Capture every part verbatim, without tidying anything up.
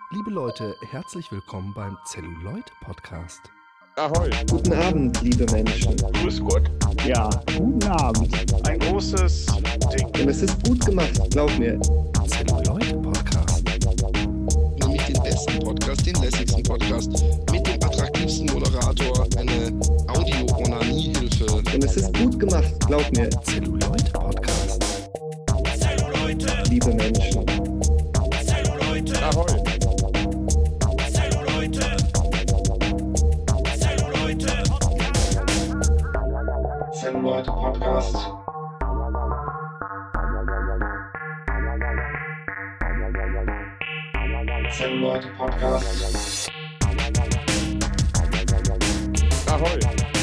Liebe Leute, herzlich willkommen beim Zelluloid-Podcast. Ahoi. Guten Abend, liebe Menschen. Grüß Gott. Ja, guten Abend. Ein großes Ding. Und es ist gut gemacht, glaub mir. Zelluloid-Podcast. Nämlich den besten Podcast, den lässigsten Podcast, mit dem attraktivsten Moderator, eine Audio-Onanie-Hilfe. Und es ist gut gemacht, glaub mir. Zelluloid-Podcast. Zelluleute, Liebe Menschen. Zelluleute, Ahoi. Zelluleute, Zelluleute, Zelluleute Podcast. Zelluleute Podcast. Ahoi.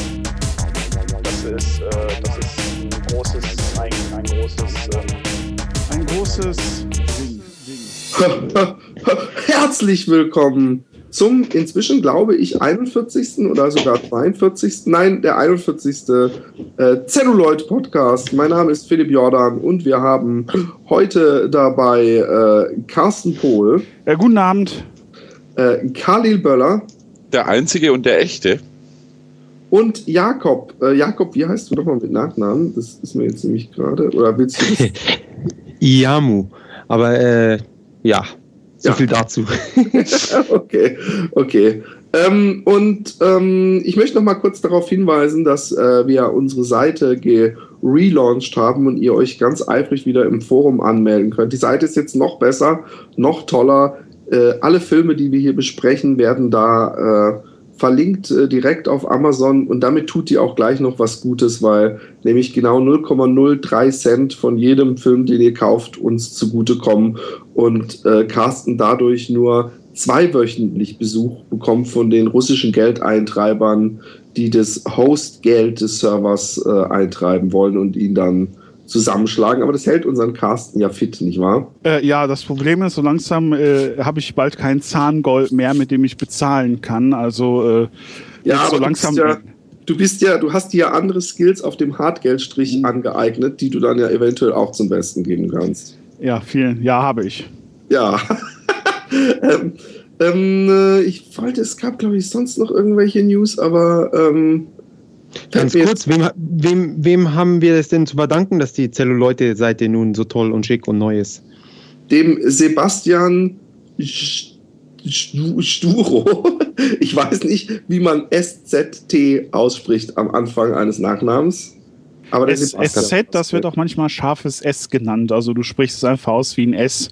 Das ist, äh, das ist ein großes, ein, ein großes, ähm, ein großes Ding. Ding. Herzlich willkommen zum inzwischen, glaube ich, einundvierzigsten oder sogar zweiundvierzigsten Nein, der einundvierzigste Äh, Zelluloid-Podcast. Mein Name ist Philipp Jordan und wir haben heute dabei äh, Carsten Pohl, Äh, guten Abend. äh, Khalil Böller Der einzige und der echte. und Jakob. Äh, Jakob, wie heißt du nochmal mit Nachnamen? Das ist mir jetzt nämlich gerade. Oder willst du das? Iamu. Aber äh, ja, so Ja. viel dazu. Okay, okay. Ähm, und ähm, ich möchte noch mal kurz darauf hinweisen, dass äh, wir unsere Seite gelauncht haben und ihr euch ganz eifrig wieder im Forum anmelden könnt. Die Seite ist jetzt noch besser, noch toller. Äh, alle Filme, die wir hier besprechen, werden da äh, verlinkt äh, direkt auf Amazon und damit tut ihr auch gleich noch was Gutes, weil nämlich genau null Komma null drei Cent von jedem Film, den ihr kauft, uns zugutekommen und äh, Carsten dadurch nur zweiwöchentlich Besuch bekommt von den russischen Geldeintreibern, die das Hostgeld des Servers äh, eintreiben wollen und ihn dann zusammenschlagen. Aber das hält unseren Carsten ja fit, nicht wahr? Äh, ja, das Problem ist, so langsam äh, habe ich bald kein Zahngold mehr, mit dem ich bezahlen kann. Also äh, Ja, jetzt so aber langsam. du bist ja, du bist ja, du hast dir ja andere Skills auf dem Hartgeldstrich angeeignet, die du dann ja eventuell auch zum Besten geben kannst. Ja, vielen. Ja, habe ich. Ja. ähm, ähm, äh, ich wollte, es gab, glaube ich, sonst noch irgendwelche News, aber ähm, Ganz fällt mir kurz, wem, wem, wem haben wir es denn zu verdanken, dass die Zelluleute-Seite nun so toll und schick und neu ist? dem Sebastian Sch- Stu- Sturo. Ich weiß nicht, wie man S Z T ausspricht am Anfang eines Nachnamens. Aber der S Sebastian- Z, das wird auch manchmal scharfes S genannt. Also du sprichst es einfach aus wie ein S.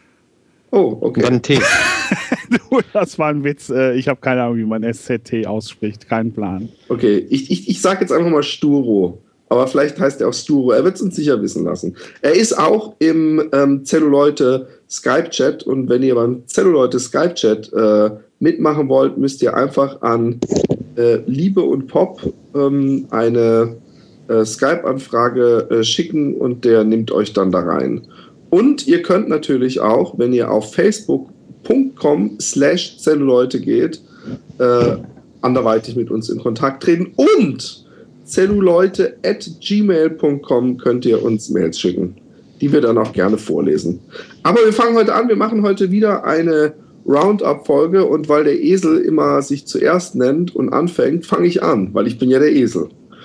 Oh, okay. Dann T. Du, das war ein Witz. Äh, Ich habe keine Ahnung, wie man S Z T ausspricht. Kein Plan. Okay, ich, ich, ich sage jetzt einfach mal Sturo. Aber vielleicht heißt er auch Sturo. Er wird es uns sicher wissen lassen. Er ist auch im ähm, Zelluleute Skype-Chat. Und wenn ihr beim Zelluleute Skype-Chat äh, mitmachen wollt, müsst ihr einfach an äh, Liebe und Pop ähm, eine äh, Skype-Anfrage äh, schicken und der nimmt euch dann da rein. Und ihr könnt natürlich auch, wenn ihr auf facebook.com slash Zelluleute geht, äh, anderweitig mit uns in Kontakt treten. Und zelluleute at gmail punkt com könnt ihr uns Mails schicken, die wir dann auch gerne vorlesen. Aber wir fangen heute an. Wir machen heute wieder eine Roundup-Folge. Und weil der Esel immer sich zuerst nennt und anfängt, fange ich an, weil ich bin ja der Esel.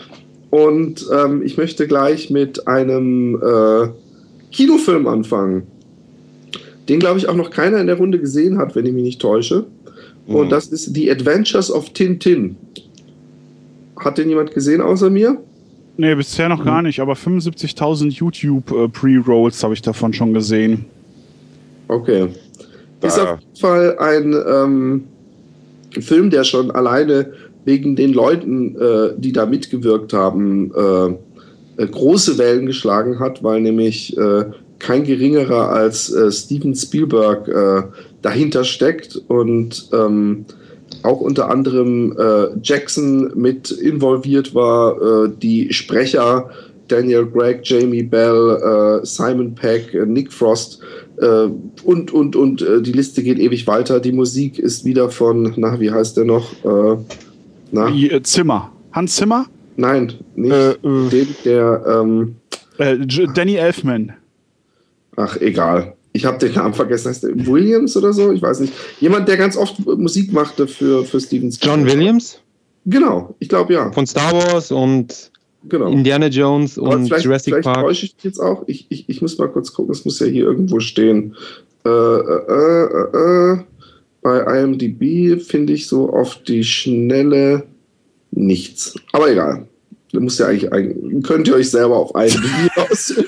Und ähm, ich möchte gleich mit einem äh, Kinofilm anfangen, den, glaube ich, auch noch keiner in der Runde gesehen hat, wenn ich mich nicht täusche. Mhm. Und das ist The Adventures of Tintin. Hat den jemand gesehen außer mir? Nee, bisher noch gar nicht, aber fünfundsiebzigtausend YouTube-Pre-Rolls habe ich davon schon gesehen. Okay. Ist Da- auf jeden Fall ein ähm, Film, der schon alleine wegen den Leuten, äh, die da mitgewirkt haben, äh, äh, große Wellen geschlagen hat, weil nämlich äh, kein geringerer als äh, Steven Spielberg äh, dahinter steckt und ähm, auch unter anderem äh, Jackson mit involviert war, äh, die Sprecher Daniel Craig, Jamie Bell, äh, Simon Pegg, äh, Nick Frost äh, und, und, und äh, die Liste geht ewig weiter. Die Musik ist wieder von, na, wie heißt der noch? Äh, na? Äh, Zimmer. Hans Zimmer? Nein, nicht Äh, äh. den, der, ähm, Äh, J- Danny Elfman. ach, egal. ich habe den Namen vergessen, heißt der Williams oder so? Ich weiß nicht. Jemand, der ganz oft Musik machte für, für Steven Spielberg. John Williams? Genau, ich glaube ja. Von Star Wars und genau. Indiana Jones und Aber vielleicht, Jurassic vielleicht Park. Vielleicht täusche ich mich jetzt auch. Ich, ich, ich muss mal kurz gucken, es muss ja hier irgendwo stehen. Äh, äh, äh, äh, bei I M D B finde ich so auf die Schnelle nichts. Aber egal. Da muss ja eigentlich, eigentlich, könnt ihr euch selber auf I M D B aussuchen.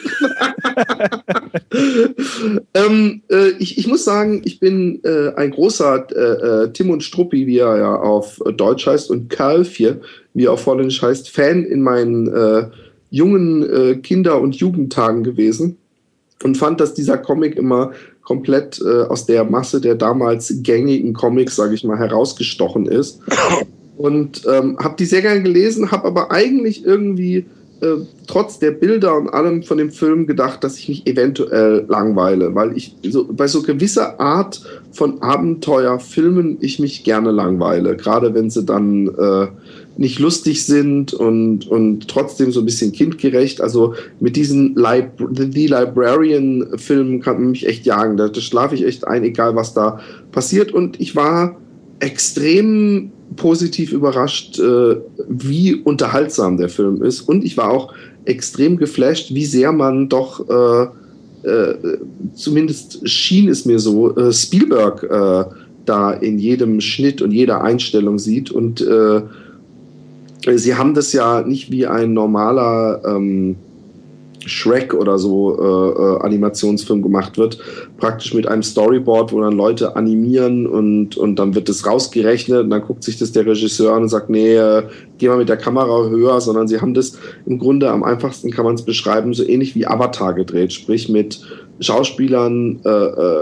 ähm, äh, ich, ich muss sagen, ich bin äh, ein großer äh, äh, Tim und Struppi, wie er ja auf Deutsch heißt, und Karlfje, wie er auf Holländisch heißt, Fan in meinen äh, jungen äh, Kinder- und Jugendtagen gewesen und fand, dass dieser Comic immer komplett äh, aus der Masse der damals gängigen Comics, sage ich mal, herausgestochen ist. Und ähm, habe die sehr gern gelesen, habe aber eigentlich irgendwie äh, trotz der Bilder und allem von dem Film gedacht, dass ich mich eventuell langweile, weil ich so, bei so gewisser Art von Abenteuerfilmen ich mich gerne langweile, gerade wenn sie dann äh, nicht lustig sind und, und trotzdem so ein bisschen kindgerecht. Also mit diesen Lib- The Librarian-Filmen kann man mich echt jagen, da, da schlafe ich echt ein, egal was da passiert. Und ich war extrem positiv überrascht, äh, wie unterhaltsam der Film ist. Und ich war auch extrem geflasht, wie sehr man doch, äh, äh, zumindest schien es mir so, äh, Spielberg äh, da in jedem Schnitt und jeder Einstellung sieht. Und äh, sie haben das ja nicht wie ein normaler ähm, Shrek oder so äh, äh, Animationsfilm gemacht wird, praktisch mit einem Storyboard, wo dann Leute animieren und, und dann wird das rausgerechnet und dann guckt sich das der Regisseur an und sagt, nee, äh, geh mal mit der Kamera höher, sondern sie haben das im Grunde, am einfachsten kann man es beschreiben, so ähnlich wie Avatar gedreht, sprich mit Schauspielern, äh, äh,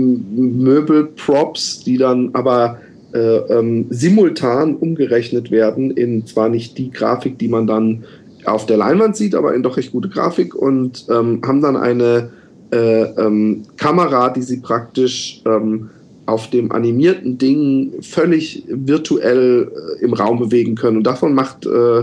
Möbelprops, die dann aber äh, ähm, simultan umgerechnet werden in zwar nicht die Grafik, die man dann auf der Leinwand sieht, aber in doch recht gute Grafik und ähm, haben dann eine äh, ähm, Kamera, die sie praktisch ähm, auf dem animierten Ding völlig virtuell äh, im Raum bewegen können. Und davon macht äh,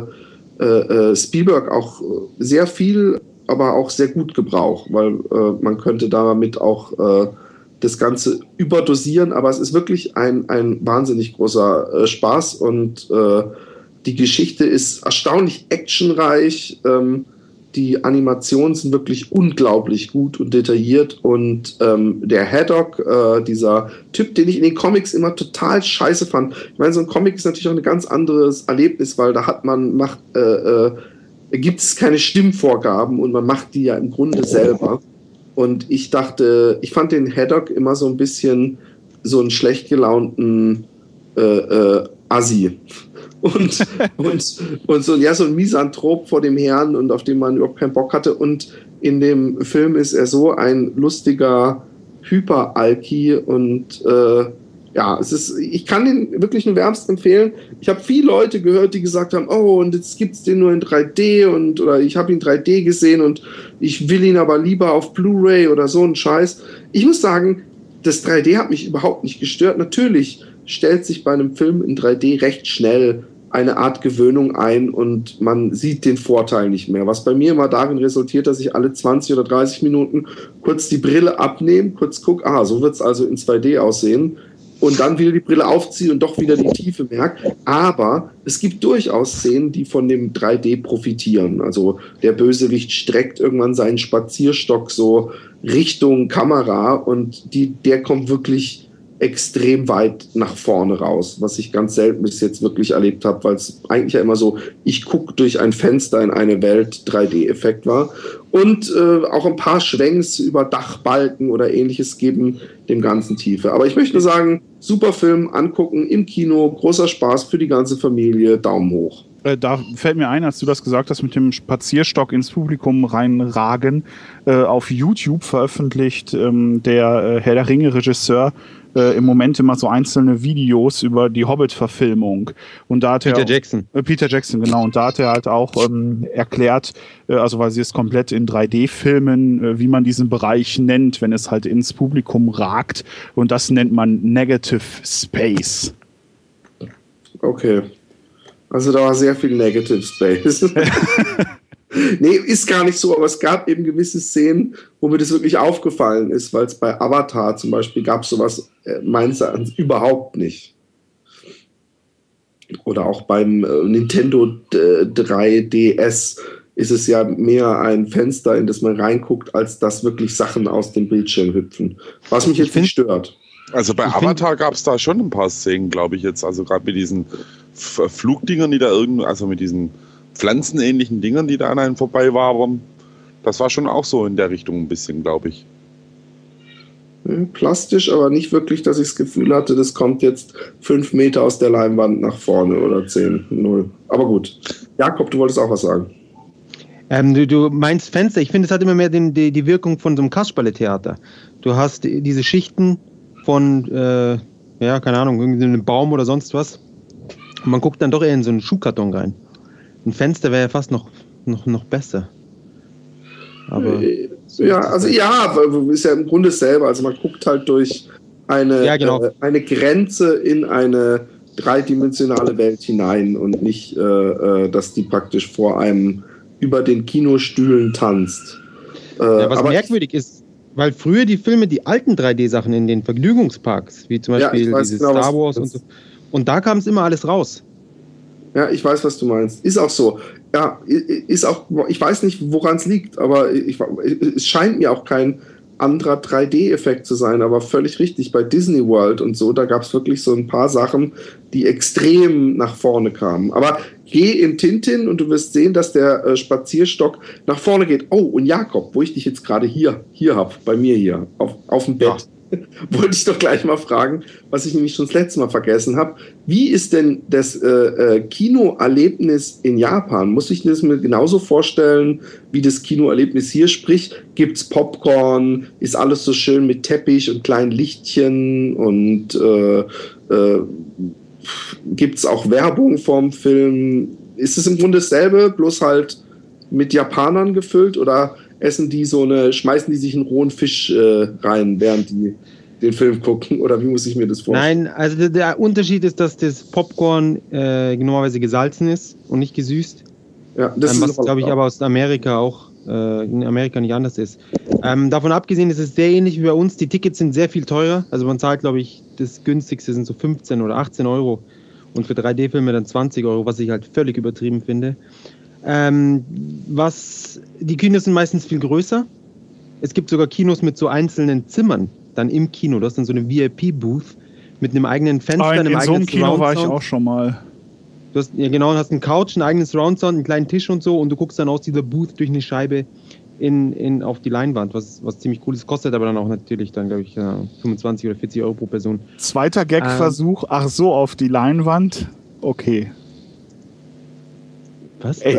äh, Spielberg auch sehr viel, aber auch sehr gut Gebrauch, weil äh, man könnte damit auch äh, das Ganze überdosieren, aber es ist wirklich ein, ein wahnsinnig großer äh, Spaß und äh, die Geschichte ist erstaunlich actionreich. Ähm, die Animationen sind wirklich unglaublich gut und detailliert. Und ähm, der Haddock, äh, dieser Typ, den ich in den Comics immer total scheiße fand. Ich meine, so ein Comic ist natürlich auch ein ganz anderes Erlebnis, weil da hat man, macht, äh, äh, gibt es keine Stimmvorgaben und man macht die ja im Grunde selber. Und ich dachte, ich fand den Haddock immer so ein bisschen so einen schlecht gelaunten äh, äh, Assi. Und, und, und so, ja, so ein Misanthrop vor dem Herrn und auf den man überhaupt keinen Bock hatte. Und in dem Film ist er so ein lustiger Hyper-Alki und äh, ja, es ist, ich kann den wirklich nur wärmst empfehlen. Ich habe viele Leute gehört, die gesagt haben, oh, und jetzt gibt es den nur in drei D und oder ich habe ihn drei D gesehen und ich will ihn aber lieber auf Blu-ray oder so ein Scheiß. Ich muss sagen, das drei D hat mich überhaupt nicht gestört. Natürlich stellt sich bei einem Film in drei D recht schnell eine Art Gewöhnung ein und man sieht den Vorteil nicht mehr. Was bei mir immer darin resultiert, dass ich alle zwanzig oder dreißig Minuten kurz die Brille abnehme, kurz gucke, ah, so wird es also in zwei D aussehen und dann wieder die Brille aufziehe und doch wieder die Tiefe merke. Aber es gibt durchaus Szenen, die von dem drei D profitieren. Also der Bösewicht streckt irgendwann seinen Spazierstock so Richtung Kamera und die, der kommt wirklich extrem weit nach vorne raus, was ich ganz selten bis jetzt wirklich erlebt habe, weil es eigentlich ja immer so, ich gucke durch ein Fenster in eine Welt drei D-Effekt war. Und äh, auch ein paar Schwenks über Dachbalken oder ähnliches geben dem Ganzen Tiefe. Aber ich möchte nur sagen, super Film, angucken, im Kino, großer Spaß für die ganze Familie, Daumen hoch. Äh, da fällt mir ein, als du das gesagt hast, mit dem Spazierstock ins Publikum reinragen, äh, auf YouTube veröffentlicht ähm, der äh, Herr der Ringe-Regisseur äh, im Moment immer so einzelne Videos über die Hobbit-Verfilmung. Und da hat Peter er, Jackson. Äh, Peter Jackson, genau. Und da hat er halt auch ähm, erklärt, äh, also weil sie es komplett in drei D filmen, äh, wie man diesen Bereich nennt, wenn es halt ins Publikum ragt. Und das nennt man Negative Space. Okay. Also da war sehr viel Negative Space. Nee, ist gar nicht so, aber es gab eben gewisse Szenen, wo mir das wirklich aufgefallen ist, weil es bei Avatar zum Beispiel gab sowas äh, meines Erachtens überhaupt nicht. Oder auch beim äh, Nintendo äh, drei D S ist es ja mehr ein Fenster, in das man reinguckt, als dass wirklich Sachen aus dem Bildschirm hüpfen. Was mich jetzt nicht stört. Also bei Ich Avatar gab es da schon ein paar Szenen, glaube ich jetzt. Also gerade mit diesen F Flugdingern, die da irgendwie, also mit diesen pflanzenähnlichen Dingern, die da an einem vorbei waren. Das war schon auch so in der Richtung ein bisschen, glaube ich. Plastisch, aber nicht wirklich, dass ich das Gefühl hatte, das kommt jetzt fünf Meter aus der Leinwand nach vorne oder zehn, null. Aber gut. Jakob, du wolltest auch was sagen. Ähm, du, du meinst Fenster. Ich finde, es hat immer mehr den, die, die Wirkung von so einem Kasperle-Theater. Du hast diese Schichten von, äh, ja, keine Ahnung, irgendwie einem Baum oder sonst was. Und man guckt dann doch eher in so einen Schuhkarton rein. Ein Fenster wäre ja fast noch, noch, noch besser. Aber ja, also ja, ist ja im Grunde selber. Also man guckt halt durch eine, ja, genau. äh, eine Grenze in eine dreidimensionale Welt hinein und nicht, äh, äh, dass die praktisch vor einem über den Kinostühlen tanzt. Äh, ja, was aber merkwürdig ist, weil früher die Filme, die alten drei D-Sachen in den Vergnügungsparks, wie zum Beispiel ja, dieses genau, Star Wars und so, und da kam es immer alles raus. Ja, ich weiß, was du meinst. Ist auch so. Ja, ist auch, ich weiß nicht, woran es liegt, aber ich, es scheint mir auch kein anderer drei D-Effekt zu sein, aber völlig richtig. Bei Disney World und so, da gab es wirklich so ein paar Sachen, die extrem nach vorne kamen. Aber geh in Tintin und du wirst sehen, dass der äh, Spazierstock nach vorne geht. Oh, und Jakob, wo ich dich jetzt gerade hier, hier habe, bei mir hier, auf, auf dem Bett. Ja. Wollte ich doch gleich mal fragen, was ich nämlich schon das letzte Mal vergessen habe. Wie ist denn das äh, äh, Kinoerlebnis in Japan? Muss ich das mir genauso vorstellen wie das Kinoerlebnis hier? Sprich, gibt es Popcorn? Ist alles so schön mit Teppich und kleinen Lichtchen? Und äh, äh, gibt es auch Werbung vom Film? Ist es im Grunde dasselbe, bloß halt mit Japanern gefüllt? Oder essen die so eine, schmeißen die sich einen rohen Fisch äh, rein, während die den Film gucken? Oder wie muss ich mir das vorstellen? Nein, also der, der Unterschied ist, dass das Popcorn äh, normalerweise gesalzen ist und nicht gesüßt. Ja, das ähm, ist was, glaube ich, aber aus Amerika auch äh, in Amerika nicht anders ist. Ähm, davon abgesehen ist es sehr ähnlich wie bei uns. Die Tickets sind sehr viel teurer. Also man zahlt, glaube ich, das günstigste sind so fünfzehn oder achtzehn Euro und für drei D-Filme dann zwanzig Euro, was ich halt völlig übertrieben finde. Ähm, was, die Kinos sind meistens viel größer. Es gibt sogar Kinos mit so einzelnen Zimmern dann im Kino. Du hast dann so eine V I P-Booth mit einem eigenen Fenster, in, einem in eigenen so einem Kino Surround war ich Sound. auch schon mal. Du hast, ja genau, hast einen Couch, einen eigenen Surround Sound, einen kleinen Tisch und so und du guckst dann aus dieser Booth durch eine Scheibe in, in, auf die Leinwand, was, was ziemlich cool ist. Kostet aber dann auch natürlich dann, glaube ich, ja, fünfundzwanzig oder vierzig Euro pro Person. Zweiter Gag-Versuch, ähm, ach so, auf die Leinwand. Okay. Was? Äh,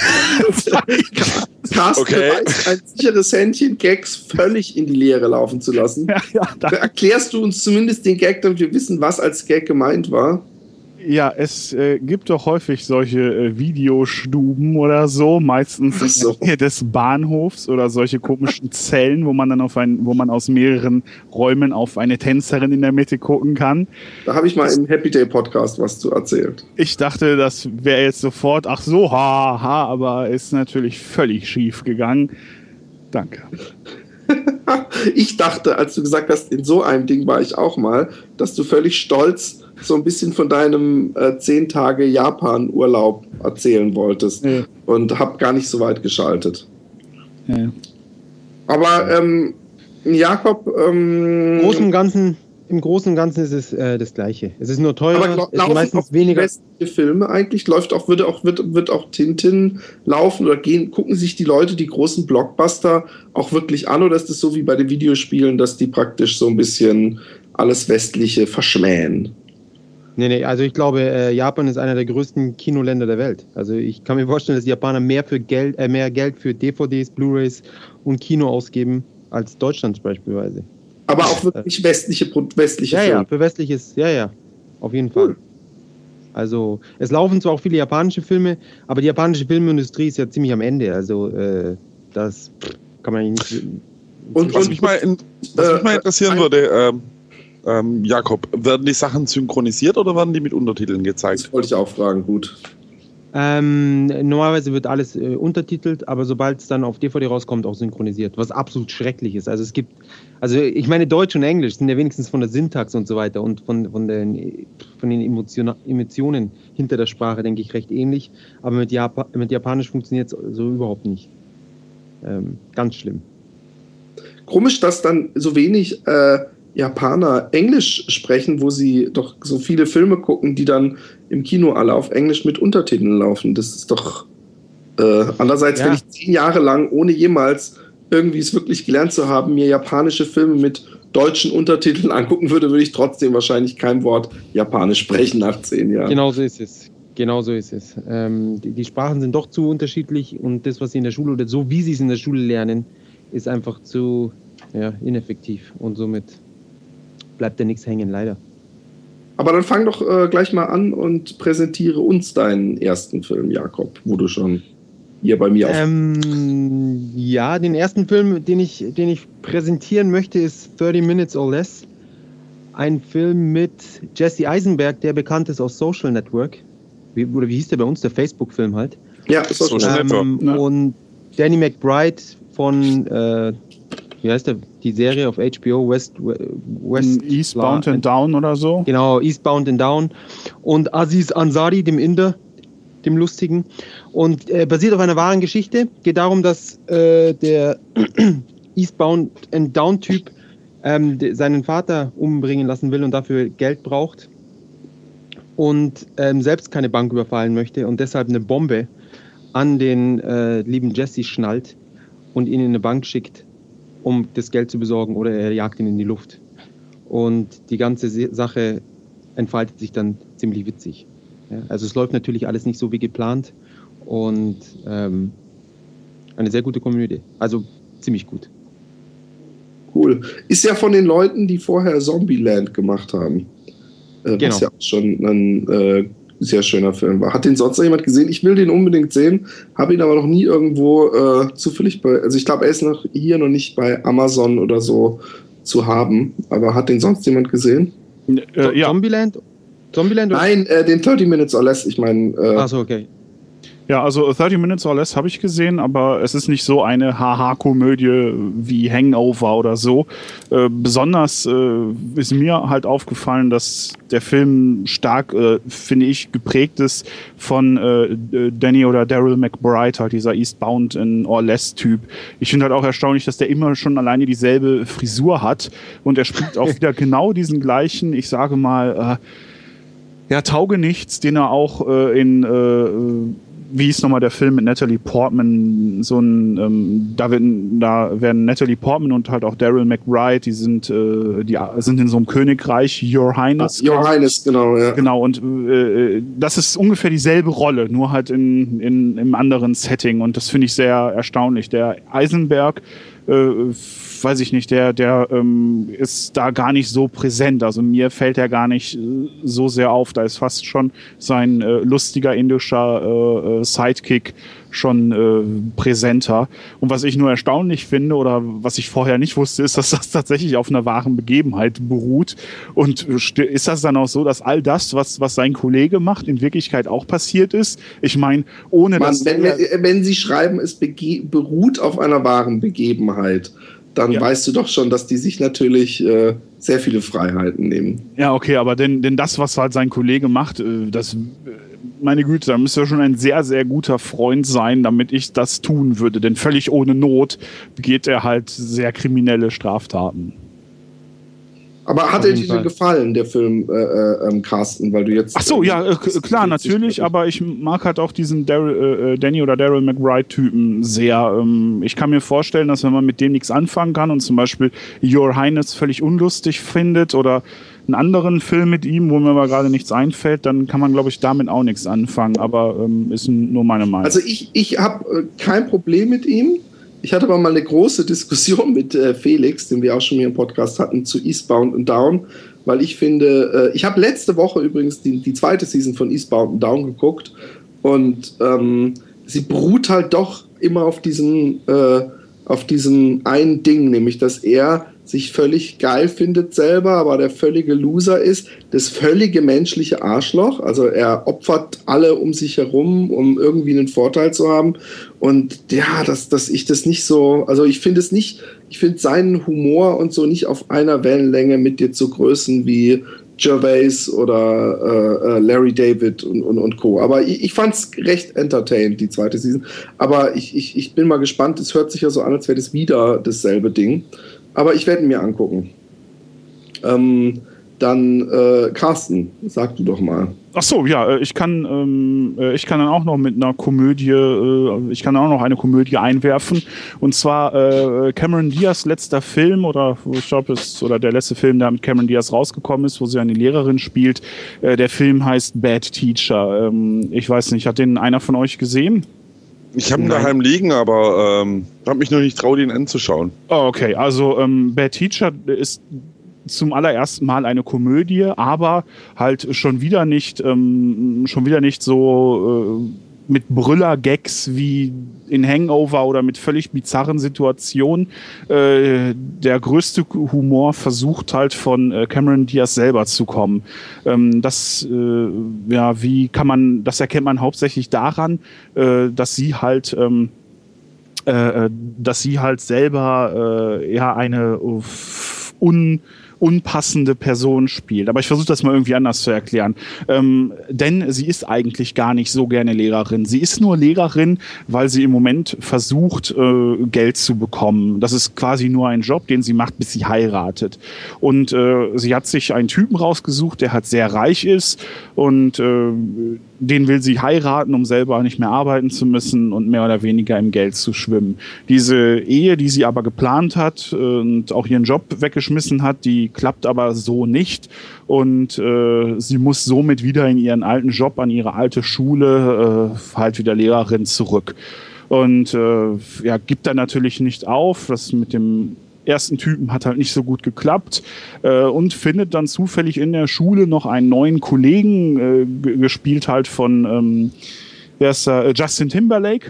Carsten Okay. weiß, ein sicheres Händchen, Gags völlig in die Leere laufen zu lassen. Ja, ja, da, Erklärst du uns zumindest den Gag, damit wir wissen, was als Gag gemeint war? ja, es äh, gibt doch häufig solche äh, Videostuben oder so, meistens Ach so. in der Nähe des Bahnhofs oder solche komischen Zellen, wo man dann auf ein, wo man aus mehreren Räumen auf eine Tänzerin in der Mitte gucken kann. Da habe ich mal im Happy Day Podcast was zu erzählt. Ich dachte, das wäre jetzt sofort, ach so, ha, ha, aber ist natürlich völlig schief gegangen. Danke. Ich dachte, als du gesagt hast, in so einem Ding war ich auch mal, dass du völlig stolz so ein bisschen von deinem äh, zehn Tage Japan-Urlaub erzählen wolltest. Ja. Und hab gar nicht so weit geschaltet. Ja. Aber ähm, Jakob, ähm, Im Großen und Ganzen, im Großen und Ganzen ist es äh, das Gleiche. Es ist nur teurer, aber es ist laufen meistens auch weniger. westliche Filme eigentlich? Läuft auch, wird auch, wird, wird auch Tintin laufen oder gehen, gucken sich die Leute die großen Blockbuster auch wirklich an oder ist es so wie bei den Videospielen, dass die praktisch so ein bisschen alles Westliche verschmähen? Nee, nee, also ich glaube, äh, Japan ist einer der größten Kinoländer der Welt. Also ich kann mir vorstellen, dass die Japaner mehr, für Geld, äh, mehr Geld für D V Ds, Blu-rays und Kino ausgeben als Deutschland beispielsweise. Aber auch wirklich westliche, westliche Ja, Filme. ja, für westliches, ja, ja, auf jeden Fall. Cool. Also es laufen zwar auch viele japanische Filme, aber die japanische Filmindustrie ist ja ziemlich am Ende. Also äh, das kann man eigentlich nicht... Und, Was und mich mal, in, was äh, mich mal interessieren ein- würde, ähm, ähm, Jakob, werden die Sachen synchronisiert oder werden die mit Untertiteln gezeigt? das wollte ich auch fragen, gut. Ähm, normalerweise wird alles äh, untertitelt, aber sobald es dann auf D V D rauskommt, auch synchronisiert, was absolut schrecklich ist. Also es gibt, also ich meine, Deutsch und Englisch sind ja wenigstens von der Syntax und so weiter und von, von den, von den Emotion, Emotionen hinter der Sprache, denke ich, recht ähnlich. Aber mit, Japa mit Japanisch funktioniert es so überhaupt nicht. Ähm, ganz schlimm. Komisch, dass dann so wenig äh, Japaner Englisch sprechen, wo sie doch so viele Filme gucken, die dann im Kino alle auf Englisch mit Untertiteln laufen. Das ist doch äh, andererseits, Ja. wenn ich zehn Jahre lang, ohne jemals irgendwie es wirklich gelernt zu haben, mir japanische Filme mit deutschen Untertiteln angucken würde, würde ich trotzdem wahrscheinlich kein Wort Japanisch sprechen nach zehn Jahren. Genau so ist es. Genau so ist es. Ähm, die, die Sprachen sind doch zu unterschiedlich und das, was sie in der Schule oder so wie sie es in der Schule lernen, ist einfach zu ja, ineffektiv und somit bleibt da nichts hängen, leider. Aber dann fang doch äh, gleich mal an und präsentiere uns deinen ersten Film, Jakob, wo du schon hier bei mir auf... Ähm, ja, den ersten Film, den ich, den ich präsentieren möchte, ist thirty minutes or less. Ein Film mit Jesse Eisenberg, der bekannt ist aus Social Network. Wie, oder wie hieß der bei uns? Der Facebook-Film halt. Ja, ist auch Social schon. Ähm, Ja. Und Danny McBride von, äh, wie heißt der, die Serie auf H B O, West, West Eastbound and Down oder so. Genau, Eastbound and Down. Und Aziz Ansari, dem Inder, dem Lustigen. Und äh, basiert auf einer wahren Geschichte. Geht darum, dass äh, der Eastbound and Down Typ ähm, de, seinen Vater umbringen lassen will und dafür Geld braucht. Und ähm, selbst keine Bank überfallen möchte und deshalb eine Bombe an den äh, lieben Jesse schnallt und ihn in eine Bank schickt, um das Geld zu besorgen, oder er jagt ihn in die Luft. Und die ganze Se- Sache entfaltet sich dann ziemlich witzig. Ja, also es läuft natürlich alles nicht so wie geplant und ähm, eine sehr gute Komödie. Also ziemlich gut. Cool. Ist ja von den Leuten, die vorher Zombieland gemacht haben. Äh, Genau. Was ja auch schon ein äh, sehr schöner Film war. Hat den sonst noch jemand gesehen? Ich will den unbedingt sehen, habe ihn aber noch nie irgendwo äh, zufällig bei, also ich glaube, er ist noch hier noch nicht bei Amazon oder so zu haben, aber hat den sonst jemand gesehen? Äh, ja. Zombieland? Zombieland? oder- Nein, äh, den thirty minutes or less, ich meine, äh, Ach so, okay. Ja, also thirty minutes or less habe ich gesehen, aber es ist nicht so eine Haha-Komödie wie Hangover oder so. Äh, besonders äh, ist mir halt aufgefallen, dass der Film stark, äh, finde ich, geprägt ist von äh, Danny oder Daryl McBride, halt dieser Eastbound and or less Typ. Ich finde halt auch erstaunlich, dass der immer schon alleine dieselbe Frisur hat und er spielt auch wieder genau diesen gleichen, ich sage mal, äh, ja, Taugenichts, den er auch äh, in äh, wie ist nochmal der Film mit Natalie Portman, so ein, ähm, da, werden, da werden Natalie Portman und halt auch Daryl McBride, die sind, äh, die sind in so einem Königreich, Your Highness. Your Highness, genau, ja. Genau, und äh, das ist ungefähr dieselbe Rolle, nur halt in, in, im anderen Setting und das finde ich sehr erstaunlich. Der Eisenberg, äh, weiß ich nicht, der, der ähm, ist da gar nicht so präsent. Also mir fällt er gar nicht äh, so sehr auf. Da ist fast schon sein äh, lustiger indischer äh, Sidekick schon äh, präsenter. Und was ich nur erstaunlich finde oder was ich vorher nicht wusste, ist, dass das tatsächlich auf einer wahren Begebenheit beruht. Und äh, ist das dann auch so, dass all das, was, was sein Kollege macht, in Wirklichkeit auch passiert ist? Ich meine, ohne Mann, dass... wenn, wenn, wenn Sie schreiben, es bege- beruht auf einer wahren Begebenheit, dann Ja. weißt du doch schon, dass die sich natürlich äh, sehr viele Freiheiten nehmen. Ja, okay, aber denn, denn das, was halt sein Kollege macht, äh, das, äh, meine Güte, da müsste er schon ein sehr, sehr guter Freund sein, damit ich das tun würde. Denn völlig ohne Not begeht er halt sehr kriminelle Straftaten. Aber hat Auf er jeden dir Fall. gefallen, der Film, äh, äh, ähm, Carsten, weil du jetzt... Ach so, ja, äh, das- klar, das- natürlich, aber ich mag halt auch diesen Daryl, äh, Danny oder Daryl McBride-Typen sehr. Ähm, ich kann mir vorstellen, dass wenn man mit dem nichts anfangen kann und zum Beispiel Your Highness völlig unlustig findet oder einen anderen Film mit ihm, wo mir aber gerade nichts einfällt, dann kann man, glaube ich, damit auch nichts anfangen. Aber ähm, ist nur meine Meinung. Also ich, ich habe äh, kein Problem mit ihm. Ich hatte aber mal eine große Diskussion mit äh, Felix, den wir auch schon hier im Podcast hatten, zu Eastbound and Down, weil ich finde, äh, ich habe letzte Woche übrigens die, die zweite Season von Eastbound and Down geguckt und ähm, sie beruht halt doch immer auf diesem, äh, auf diesem einen Ding, nämlich dass er sich völlig geil findet selber, aber der völlige Loser ist, das völlige menschliche Arschloch. Also er opfert alle um sich herum, um irgendwie einen Vorteil zu haben. Und ja, dass, dass ich das nicht so, also ich finde es nicht, ich finde seinen Humor und so nicht auf einer Wellenlänge mit jetzt so Größen wie Gervais oder äh, Larry David und, und, und Co. Aber ich, ich fand es recht entertained, die zweite Season. Aber ich, ich, ich bin mal gespannt, es hört sich ja so an, als wäre das wieder dasselbe Ding. Aber ich werde ihn mir angucken. Ähm, dann, äh, Carsten, sag du doch mal. Ach so, ja, ich kann, ähm, ich kann dann auch noch mit einer Komödie, äh, ich kann auch noch eine Komödie einwerfen. Und zwar äh, Cameron Diaz letzter Film, oder ich glaube, es oder der letzte Film, der mit Cameron Diaz rausgekommen ist, wo sie eine Lehrerin spielt. Äh, der Film heißt Bad Teacher. Ähm, ich weiß nicht, hat den einer von euch gesehen? Ich habe ihn daheim liegen, aber ähm, habe mich noch nicht traut, ihn anzuschauen. Oh, okay, also ähm, Bad Teacher ist zum allerersten Mal eine Komödie, aber halt schon wieder nicht, ähm, schon wieder nicht so äh, mit Brüller-Gags wie in Hangover oder mit völlig bizarren Situationen. Äh, der größte Humor versucht halt von äh, Cameron Diaz selber zu kommen. Ähm, das, äh, ja, wie kann man, das erkennt man hauptsächlich daran, äh, dass sie halt, ähm, äh, dass sie halt selber äh, ja eine uh, un unpassende Person spielt. Aber ich versuche das mal irgendwie anders zu erklären. Ähm, denn sie ist eigentlich gar nicht so gerne Lehrerin. Sie ist nur Lehrerin, weil sie im Moment versucht, äh, Geld zu bekommen. Das ist quasi nur ein Job, den sie macht, bis sie heiratet. Und äh, sie hat sich einen Typen rausgesucht, der halt sehr reich ist und äh, den will sie heiraten, um selber nicht mehr arbeiten zu müssen und mehr oder weniger im Geld zu schwimmen. Diese Ehe, die sie aber geplant hat und auch ihren Job weggeschmissen hat, die klappt aber so nicht. Und äh, sie muss somit wieder in ihren alten Job, an ihre alte Schule, äh, halt wieder Lehrerin zurück. Und äh, ja, gibt dann natürlich nicht auf, das mit dem ersten Typen hat halt nicht so gut geklappt äh, und findet dann zufällig in der Schule noch einen neuen Kollegen, äh, g- gespielt halt von ähm, wer ist da? Justin Timberlake,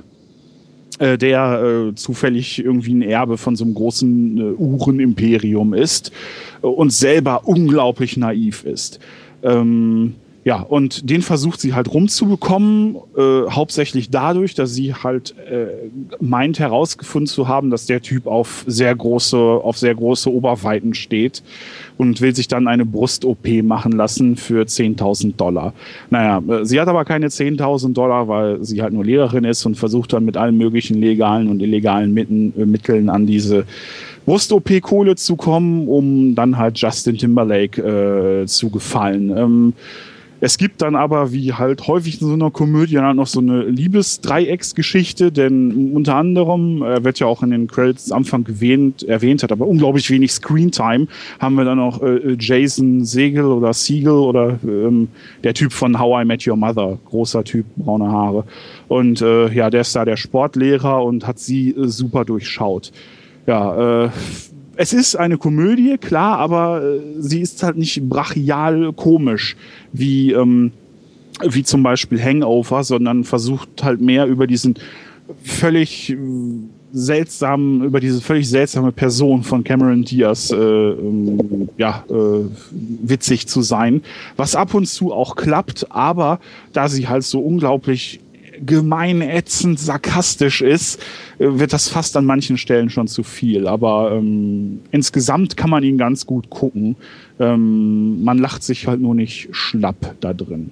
äh, der äh, zufällig irgendwie ein Erbe von so einem großen äh, Uhrenimperium ist äh, und selber unglaublich naiv ist. Ähm, Ja, und den versucht sie halt rumzubekommen, äh, hauptsächlich dadurch, dass sie halt äh, meint herausgefunden zu haben, dass der Typ auf sehr große, auf sehr große Oberweiten steht und will sich dann eine Brust-O P machen lassen für zehntausend Dollar. Naja, äh, sie hat aber keine zehntausend Dollar, weil sie halt nur Lehrerin ist und versucht dann mit allen möglichen legalen und illegalen Mitten, äh, Mitteln an diese Brust-O P-Kohle zu kommen, um dann halt Justin Timberlake äh, zu gefallen. Ähm, Es gibt dann aber, wie halt häufig in so einer Komödie, dann noch so eine Liebesdreiecksgeschichte, denn unter anderem, er wird ja auch in den Credits am Anfang erwähnt, erwähnt hat, aber unglaublich wenig Screentime, haben wir dann noch äh, Jason Segel oder Siegel oder ähm, der Typ von How I Met Your Mother, großer Typ, braune Haare. Und äh, ja, der ist da der Sportlehrer und hat sie äh, super durchschaut. Ja, äh, es ist eine Komödie, klar, aber äh, sie ist halt nicht brachial komisch, wie, ähm, wie zum Beispiel Hangover, sondern versucht halt mehr über diesen völlig äh, seltsamen, über diese völlig seltsame Person von Cameron Diaz äh, ähm, ja, äh, witzig zu sein, was ab und zu auch klappt, aber da sie halt so unglaublich gemein, ätzend, sarkastisch ist, wird das fast an manchen Stellen schon zu viel. Aber ähm, insgesamt kann man ihn ganz gut gucken. Ähm, man lacht sich halt nur nicht schlapp da drin.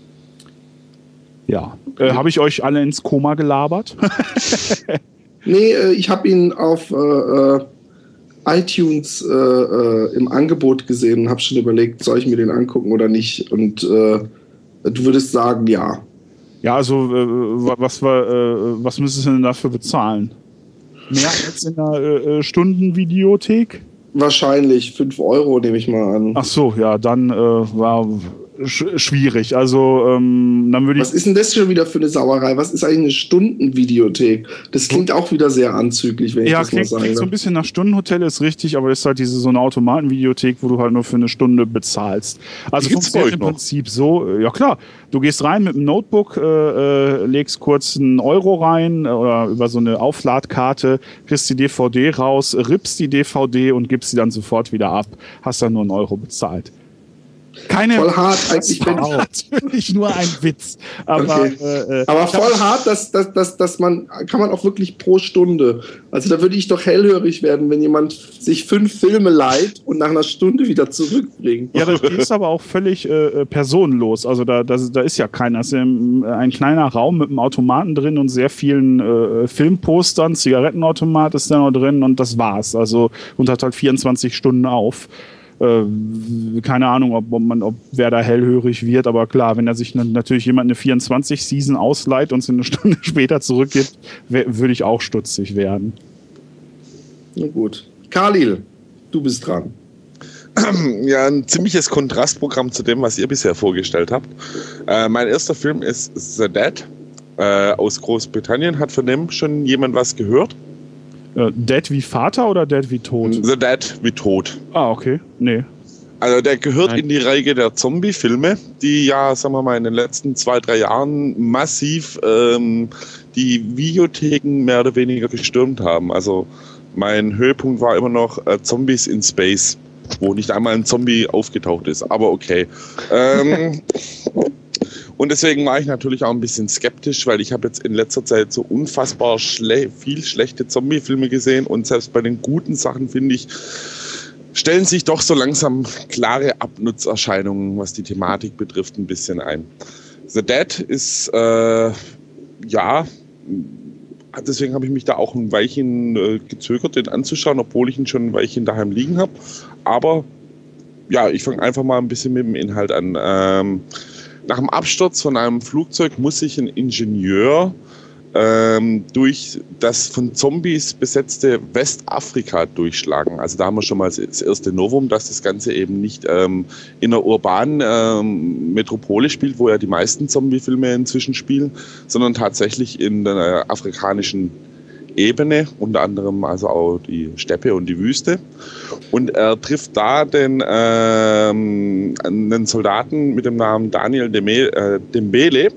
Ja. Äh, habe ich euch alle ins Koma gelabert? Nee, äh, ich habe ihn auf äh, iTunes äh, äh, im Angebot gesehen und habe schon überlegt, soll ich mir den angucken oder nicht? Und äh, du würdest sagen, ja. Ja, also äh, was, war, äh, was müsstest du denn dafür bezahlen? Mehr als in einer äh, Stundenvideothek? Wahrscheinlich fünf Euro, nehme ich mal an. Ach so, ja, dann äh, war sch- schwierig. Also ähm, dann würde ich. Was ist denn das schon wieder für eine Sauerei? Was ist eigentlich eine Stundenvideothek? Das klingt auch wieder sehr anzüglich, wenn ich Ja, das mal klingt, sage. klingt so ein bisschen nach Stundenhotel, ist richtig, aber ist halt diese so eine Automatenvideothek, wo du halt nur für eine Stunde bezahlst. Also Die gibt's funktioniert bei im euch noch? Prinzip so, äh, ja klar, du gehst rein mit einem Notebook, äh, äh, legst kurz einen Euro rein äh, oder über so eine Aufladkarte, kriegst die D V D raus, rippst die D V D und gibst sie dann sofort wieder ab. Hast dann nur einen Euro bezahlt. Keine, Voll hart, eigentlich, das wenn war natürlich nur ein Witz. Aber, Okay. äh, äh, Aber voll hart, dass, dass, dass, dass man, kann man auch wirklich pro Stunde. Also da würde ich doch hellhörig werden, wenn jemand sich fünf Filme leiht und nach einer Stunde wieder zurückbringt. Ja, das ist aber auch völlig äh, personenlos. Also da, das, da ist ja keiner. Das ist ja ein kleiner Raum mit einem Automaten drin und sehr vielen äh, Filmpostern, Zigarettenautomat ist da noch drin und das war's. Also und hat halt vierundzwanzig Stunden auf. Äh, keine Ahnung, ob, ob man, ob wer da hellhörig wird, aber klar, wenn er sich n- natürlich jemand eine vierundzwanzig Season ausleiht und sie eine Stunde später zurückgibt, wär- würde ich auch stutzig werden. Na gut. Khalil, du bist dran. Ja, ein ziemliches Kontrastprogramm zu dem, was ihr bisher vorgestellt habt. Äh, mein erster Film ist The Dead äh, aus Großbritannien. Hat von dem schon jemand was gehört? Äh, Dead wie Vater oder Dead wie Tod? The Dead wie tot. Ah, okay. Nee. Also der gehört Nein. in die Reihe der Zombie-Filme, die ja, sagen wir mal, in den letzten zwei, drei Jahren massiv ähm, die Videotheken mehr oder weniger gestürmt haben. Also mein Höhepunkt war immer noch äh, Zombies in Space, wo nicht einmal ein Zombie aufgetaucht ist. Aber okay. Ähm, und deswegen war ich natürlich auch ein bisschen skeptisch, weil ich habe jetzt in letzter Zeit so unfassbar schle- viel schlechte Zombie-Filme gesehen und selbst bei den guten Sachen, finde ich, stellen sich doch so langsam klare Abnutzerscheinungen, was die Thematik betrifft, ein bisschen ein. The Dead ist, äh, ja, deswegen habe ich mich da auch ein Weilchen äh, gezögert, den anzuschauen, obwohl ich ihn schon ein Weilchen daheim liegen habe. Aber ja, ich fange einfach mal ein bisschen mit dem Inhalt an. Ähm, nach dem Absturz von einem Flugzeug muss sich ein Ingenieur ähm, durch das von Zombies besetzte Westafrika durchschlagen. Also da haben wir schon mal das erste Novum, dass das Ganze eben nicht ähm, in einer urbanen ähm, Metropole spielt, wo ja die meisten Zombie-Filme inzwischen spielen, sondern tatsächlich in der afrikanischen Ebene, unter anderem also auch die Steppe und die Wüste. Und er trifft da den ähm, einen Soldaten mit dem Namen Daniel Deme- äh, Dembele,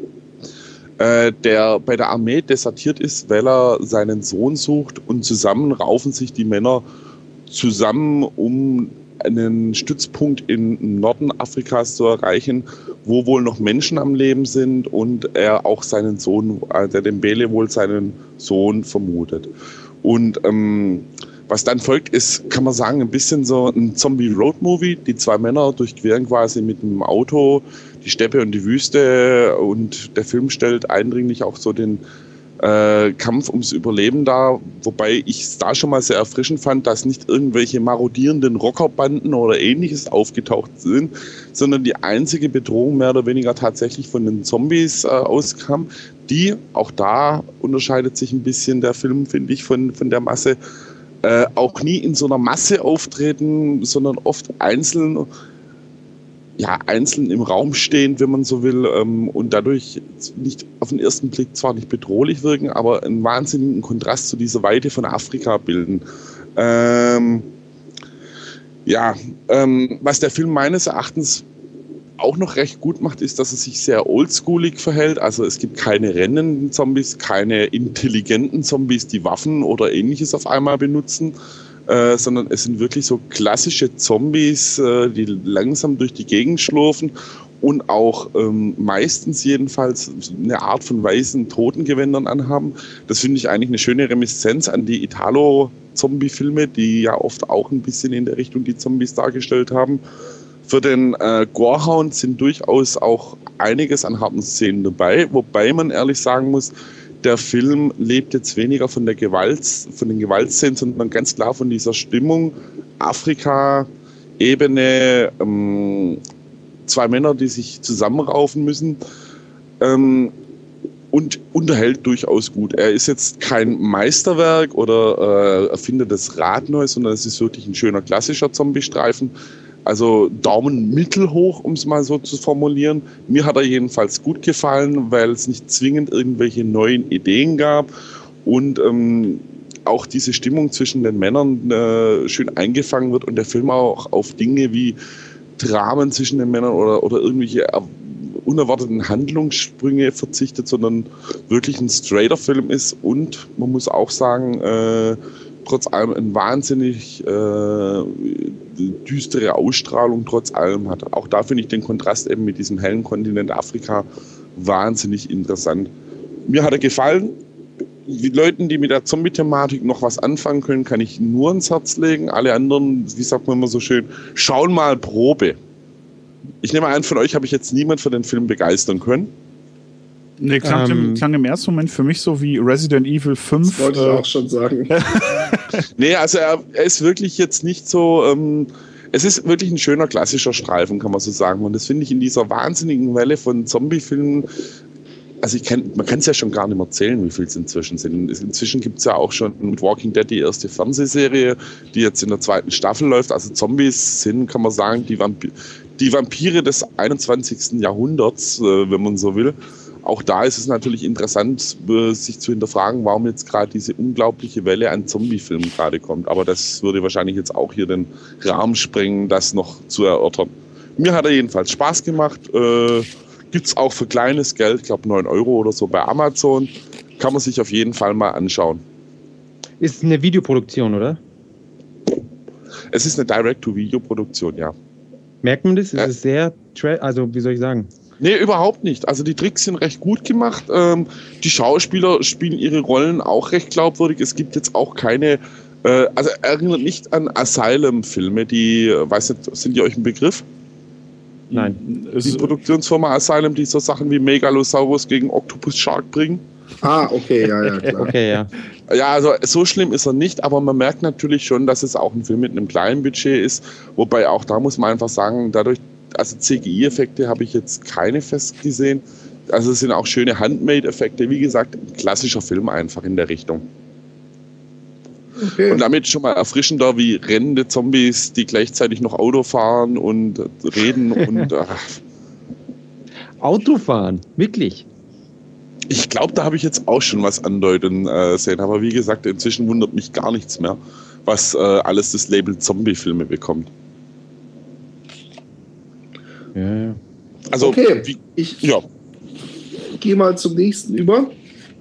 äh, der bei der Armee desertiert ist, weil er seinen Sohn sucht, und zusammen raufen sich die Männer zusammen, um einen Stützpunkt im Norden Afrikas zu erreichen, wo wohl noch Menschen am Leben sind und er auch seinen Sohn, äh, der Dembele wohl seinen Sohn vermutet. Und ähm, was dann folgt, ist, kann man sagen, ein bisschen so ein Zombie-Road-Movie. Die zwei Männer durchqueren quasi mit einem Auto die Steppe und die Wüste, und der Film stellt eindringlich auch so den äh, Kampf ums Überleben dar, wobei ich es da schon mal sehr erfrischend fand, dass nicht irgendwelche marodierenden Rockerbanden oder ähnliches aufgetaucht sind, sondern die einzige Bedrohung mehr oder weniger tatsächlich von den Zombies äh, auskam, die, auch da unterscheidet sich ein bisschen der Film, finde ich, von, von der Masse, äh, auch nie in so einer Masse auftreten, sondern oft einzeln, ja, einzeln im Raum stehend, wenn man so will, ähm, und dadurch nicht auf den ersten Blick zwar nicht bedrohlich wirken, aber einen wahnsinnigen Kontrast zu dieser Weite von Afrika bilden. Ähm, ja, ähm, was der Film meines Erachtens auch noch recht gut macht, ist, dass er sich sehr oldschoolig verhält. Also es gibt keine rennenden Zombies, keine intelligenten Zombies, die Waffen oder ähnliches auf einmal benutzen, Äh, sondern es sind wirklich so klassische Zombies, äh, die langsam durch die Gegend schlurfen und auch ähm, meistens jedenfalls eine Art von weißen Totengewändern anhaben. Das finde ich eigentlich eine schöne Reminiszenz an die Italo-Zombie-Filme, die ja oft auch ein bisschen in der Richtung die Zombies dargestellt haben. Für den äh, Gorehound sind durchaus auch einiges an harten Szenen dabei, wobei man ehrlich sagen muss, der Film lebt jetzt weniger von der Gewalt, von den Gewaltszenen, sondern ganz klar von dieser Stimmung. Afrika, Ebene, ähm, zwei Männer, die sich zusammenraufen müssen, ähm, und unterhält durchaus gut. Er ist jetzt kein Meisterwerk oder äh, erfindet das Rad neu, sondern es ist wirklich ein schöner klassischer Zombie-Streifen. Also Daumen mittelhoch, um es mal so zu formulieren. Mir hat er jedenfalls gut gefallen, weil es nicht zwingend irgendwelche neuen Ideen gab und ähm, auch diese Stimmung zwischen den Männern äh, schön eingefangen wird und der Film auch auf Dinge wie Dramen zwischen den Männern oder, oder irgendwelche unerwarteten Handlungssprünge verzichtet, sondern wirklich ein straighter Film ist und man muss auch sagen, äh, trotz allem eine wahnsinnig äh, düstere Ausstrahlung trotz allem hat. Auch da finde ich den Kontrast eben mit diesem hellen Kontinent Afrika wahnsinnig interessant. Mir hat er gefallen. Die Leuten, die mit der Zombie-Thematik noch was anfangen können, kann ich nur ins Herz legen. Alle anderen, wie sagt man immer so schön, schauen mal Probe. Ich nehme an, von euch habe ich jetzt niemand für den Film begeistern können. Nee, klang, ähm, im, klang im ersten Moment für mich so wie Resident Evil fünf. Das wollte ich äh, auch schon sagen. Nee, also er, er ist wirklich jetzt nicht so... Ähm, es ist wirklich ein schöner klassischer Streifen, kann man so sagen. Und das finde ich in dieser wahnsinnigen Welle von Zombie-Filmen... Also ich kann, man kann es ja schon gar nicht mehr zählen, wie viel es inzwischen sind. Inzwischen gibt es ja auch schon mit Walking Dead die erste Fernsehserie, die jetzt in der zweiten Staffel läuft. Also Zombies sind, kann man sagen, die, Vamp- die Vampire des einundzwanzigsten Jahrhunderts, äh, wenn man so will. Auch da ist es natürlich interessant, äh, sich zu hinterfragen, warum jetzt gerade diese unglaubliche Welle an Zombie-Filmen gerade kommt. Aber das würde wahrscheinlich jetzt auch hier den Rahmen sprengen, das noch zu erörtern. Mir hat er jedenfalls Spaß gemacht. Äh, Gibt es auch für kleines Geld, ich glaube neun Euro oder so bei Amazon. Kann man sich auf jeden Fall mal anschauen. Ist eine Videoproduktion, oder? Es ist eine Direct-to-Video-Produktion, ja. Merkt man das? Ist Ja. es sehr, tra- also wie soll ich sagen? Nee, überhaupt nicht. Also die Tricks sind recht gut gemacht. Ähm, die Schauspieler spielen ihre Rollen auch recht glaubwürdig. Es gibt jetzt auch keine, äh, also erinnert nicht an Asylum-Filme, die, äh, weiß nicht, sind die euch ein Begriff? Nein. Die Produktionsfirma Asylum, die so Sachen wie Megalosaurus gegen Octopus Shark bringen. Ah, okay, ja, ja, klar. Okay, ja. Ja, also so schlimm ist er nicht, aber man merkt natürlich schon, dass es auch ein Film mit einem kleinen Budget ist. Wobei auch da muss man einfach sagen, dadurch, also C G I-Effekte habe ich jetzt keine festgesehen. Also es sind auch schöne Handmade-Effekte. Wie gesagt, ein klassischer Film einfach in der Richtung. Okay. Und damit schon mal erfrischender wie rennende Zombies, die gleichzeitig noch Auto fahren und reden und ach. Autofahren, wirklich? Ich glaube, da habe ich jetzt auch schon was andeuten äh, sehen. Aber wie gesagt, inzwischen wundert mich gar nichts mehr, was äh, alles das Label Zombie-Filme bekommt. Ja, ja. Also, Okay, wie, ich ja. gehe mal zum nächsten über.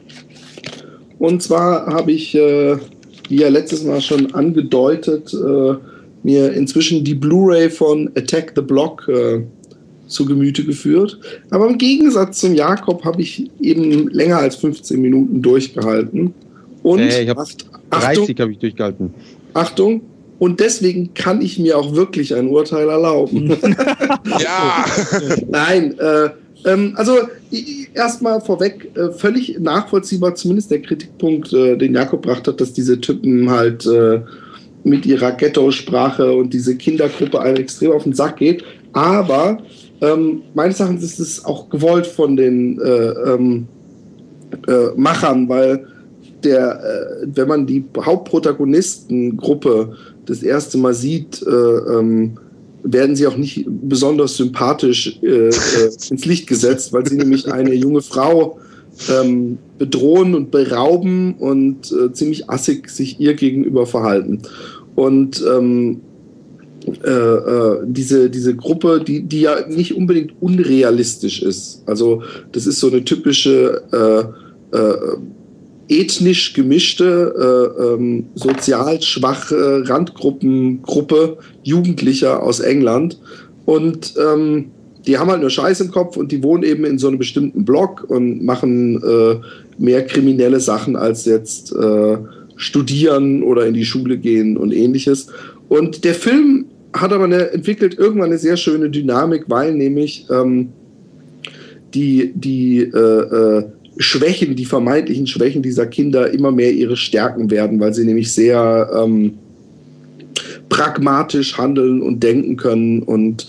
Und zwar habe ich, äh, wie ja letztes Mal schon angedeutet, äh, mir inzwischen die Blu-ray von Attack the Block äh, zu Gemüte geführt. Aber im Gegensatz zum Jakob habe ich eben länger als fünfzehn Minuten durchgehalten. Und Hey, ich hab Acht- dreißig habe ich durchgehalten. Achtung, und deswegen kann ich mir auch wirklich ein Urteil erlauben. Ja, Nein, äh, ähm, also erstmal vorweg, äh, völlig nachvollziehbar, zumindest der Kritikpunkt, äh, den Jakob gebracht hat, dass diese Typen halt äh, mit ihrer Ghetto-Sprache und diese Kindergruppe einem extrem auf den Sack geht. Aber ähm, meines Erachtens ist es auch gewollt von den äh, ähm, äh, Machern, weil der, äh, wenn man die Hauptprotagonistengruppe das erste Mal sieht, äh, ähm, werden sie auch nicht besonders sympathisch äh, äh, ins Licht gesetzt, weil sie nämlich eine junge Frau ähm, bedrohen und berauben und äh, ziemlich assig sich ihr gegenüber verhalten. Und ähm, äh, äh, diese, diese Gruppe, die, die ja nicht unbedingt unrealistisch ist. Also das ist so eine typische äh, äh, ethnisch gemischte, äh, ähm, sozial schwache Randgruppengruppe Jugendlicher aus England. Und ähm, die haben halt nur Scheiß im Kopf und die wohnen eben in so einem bestimmten Block und machen äh, mehr kriminelle Sachen als jetzt äh, studieren oder in die Schule gehen und ähnliches. Und der Film hat aber eine, entwickelt irgendwann eine sehr schöne Dynamik, weil nämlich ähm, die, die äh, äh, Schwächen, die vermeintlichen Schwächen dieser Kinder immer mehr ihre Stärken werden, weil sie nämlich sehr ähm, pragmatisch handeln und denken können und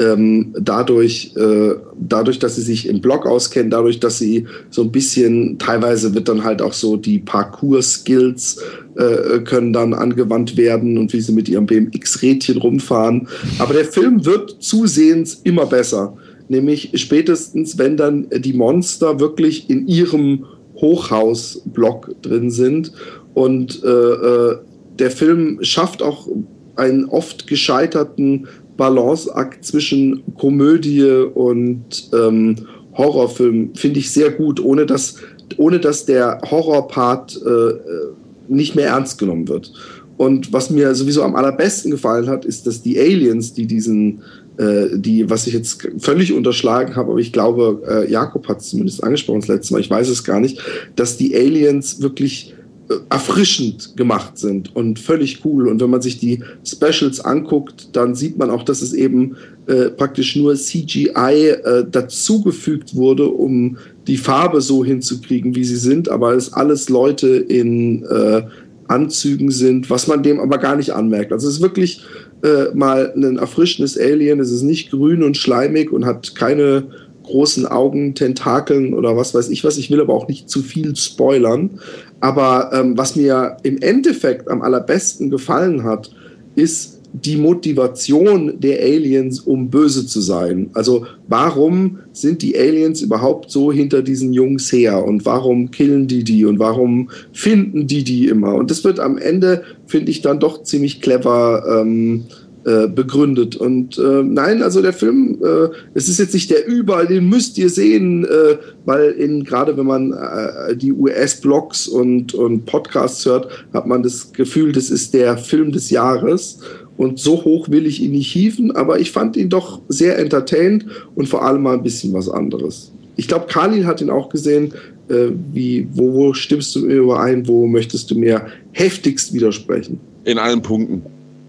ähm, dadurch, äh, dadurch, dass sie sich im Blog auskennen, dadurch, dass sie so ein bisschen, teilweise wird dann halt auch so die Parkour-Skills äh, können dann angewandt werden und wie sie mit ihrem B M X-Rädchen rumfahren. Aber der Film wird zusehends immer besser. Nämlich spätestens, wenn dann die Monster wirklich in ihrem Hochhausblock drin sind. Und äh, äh, der Film schafft auch einen oft gescheiterten Balanceakt zwischen Komödie und ähm, Horrorfilm, finde ich sehr gut, ohne dass, ohne dass der Horrorpart äh, nicht mehr ernst genommen wird. Und was mir sowieso am allerbesten gefallen hat, ist, dass die Aliens, die diesen, äh, die, was ich jetzt völlig unterschlagen habe, aber ich glaube, äh, Jakob hat es zumindest angesprochen das letzte Mal, ich weiß es gar nicht, dass die Aliens wirklich äh, erfrischend gemacht sind und völlig cool. Und wenn man sich die Specials anguckt, dann sieht man auch, dass es eben äh, praktisch nur C G I äh, dazugefügt wurde, um die Farbe so hinzukriegen, wie sie sind, aber es alles Leute in äh, Anzügen sind, was man dem aber gar nicht anmerkt. Also es ist wirklich äh, mal ein erfrischendes Alien, es ist nicht grün und schleimig und hat keine großen Augen, Tentakeln oder was weiß ich was. Ich will aber auch nicht zu viel spoilern. Aber ähm, was mir im Endeffekt am allerbesten gefallen hat, ist die Motivation der Aliens, um böse zu sein. Also warum sind die Aliens überhaupt so hinter diesen Jungs her und warum killen die die und warum finden die die immer? Und das wird am Ende, finde ich, dann doch ziemlich clever ähm, äh, begründet. Und äh, nein, also der Film, äh, es ist jetzt nicht der überall, den müsst ihr sehen, äh, weil in, gerade wenn man äh, die U S-Blogs und, und Podcasts hört, hat man das Gefühl, das ist der Film des Jahres. Und so hoch will ich ihn nicht hieven, aber ich fand ihn doch sehr entertainend und vor allem mal ein bisschen was anderes. Ich glaube, Khalil hat ihn auch gesehen. Äh, wie, wo, wo stimmst du mir überein? Wo möchtest du mir heftigst widersprechen? In allen Punkten.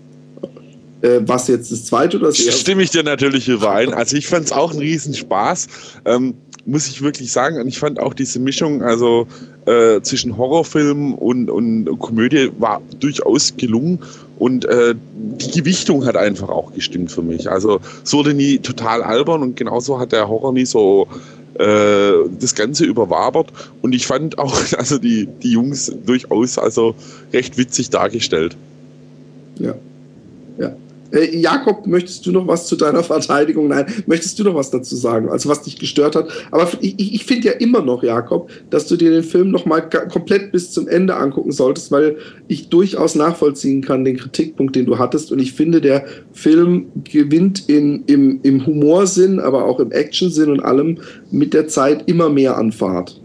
Äh, was jetzt das zweite oder das erste? Stimme ich dir natürlich überein. Also ich fand es auch ein Riesenspaß, ähm, muss ich wirklich sagen. Und ich fand auch diese Mischung, also äh, zwischen Horrorfilm und, und Komödie war durchaus gelungen. Und äh, die Gewichtung hat einfach auch gestimmt für mich. Also es wurde nie total albern und genauso hat der Horror nie so äh, das Ganze überwabert. Und ich fand auch also die, die Jungs durchaus also recht witzig dargestellt. Ja, ja. Äh, Jakob, möchtest du noch was zu deiner Verteidigung? Nein, möchtest du noch was dazu sagen, also was dich gestört hat? Aber ich, ich finde ja immer noch, Jakob, dass du dir den Film noch mal ga- komplett bis zum Ende angucken solltest, weil ich durchaus nachvollziehen kann, den Kritikpunkt, den du hattest. Und ich finde, der Film gewinnt in, im, im Humorsinn, aber auch im Actionsinn und allem mit der Zeit immer mehr an Fahrt.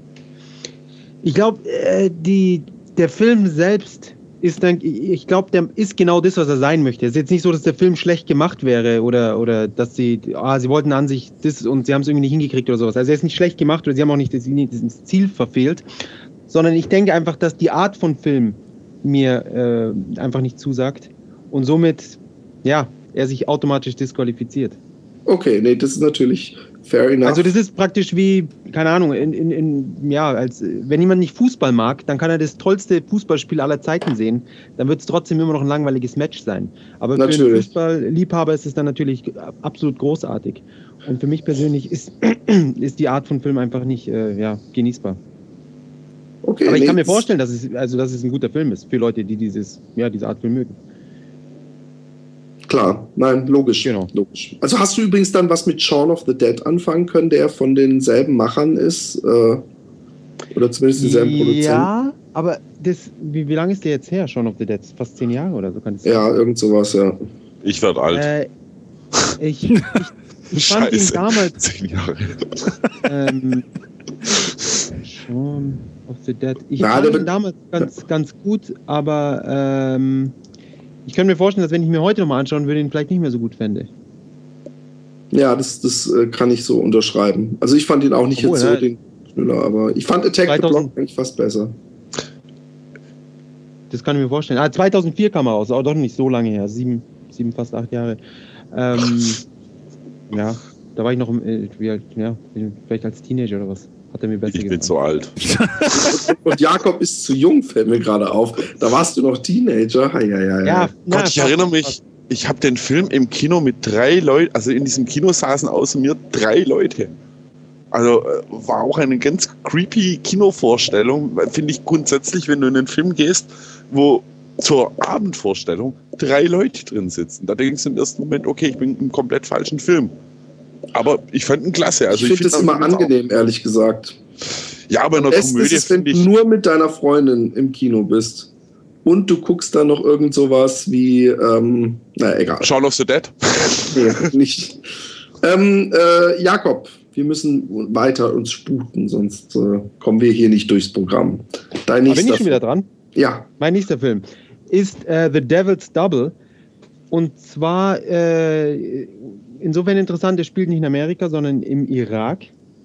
Ich glaube, äh, die, der Film selbst ist dann, ich glaube, der ist genau das, was er sein möchte. Es ist jetzt nicht so, dass der Film schlecht gemacht wäre oder, oder dass sie, ah, sie wollten an sich das und sie haben es irgendwie nicht hingekriegt oder sowas. Also er ist nicht schlecht gemacht oder sie haben auch nicht das, das Ziel verfehlt, sondern ich denke einfach, dass die Art von Film mir äh, einfach nicht zusagt und somit, ja, er sich automatisch disqualifiziert. Okay, nee, das ist natürlich fair enough. Also das ist praktisch wie, keine Ahnung, in, in, in, ja, als, wenn jemand nicht Fußball mag, dann kann er das tollste Fußballspiel aller Zeiten sehen, dann wird es trotzdem immer noch ein langweiliges Match sein. Aber natürlich. Für einen Fußballliebhaber ist es dann natürlich absolut großartig. Und für mich persönlich ist, ist die Art von Film einfach nicht äh, ja, genießbar. Okay, aber ich nee, kann mir vorstellen, dass es, also, dass es ein guter Film ist für Leute, die dieses, ja, diese Art Film mögen. Klar, nein, logisch, genau. logisch. Also hast du übrigens dann was mit Shaun of the Dead anfangen können, der von denselben Machern ist? Äh, oder zumindest denselben Produzenten? Ja, aber das, wie, wie lange ist der jetzt her, Shaun of the Dead? Fast zehn Jahre oder so kann es sein? Ja, irgend sowas, ja. Ich werde alt. Äh, ich, ich, ich fand ihn damals... Zehn Jahre. ähm, Shaun of the Dead. Ich ja, fand ihn wird, damals ganz, ja. ganz gut, aber... Ähm, ich könnte mir vorstellen, dass wenn ich mir heute nochmal anschauen würde, ihn vielleicht nicht mehr so gut fände. Ja, das, das äh, kann ich so unterschreiben. Also ich fand ihn auch nicht Obwohl, jetzt so ja. den Knüller, aber ich fand Attack the Block eigentlich fast besser. Das kann ich mir vorstellen. Ah, zweitausendvier kam er raus, aber doch nicht so lange her. Sieben, sieben fast acht Jahre. Ähm, ja, da war ich noch, äh, ja, vielleicht als Teenager oder was. Hat er mir besser ich gefallen. bin zu alt. Und Jakob ist zu jung, fällt mir gerade auf. Da warst du noch Teenager. Ja, ja, ja. ja Gott, ich erinnere mich, ich habe den Film im Kino mit drei Leuten, also in diesem Kino saßen außer mir drei Leute. Also äh, war auch eine ganz creepy Kinovorstellung, finde ich grundsätzlich, wenn du in einen Film gehst, wo zur Abendvorstellung drei Leute drin sitzen. Da denkst du im ersten Moment, okay, ich bin im komplett falschen Film. Aber ich fand ihn klasse. Also ich finde find das immer angenehm, auch. ehrlich gesagt. Ja, aber in einer Komödie ist, wenn du nur mit deiner Freundin im Kino bist und du guckst dann noch irgend sowas wie, ähm, naja, egal. Shaun of the Dead? Nee, nicht. Ähm, äh, Jakob, wir müssen weiter uns sputen, sonst äh, kommen wir hier nicht durchs Programm. Dein nächster bin ich schon wieder dran? Ja. Mein nächster Film ist äh, The Devil's Double. Und zwar äh, insofern interessant, der spielt nicht in Amerika, sondern im Irak.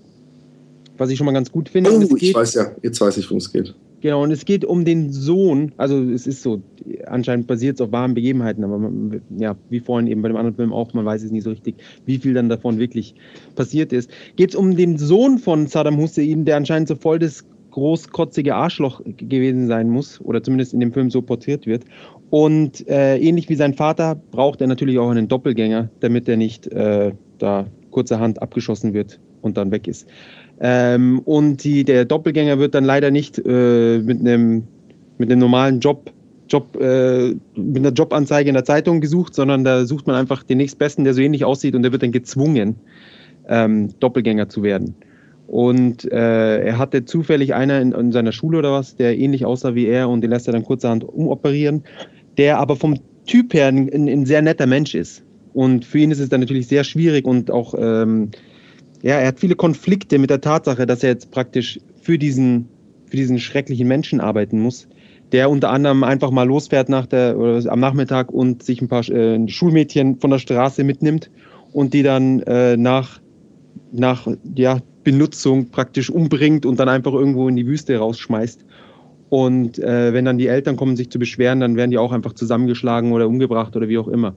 Was ich schon mal ganz gut finde. Oh, geht, ich weiß ja, jetzt weiß ich, worum es geht. Genau, und es geht um den Sohn, also es ist so, anscheinend basiert es auf wahren Begebenheiten, aber man, ja, wie vorhin eben bei dem anderen Film auch, man weiß es nicht so richtig, wie viel dann davon wirklich passiert ist. Geht es um den Sohn von Saddam Hussein, der anscheinend so voll das großkotzige Arschloch gewesen sein muss, oder zumindest in dem Film so porträtiert wird. Und äh, ähnlich wie sein Vater braucht er natürlich auch einen Doppelgänger, damit er nicht äh, da kurzerhand abgeschossen wird und dann weg ist. Ähm, und die, der Doppelgänger wird dann leider nicht äh, mit einem mit einem normalen Job, Job äh, mit einer Jobanzeige in der Zeitung gesucht, sondern da sucht man einfach den nächstbesten, der so ähnlich aussieht, und der wird dann gezwungen, ähm, Doppelgänger zu werden. Und äh, er hatte zufällig einer in, in seiner Schule oder was, der ähnlich aussah wie er, und den lässt er dann kurzerhand umoperieren, der aber vom Typ her ein, ein sehr netter Mensch ist. Und für ihn ist es dann natürlich sehr schwierig und auch ähm, ja, er hat viele Konflikte mit der Tatsache, dass er jetzt praktisch für diesen, für diesen schrecklichen Menschen arbeiten muss, der unter anderem einfach mal losfährt nach der, oder am Nachmittag und sich ein paar äh, Schulmädchen von der Straße mitnimmt und die dann äh, nach, nach ja, Benutzung praktisch umbringt und dann einfach irgendwo in die Wüste rausschmeißt. Und äh, wenn dann die Eltern kommen, sich zu beschweren, dann werden die auch einfach zusammengeschlagen oder umgebracht oder wie auch immer.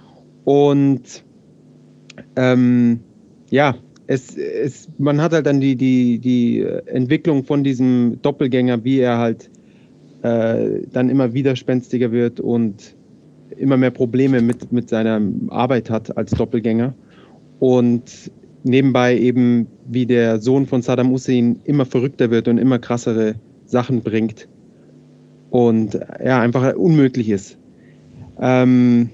Und ähm, ja, Es, es, man hat halt dann die, die, die Entwicklung von diesem Doppelgänger, wie er halt äh, dann immer widerspenstiger wird und immer mehr Probleme mit, mit seiner Arbeit hat als Doppelgänger. Und nebenbei eben, wie der Sohn von Saddam Hussein immer verrückter wird und immer krassere Sachen bringt. Und ja, einfach unmöglich ist. Ähm,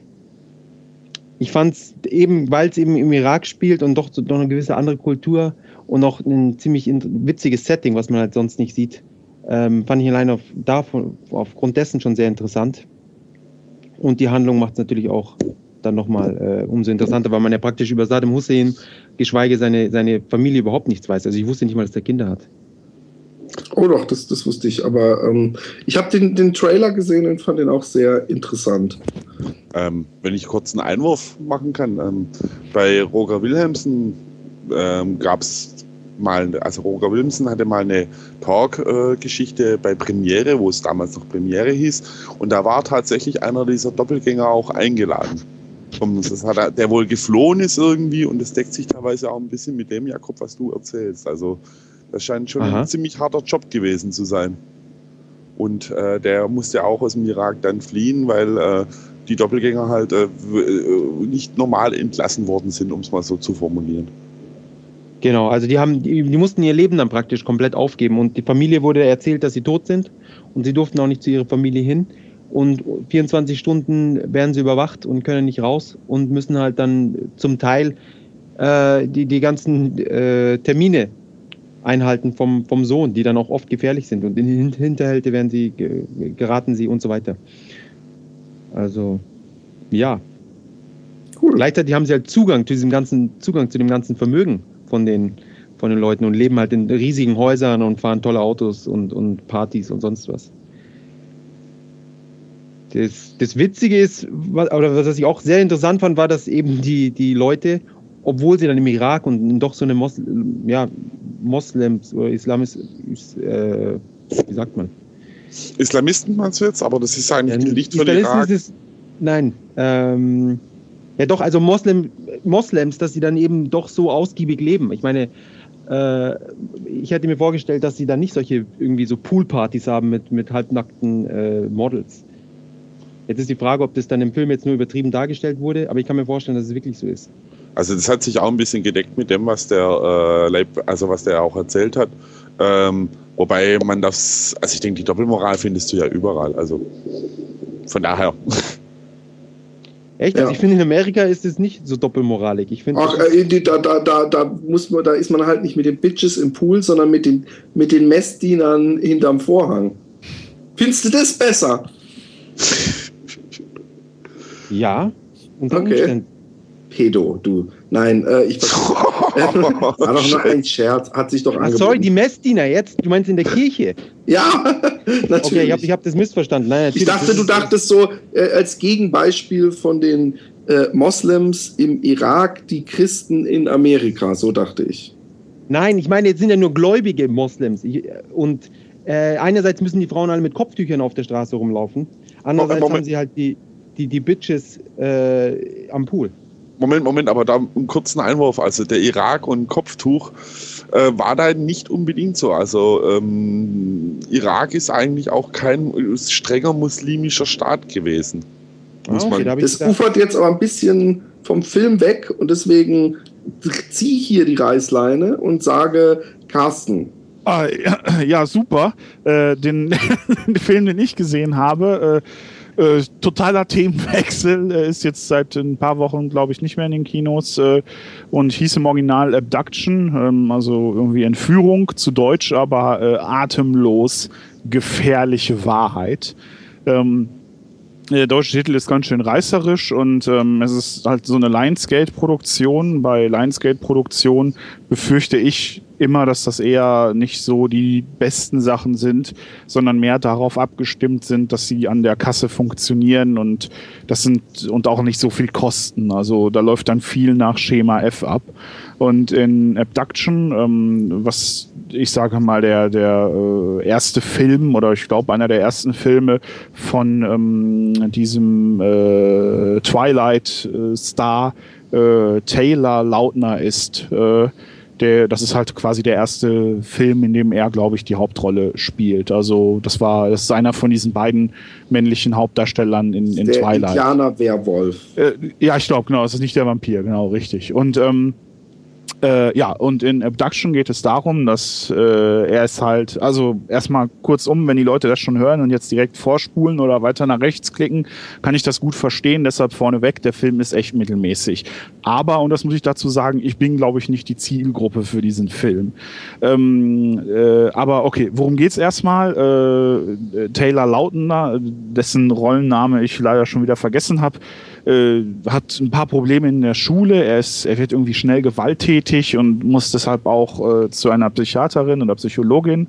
Ich fand es eben, weil es eben im Irak spielt und doch, doch eine gewisse andere Kultur und auch ein ziemlich witziges Setting, was man halt sonst nicht sieht, ähm, fand ich allein auf, davon, aufgrund dessen schon sehr interessant. Und die Handlung macht es natürlich auch dann nochmal äh, umso interessanter, weil man ja praktisch über Saddam Hussein, geschweige seine, seine Familie, überhaupt nichts weiß. Also ich wusste nicht mal, dass der Kinder hat. Oh doch, das, das wusste ich. Aber ähm, ich habe den, den Trailer gesehen und fand den auch sehr interessant. Ähm, wenn ich kurz einen Einwurf machen kann. Ähm, bei Roger Wilhelmsen ähm, gab es mal, also Roger Wilhelmsen hatte mal eine Talk-Geschichte äh, bei Premiere, wo es damals noch Premiere hieß. Und da war tatsächlich einer dieser Doppelgänger auch eingeladen. Und das hat er, der wohl geflohen ist irgendwie, und das deckt sich teilweise auch ein bisschen mit dem, Jakob, was du erzählst. Also das scheint schon Aha. ein ziemlich harter Job gewesen zu sein. Und äh, der musste auch aus dem Irak dann fliehen, weil äh, die Doppelgänger halt äh, nicht normal entlassen worden sind, um es mal so zu formulieren. Genau, also die haben, die, die mussten ihr Leben dann praktisch komplett aufgeben, und die Familie wurde erzählt, dass sie tot sind, und sie durften auch nicht zu ihrer Familie hin, und vierundzwanzig Stunden werden sie überwacht und können nicht raus und müssen halt dann zum Teil äh, die, die ganzen äh, Termine einhalten vom, vom Sohn, die dann auch oft gefährlich sind, und in Hinterhalte werden sie, geraten sie und so weiter. Also, ja. Cool. Gleichzeitig haben sie halt Zugang zu diesem ganzen, Zugang zu dem ganzen Vermögen von den, von den Leuten und leben halt in riesigen Häusern und fahren tolle Autos und, und Partys und sonst was. Das, das Witzige ist, was, oder was ich auch sehr interessant fand, war, dass eben die, die Leute, obwohl sie dann im Irak und doch so eine Mos ja, Moslems oder Islamis, äh, wie sagt man? Islamisten meinst du jetzt? Aber das ist eigentlich Ja, nicht für den Irak. Ist, nein, ähm, ja doch, also Moslem, Moslems, dass sie dann eben doch so ausgiebig leben. Ich meine, äh, ich hätte mir vorgestellt, dass sie dann nicht solche irgendwie so Poolpartys haben mit, mit halbnackten äh, Models. Jetzt ist die Frage, ob das dann im Film jetzt nur übertrieben dargestellt wurde, aber ich kann mir vorstellen, dass es wirklich so ist. Also das hat sich auch ein bisschen gedeckt mit dem, was der äh, Leib, also was der auch erzählt hat. Ähm, wobei man das, also ich denke, die Doppelmoral findest du ja überall. Also von daher. Echt? Ja. Also ich finde, in Amerika ist es nicht so doppelmoralig. Ich finde, Ach, äh, die- da, da, da, da, muss man, da ist man halt nicht mit den Bitches im Pool, sondern mit den, mit den Messdienern hinterm Vorhang. Findest du das besser? ja, unter Okay. Umständen. Pedo, du. Nein, äh, ich war doch nur ein Scherz, hat sich doch Ach, angeboten. sorry, die Messdiener jetzt? Du meinst in der Kirche? Ja, natürlich. Okay, ich habe ich hab das missverstanden. Nein, Ich natürlich, dachte, das du ist- dachtest so äh, als Gegenbeispiel von den äh, Moslems im Irak, die Christen in Amerika, so dachte ich. Nein, ich meine, jetzt sind ja nur gläubige Moslems. Ich, und äh, einerseits müssen die Frauen alle mit Kopftüchern auf der Straße rumlaufen. Andererseits Moment. haben sie halt die, die, die Bitches äh, am Pool. Moment, Moment, aber da einen kurzen Einwurf. Also der Irak und Kopftuch äh, war da nicht unbedingt so. Also ähm, Irak ist eigentlich auch kein strenger muslimischer Staat gewesen. Muss Ah, okay, man- da hab ich Das gedacht- ufert jetzt aber ein bisschen vom Film weg und deswegen ziehe ich hier die Reißleine und sage Carsten. Ah, ja, ja, super. Äh, den, den Film, den ich gesehen habe, äh, äh, totaler Themenwechsel, äh, ist jetzt seit ein paar Wochen, glaube ich, nicht mehr in den Kinos äh, und hieß im Original Abduction, ähm, also irgendwie Entführung, zu Deutsch aber äh, atemlos gefährliche Wahrheit. Ähm, Der deutsche Titel ist ganz schön reißerisch und ähm, es ist halt so eine Lionsgate-Produktion. Bei Lionsgate-Produktion befürchte ich immer, dass das eher nicht so die besten Sachen sind, sondern mehr darauf abgestimmt sind, dass sie an der Kasse funktionieren und das sind und auch nicht so viel kosten. Also da läuft dann viel nach Schema F ab. Und in Abduction, ähm, was ich sage mal der der äh, erste Film oder ich glaube einer der ersten Filme von ähm, diesem äh, Twilight-Star äh, Taylor Lautner ist. Äh, der, das ist halt quasi der erste Film, in dem er, glaube ich, die Hauptrolle spielt. Also das war, das ist einer von diesen beiden männlichen Hauptdarstellern in, in Der Twilight. Indianer-Werwolf. Äh, ja, ich glaube, genau, es ist nicht der Vampir, genau, richtig. Und ähm, äh, ja, und in Abduction geht es darum, dass äh, er ist halt, also erstmal kurzum, wenn die Leute das schon hören und jetzt direkt vorspulen oder weiter nach rechts klicken, kann ich das gut verstehen, deshalb vorneweg, der Film ist echt mittelmäßig. Aber, und das muss ich dazu sagen, ich bin, glaube ich, nicht die Zielgruppe für diesen Film. Ähm, äh, aber okay, worum geht's erstmal? Äh, Taylor Lautner, dessen Rollenname ich leider schon wieder vergessen habe, äh, hat ein paar Probleme in der Schule. Er ist, er wird irgendwie schnell gewalttätig und muss deshalb auch äh, zu einer Psychiaterin oder Psychologin.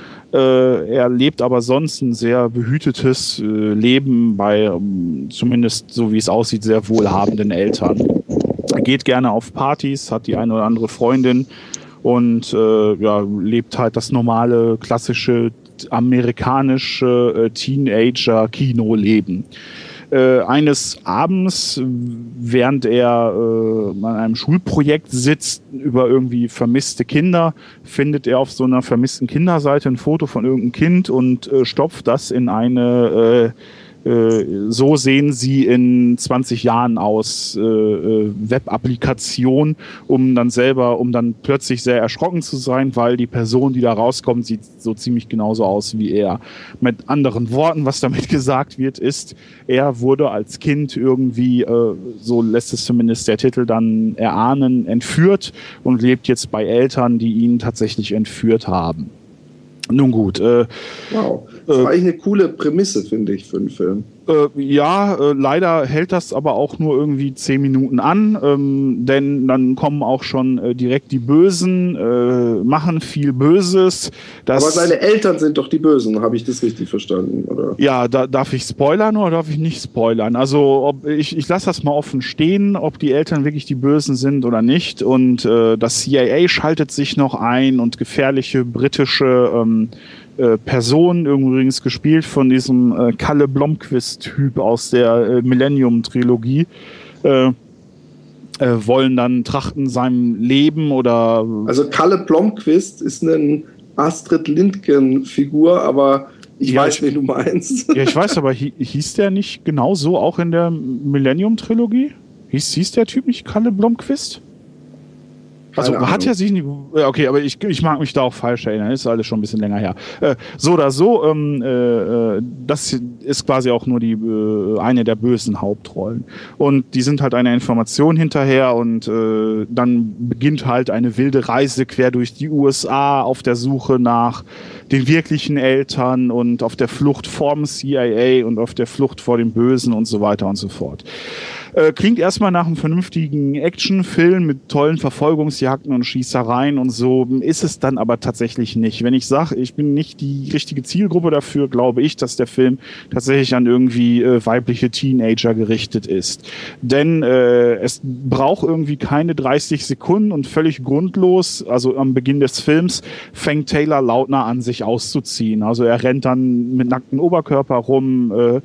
Äh, er lebt aber sonst ein sehr behütetes äh, Leben bei, ähm, zumindest so wie es aussieht, sehr wohlhabenden Eltern. Er geht gerne auf Partys, hat die eine oder andere Freundin und äh, ja, lebt halt das normale, klassische, amerikanische äh, Teenager-Kinoleben. Äh, eines Abends, während er äh, an einem Schulprojekt sitzt über irgendwie vermisste Kinder, findet er auf so einer vermissten Kinderseite ein Foto von irgendeinem Kind und äh, stopft das in eine äh, äh, so sehen sie in zwanzig Jahren aus äh, äh, Web-Applikation, um dann selber, um dann plötzlich sehr erschrocken zu sein, weil die Person, die da rauskommt, sieht so ziemlich genauso aus wie er. Mit anderen Worten, was damit gesagt wird, ist, er wurde als Kind irgendwie, äh, so lässt es zumindest der Titel dann erahnen, entführt und lebt jetzt bei Eltern, die ihn tatsächlich entführt haben. Nun gut. Äh, Wow. Das war eigentlich eine coole Prämisse, finde ich, für einen Film. Äh, ja, äh, leider hält das aber auch nur irgendwie zehn Minuten an, ähm, denn dann kommen auch schon äh, direkt die Bösen, äh, machen viel Böses. Das, Aber seine Eltern sind doch die Bösen, habe ich das richtig verstanden, oder? ja, da, darf ich spoilern oder darf ich nicht spoilern? Also ob, ich, ich lasse das mal offen stehen, ob die Eltern wirklich die Bösen sind oder nicht. Und äh, das C I A schaltet sich noch ein und gefährliche britische ähm, äh, Personen, übrigens gespielt von diesem äh, Kalle Blomqvist-Typ aus der äh, Millennium-Trilogie, äh, äh, wollen dann trachten seinem Leben oder... Also Kalle Blomqvist ist eine Astrid Lindgren-Figur, aber Ich Ja, weiß, ich- wen du meinst. Ja, ich weiß, aber hi- hieß der nicht genau so auch in der Millennium-Trilogie? Hieß, hieß der Typ nicht Kalle Blomqvist? Also Keine hat Ahnung. er sich nicht. Ja, okay, aber ich, ich mag mich da auch falsch erinnern. Ist alles schon ein bisschen länger her. Äh, so oder so, ähm, äh, das ist quasi auch nur die äh, eine der bösen Hauptrollen. Und die sind halt einer Information hinterher und äh, dann beginnt halt eine wilde Reise quer durch die U S A auf der Suche nach den wirklichen Eltern und auf der Flucht vorm C I A und auf der Flucht vor dem Bösen und so weiter und so fort. Äh, klingt erstmal nach einem vernünftigen Actionfilm mit tollen Verfolgungsjagden und Schießereien und so, ist es dann aber tatsächlich nicht. Wenn ich sage, ich bin nicht die richtige Zielgruppe dafür, glaube ich, dass der Film tatsächlich an irgendwie äh, weibliche Teenager gerichtet ist. Denn äh, es braucht irgendwie keine dreißig Sekunden und völlig grundlos, also am Beginn des Films, fängt Taylor Lautner an, sich auszuziehen. Also er rennt dann mit nacktem Oberkörper rum, äh,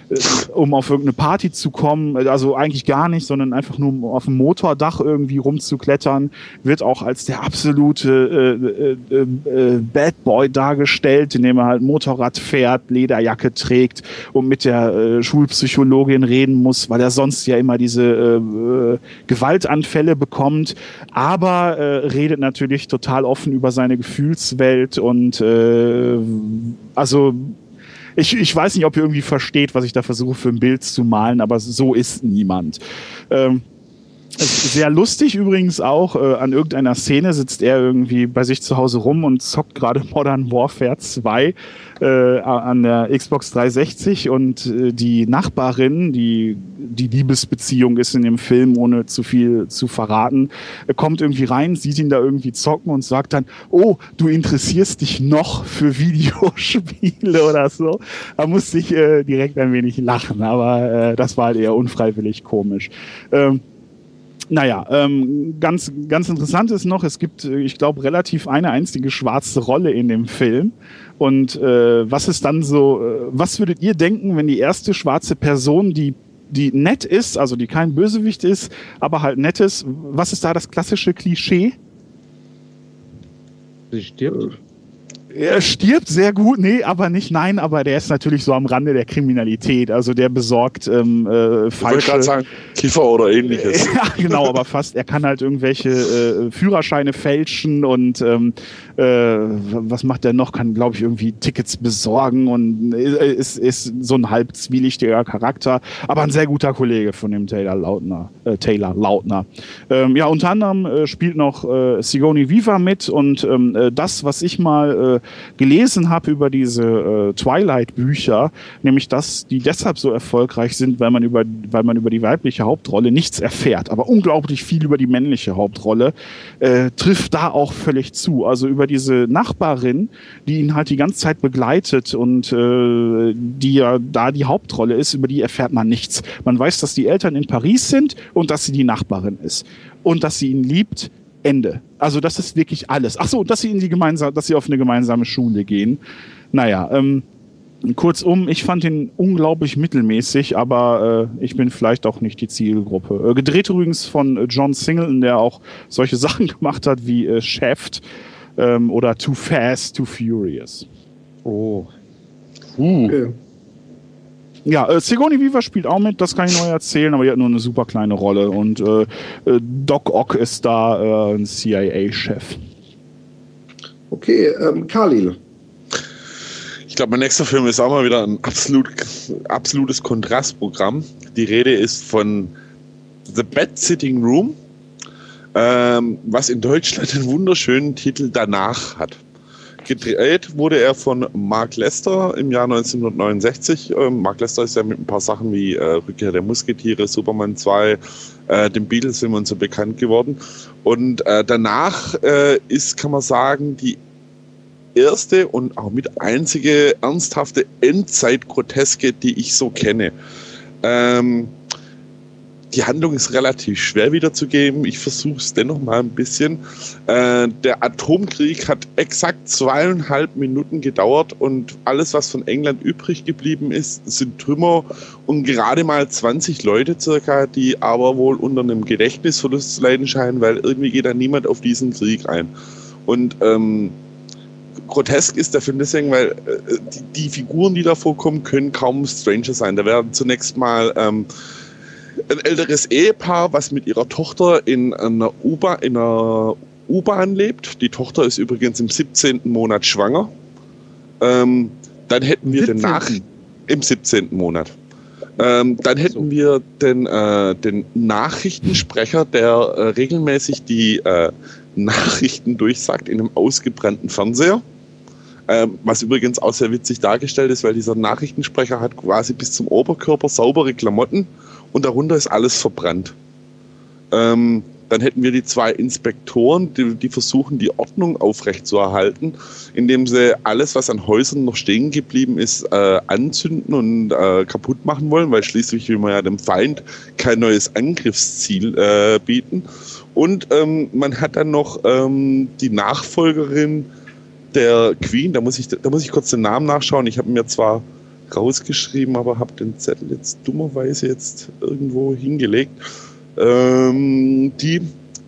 um auf irgendeine Party zu kommen, also eigentlich gar nicht, sondern einfach nur um auf dem Motordach irgendwie rumzuklettern, wird auch als der absolute äh, äh, äh, Bad Boy dargestellt, indem er halt Motorrad fährt, Lederjacke trägt und mit der äh, Schulpsychologin reden muss, weil er sonst ja immer diese äh, äh, Gewaltanfälle bekommt, aber äh, redet natürlich total offen über seine Gefühlswelt und äh, also Ich, ich weiß nicht, ob ihr irgendwie versteht, was ich da versuche für ein Bild zu malen, aber so ist niemand. Ähm, es ist sehr lustig übrigens auch, äh, an irgendeiner Szene sitzt er irgendwie bei sich zu Hause rum und zockt gerade Modern Warfare zwei äh, an der Xbox dreihundertsechzig und äh, die Nachbarin, die die Liebesbeziehung ist in dem Film, ohne zu viel zu verraten, äh, kommt irgendwie rein, sieht ihn da irgendwie zocken und sagt dann, oh, du interessierst dich noch für Videospiele oder so. Da musste ich äh, direkt ein wenig lachen, aber äh, das war halt eher unfreiwillig komisch. Ähm, Naja, ähm, ganz, ganz interessant ist noch, es gibt, äh, ich glaube, relativ eine einzige schwarze Rolle in dem Film. Und äh, was ist dann so, äh, was würdet ihr denken, wenn die erste schwarze Person, die, die nett ist, also die kein Bösewicht ist, aber halt nett ist, was ist da das klassische Klischee? Sie stirbt. Er stirbt sehr gut, nee, aber nicht, nein, aber der ist natürlich so am Rande der Kriminalität, also der besorgt ähm, äh, Ich wollte falsche... gerade sagen, Kiffer oder ähnliches. Ja, genau, aber fast. Er kann halt irgendwelche äh, Führerscheine fälschen und ähm, äh, was macht er noch? Kann, glaube ich, irgendwie Tickets besorgen und äh, ist, ist so ein halb zwielichtiger Charakter, aber ein sehr guter Kollege von dem Taylor Lautner. Äh, Taylor Lautner. Ähm, ja, unter anderem äh, spielt noch äh, Sigourney Weaver mit und ähm, äh, das, was ich mal äh, gelesen habe über diese äh, Twilight-Bücher, nämlich dass die deshalb so erfolgreich sind, weil man über, weil man über die weibliche Hauptrolle nichts erfährt, aber unglaublich viel über die männliche Hauptrolle, äh, trifft da auch völlig zu. Also über diese Nachbarin, die ihn halt die ganze Zeit begleitet und äh, die ja da die Hauptrolle ist, über die erfährt man nichts. Man weiß, dass die Eltern in Paris sind und dass sie die Nachbarin ist und dass sie ihn liebt. Ende. Also das ist wirklich alles. Ach so, dass sie in die gemeinsam, dass sie auf eine gemeinsame Schule gehen. Naja, ähm, kurzum, ich fand ihn unglaublich mittelmäßig, aber äh, ich bin vielleicht auch nicht die Zielgruppe. Äh, gedreht übrigens von äh, John Singleton, der auch solche Sachen gemacht hat wie äh, Shaft ähm, oder Too Fast, Too Furious. Oh. Uh. Okay. Ja, äh, Sigourney Weaver spielt auch mit, das kann ich neu erzählen, aber die hat nur eine super kleine Rolle. Und äh, äh, Doc Ock ist da äh, ein C I A-Chef. Okay, ähm, Khalil. Ich glaube, mein nächster Film ist auch mal wieder ein absolut, absolutes Kontrastprogramm. Die Rede ist von The Bed Sitting Room, ähm, was in Deutschland einen wunderschönen Titel Danach hat. Gedreht wurde er von Mark Lester im Jahr neunzehnhundertneunundsechzig. Ähm, Mark Lester ist ja mit ein paar Sachen wie äh, Rückkehr der Musketiere, Superman zwei, äh, dem Beatles-Film und so bekannt geworden. Und äh, danach äh, ist, kann man sagen, die erste und auch mit einzige ernsthafte Endzeit-Groteske, die ich so kenne. Ähm, die Handlung ist relativ schwer wiederzugeben. Ich versuche es dennoch mal ein bisschen. Äh, der Atomkrieg hat exakt zweieinhalb Minuten gedauert und alles, was von England übrig geblieben ist, sind Trümmer und gerade mal zwanzig Leute circa, die aber wohl unter einem Gedächtnisverlust zu leiden scheinen, weil irgendwie geht da niemand auf diesen Krieg ein. Und ähm, grotesk ist der Film deswegen, weil äh, die, die Figuren, die da vorkommen, können kaum Stranger sein. Da werden zunächst mal ähm, ein älteres Ehepaar, was mit ihrer Tochter in einer U-Bahn, in einer U-Bahn lebt. Die Tochter ist übrigens im siebzehnten Monat schwanger. Ähm, dann hätten wir den Nach... Im siebzehnten Monat. Ähm, dann hätten wir den, äh, den Nachrichtensprecher, der äh, regelmäßig die äh, Nachrichten durchsagt in einem ausgebrannten Fernseher. Ähm, was übrigens auch sehr witzig dargestellt ist, weil dieser Nachrichtensprecher hat quasi bis zum Oberkörper saubere Klamotten und darunter ist alles verbrannt. Ähm, Dann hätten wir die zwei Inspektoren, die, die versuchen, die Ordnung aufrechtzuerhalten, indem sie alles, was an Häusern noch stehen geblieben ist, äh, anzünden und äh, kaputt machen wollen, weil schließlich will man ja dem Feind kein neues Angriffsziel äh, bieten. Und ähm, man hat dann noch ähm, die Nachfolgerin der Queen, da muss ich, da muss ich kurz den Namen nachschauen. Ich habe mir zwar rausgeschrieben, aber habe den Zettel jetzt dummerweise jetzt irgendwo hingelegt. Ähm, die,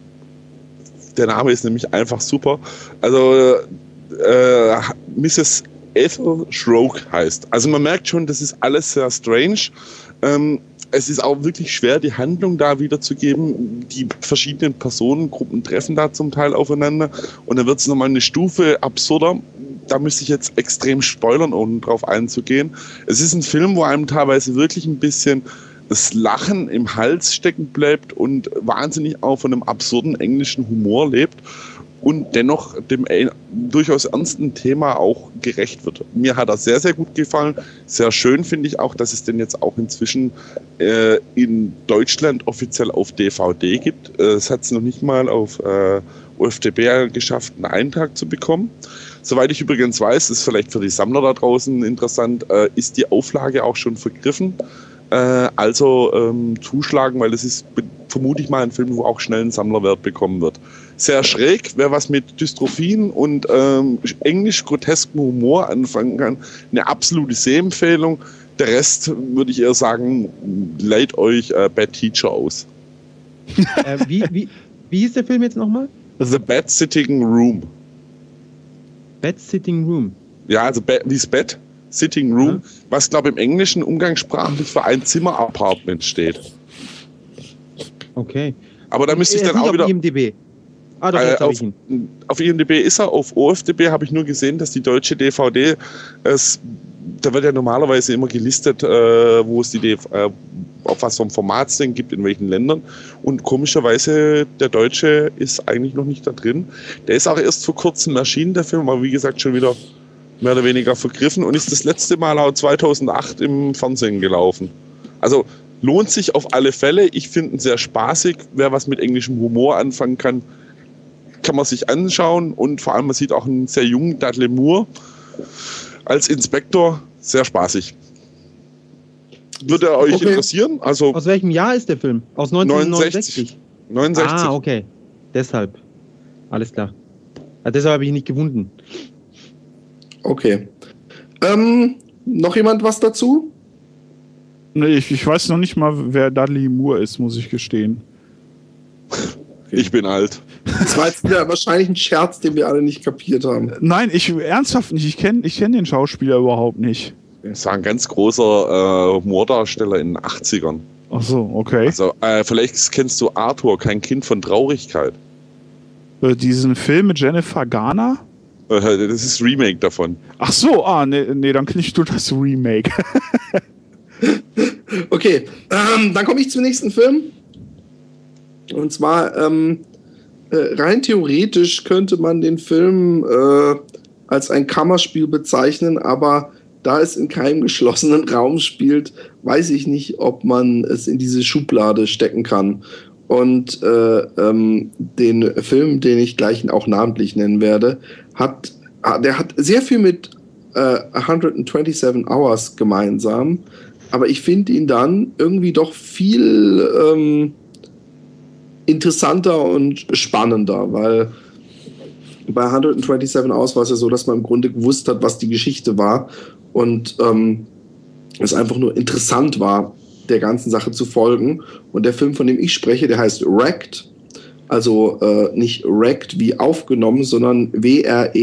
der Name ist nämlich einfach super. Also äh, Misses Ethel Schrock heißt. Also man merkt schon, das ist alles sehr strange. Ähm, es ist auch wirklich schwer, die Handlung da wiederzugeben. Die verschiedenen Personengruppen treffen da zum Teil aufeinander und dann wird es nochmal eine Stufe absurder. Da müsste ich jetzt extrem spoilern, um drauf einzugehen. Es ist ein Film, wo einem teilweise wirklich ein bisschen das Lachen im Hals stecken bleibt und wahnsinnig auch von einem absurden englischen Humor lebt und dennoch dem durchaus ernsten Thema auch gerecht wird. Mir hat er sehr, sehr gut gefallen. Sehr schön finde ich auch, dass es den jetzt auch inzwischen äh, in Deutschland offiziell auf D V D gibt. Äh, es hat es noch nicht mal auf äh, O F D B geschafft, einen Eintrag zu bekommen. Soweit ich übrigens weiß, ist vielleicht für die Sammler da draußen interessant, äh, ist die Auflage auch schon vergriffen. Äh, also ähm, zuschlagen, weil das ist, vermute ich mal, ein Film, wo auch schnell einen Sammlerwert bekommen wird. Sehr schräg, wer was mit Dystrophien und ähm, englisch-groteskem Humor anfangen kann, eine absolute Sehempfehlung. Der Rest, würde ich eher sagen, leiht euch äh, Bad Teacher aus. äh, wie, wie, wie hieß der Film jetzt nochmal? The Bad Sitting Room. Bad Sitting Room? Ja, also Bad, wie das Bett. Sitting Room, ja. Was, glaube ich, im Englischen umgangssprachlich für ein Zimmer-Apartment steht. Okay. Aber da müsste ich dann auch wieder... Auf I M D B. Ah, doch, äh, jetzt auf, ich ihn. auf I M D B ist er, auf O F D B habe ich nur gesehen, dass die deutsche D V D, es, da wird ja normalerweise immer gelistet, äh, wo es die D V D, äh, auf was für ein Format es denn gibt, in welchen Ländern. Und komischerweise, der deutsche ist eigentlich noch nicht da drin. Der ist auch erst vor kurzem erschienen, der Film, aber wie gesagt schon wieder mehr oder weniger vergriffen und ist das letzte Mal auch zweitausendacht im Fernsehen gelaufen. Also lohnt sich auf alle Fälle. Ich finde ihn sehr spaßig. Wer was mit englischem Humor anfangen kann, kann man sich anschauen. Und vor allem, man sieht auch einen sehr jungen Dudley Moore als Inspektor. Sehr spaßig. Würde er euch okay. interessieren? Also aus welchem Jahr ist der Film? Aus neunzehnhundertneunundsechzig? neunundsechzig. Ah, okay. Deshalb. Alles klar. Ja, deshalb habe ich ihn nicht gefunden. Okay. Ähm, noch jemand was dazu? Nee, ich, ich weiß noch nicht mal, wer Dudley Moore ist, muss ich gestehen. Ich bin alt. Das war jetzt wieder wahrscheinlich ein Scherz, den wir alle nicht kapiert haben. Nein, ich ernsthaft nicht. Ich kenne ich kenn den Schauspieler überhaupt nicht. Das war ein ganz großer äh, Humordarsteller in den achtzigern. Ach so, okay. Also, äh, vielleicht kennst du Arthur, kein Kind von Traurigkeit. Äh, diesen Film mit Jennifer Garner? Äh, das ist Remake davon. Ach so, ah, nee, nee dann kenne ich nur das Remake. Okay, ähm, dann komme ich zum nächsten Film. Und zwar, ähm, äh, rein theoretisch könnte man den Film äh, als ein Kammerspiel bezeichnen, aber da es in keinem geschlossenen Raum spielt, weiß ich nicht, ob man es in diese Schublade stecken kann. Und äh, ähm, den Film, den ich gleich auch namentlich nennen werde, hat, der hat sehr viel mit äh, hundertsiebenundzwanzig Hours gemeinsam, aber ich finde ihn dann irgendwie doch viel ähm, interessanter und spannender, weil bei hundertsiebenundzwanzig Hours war es ja so, dass man im Grunde gewusst hat, was die Geschichte war und ähm, es einfach nur interessant war, der ganzen Sache zu folgen. Und der Film, von dem ich spreche, der heißt Wrecked, also äh, nicht Wrecked wie aufgenommen, sondern W R E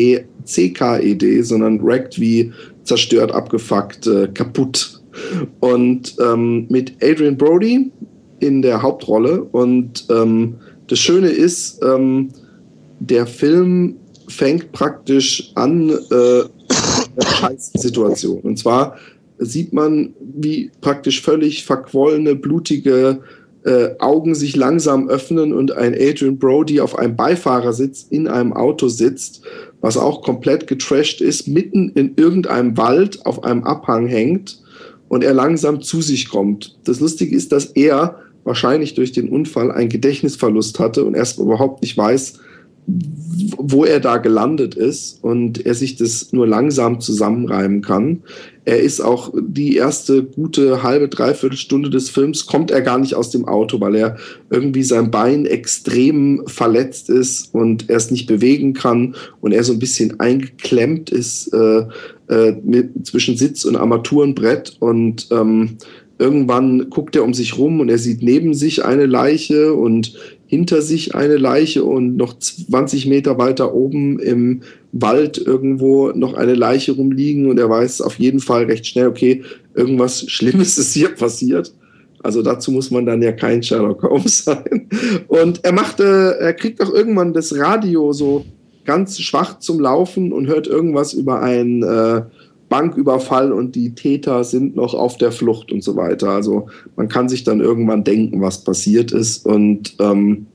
C K E D, sondern wrecked wie zerstört, abgefuckt, äh, kaputt. Und ähm, mit Adrian Brody in der Hauptrolle. Und ähm, das Schöne ist, ähm, der Film fängt praktisch an äh, eine Scheißsituation. Und zwar sieht man, wie praktisch völlig verquollene, blutige äh, Augen sich langsam öffnen und ein Adrian Brody auf einem Beifahrersitz in einem Auto sitzt, was auch komplett getrashed ist, mitten in irgendeinem Wald auf einem Abhang hängt und er langsam zu sich kommt. Das Lustige ist, dass er wahrscheinlich durch den Unfall einen Gedächtnisverlust hatte und erst überhaupt nicht weiß, wo er da gelandet ist und er sich das nur langsam zusammenreimen kann. Er ist auch die erste gute halbe, dreiviertel Stunde des Films, kommt er gar nicht aus dem Auto, weil er irgendwie sein Bein extrem verletzt ist und er es nicht bewegen kann und er so ein bisschen eingeklemmt ist äh, äh, mit, zwischen Sitz und Armaturenbrett und ähm, irgendwann guckt er um sich rum und er sieht neben sich eine Leiche und hinter sich eine Leiche und noch zwanzig Meter weiter oben im Wald irgendwo noch eine Leiche rumliegen und er weiß auf jeden Fall recht schnell, okay, irgendwas Schlimmes ist hier passiert. Also dazu muss man dann ja kein Sherlock Holmes sein. Und er machte, er kriegt auch irgendwann das Radio so ganz schwach zum Laufen und hört irgendwas über einen äh, Banküberfall und die Täter sind noch auf der Flucht und so weiter. Also man kann sich dann irgendwann denken, was passiert ist und ähm,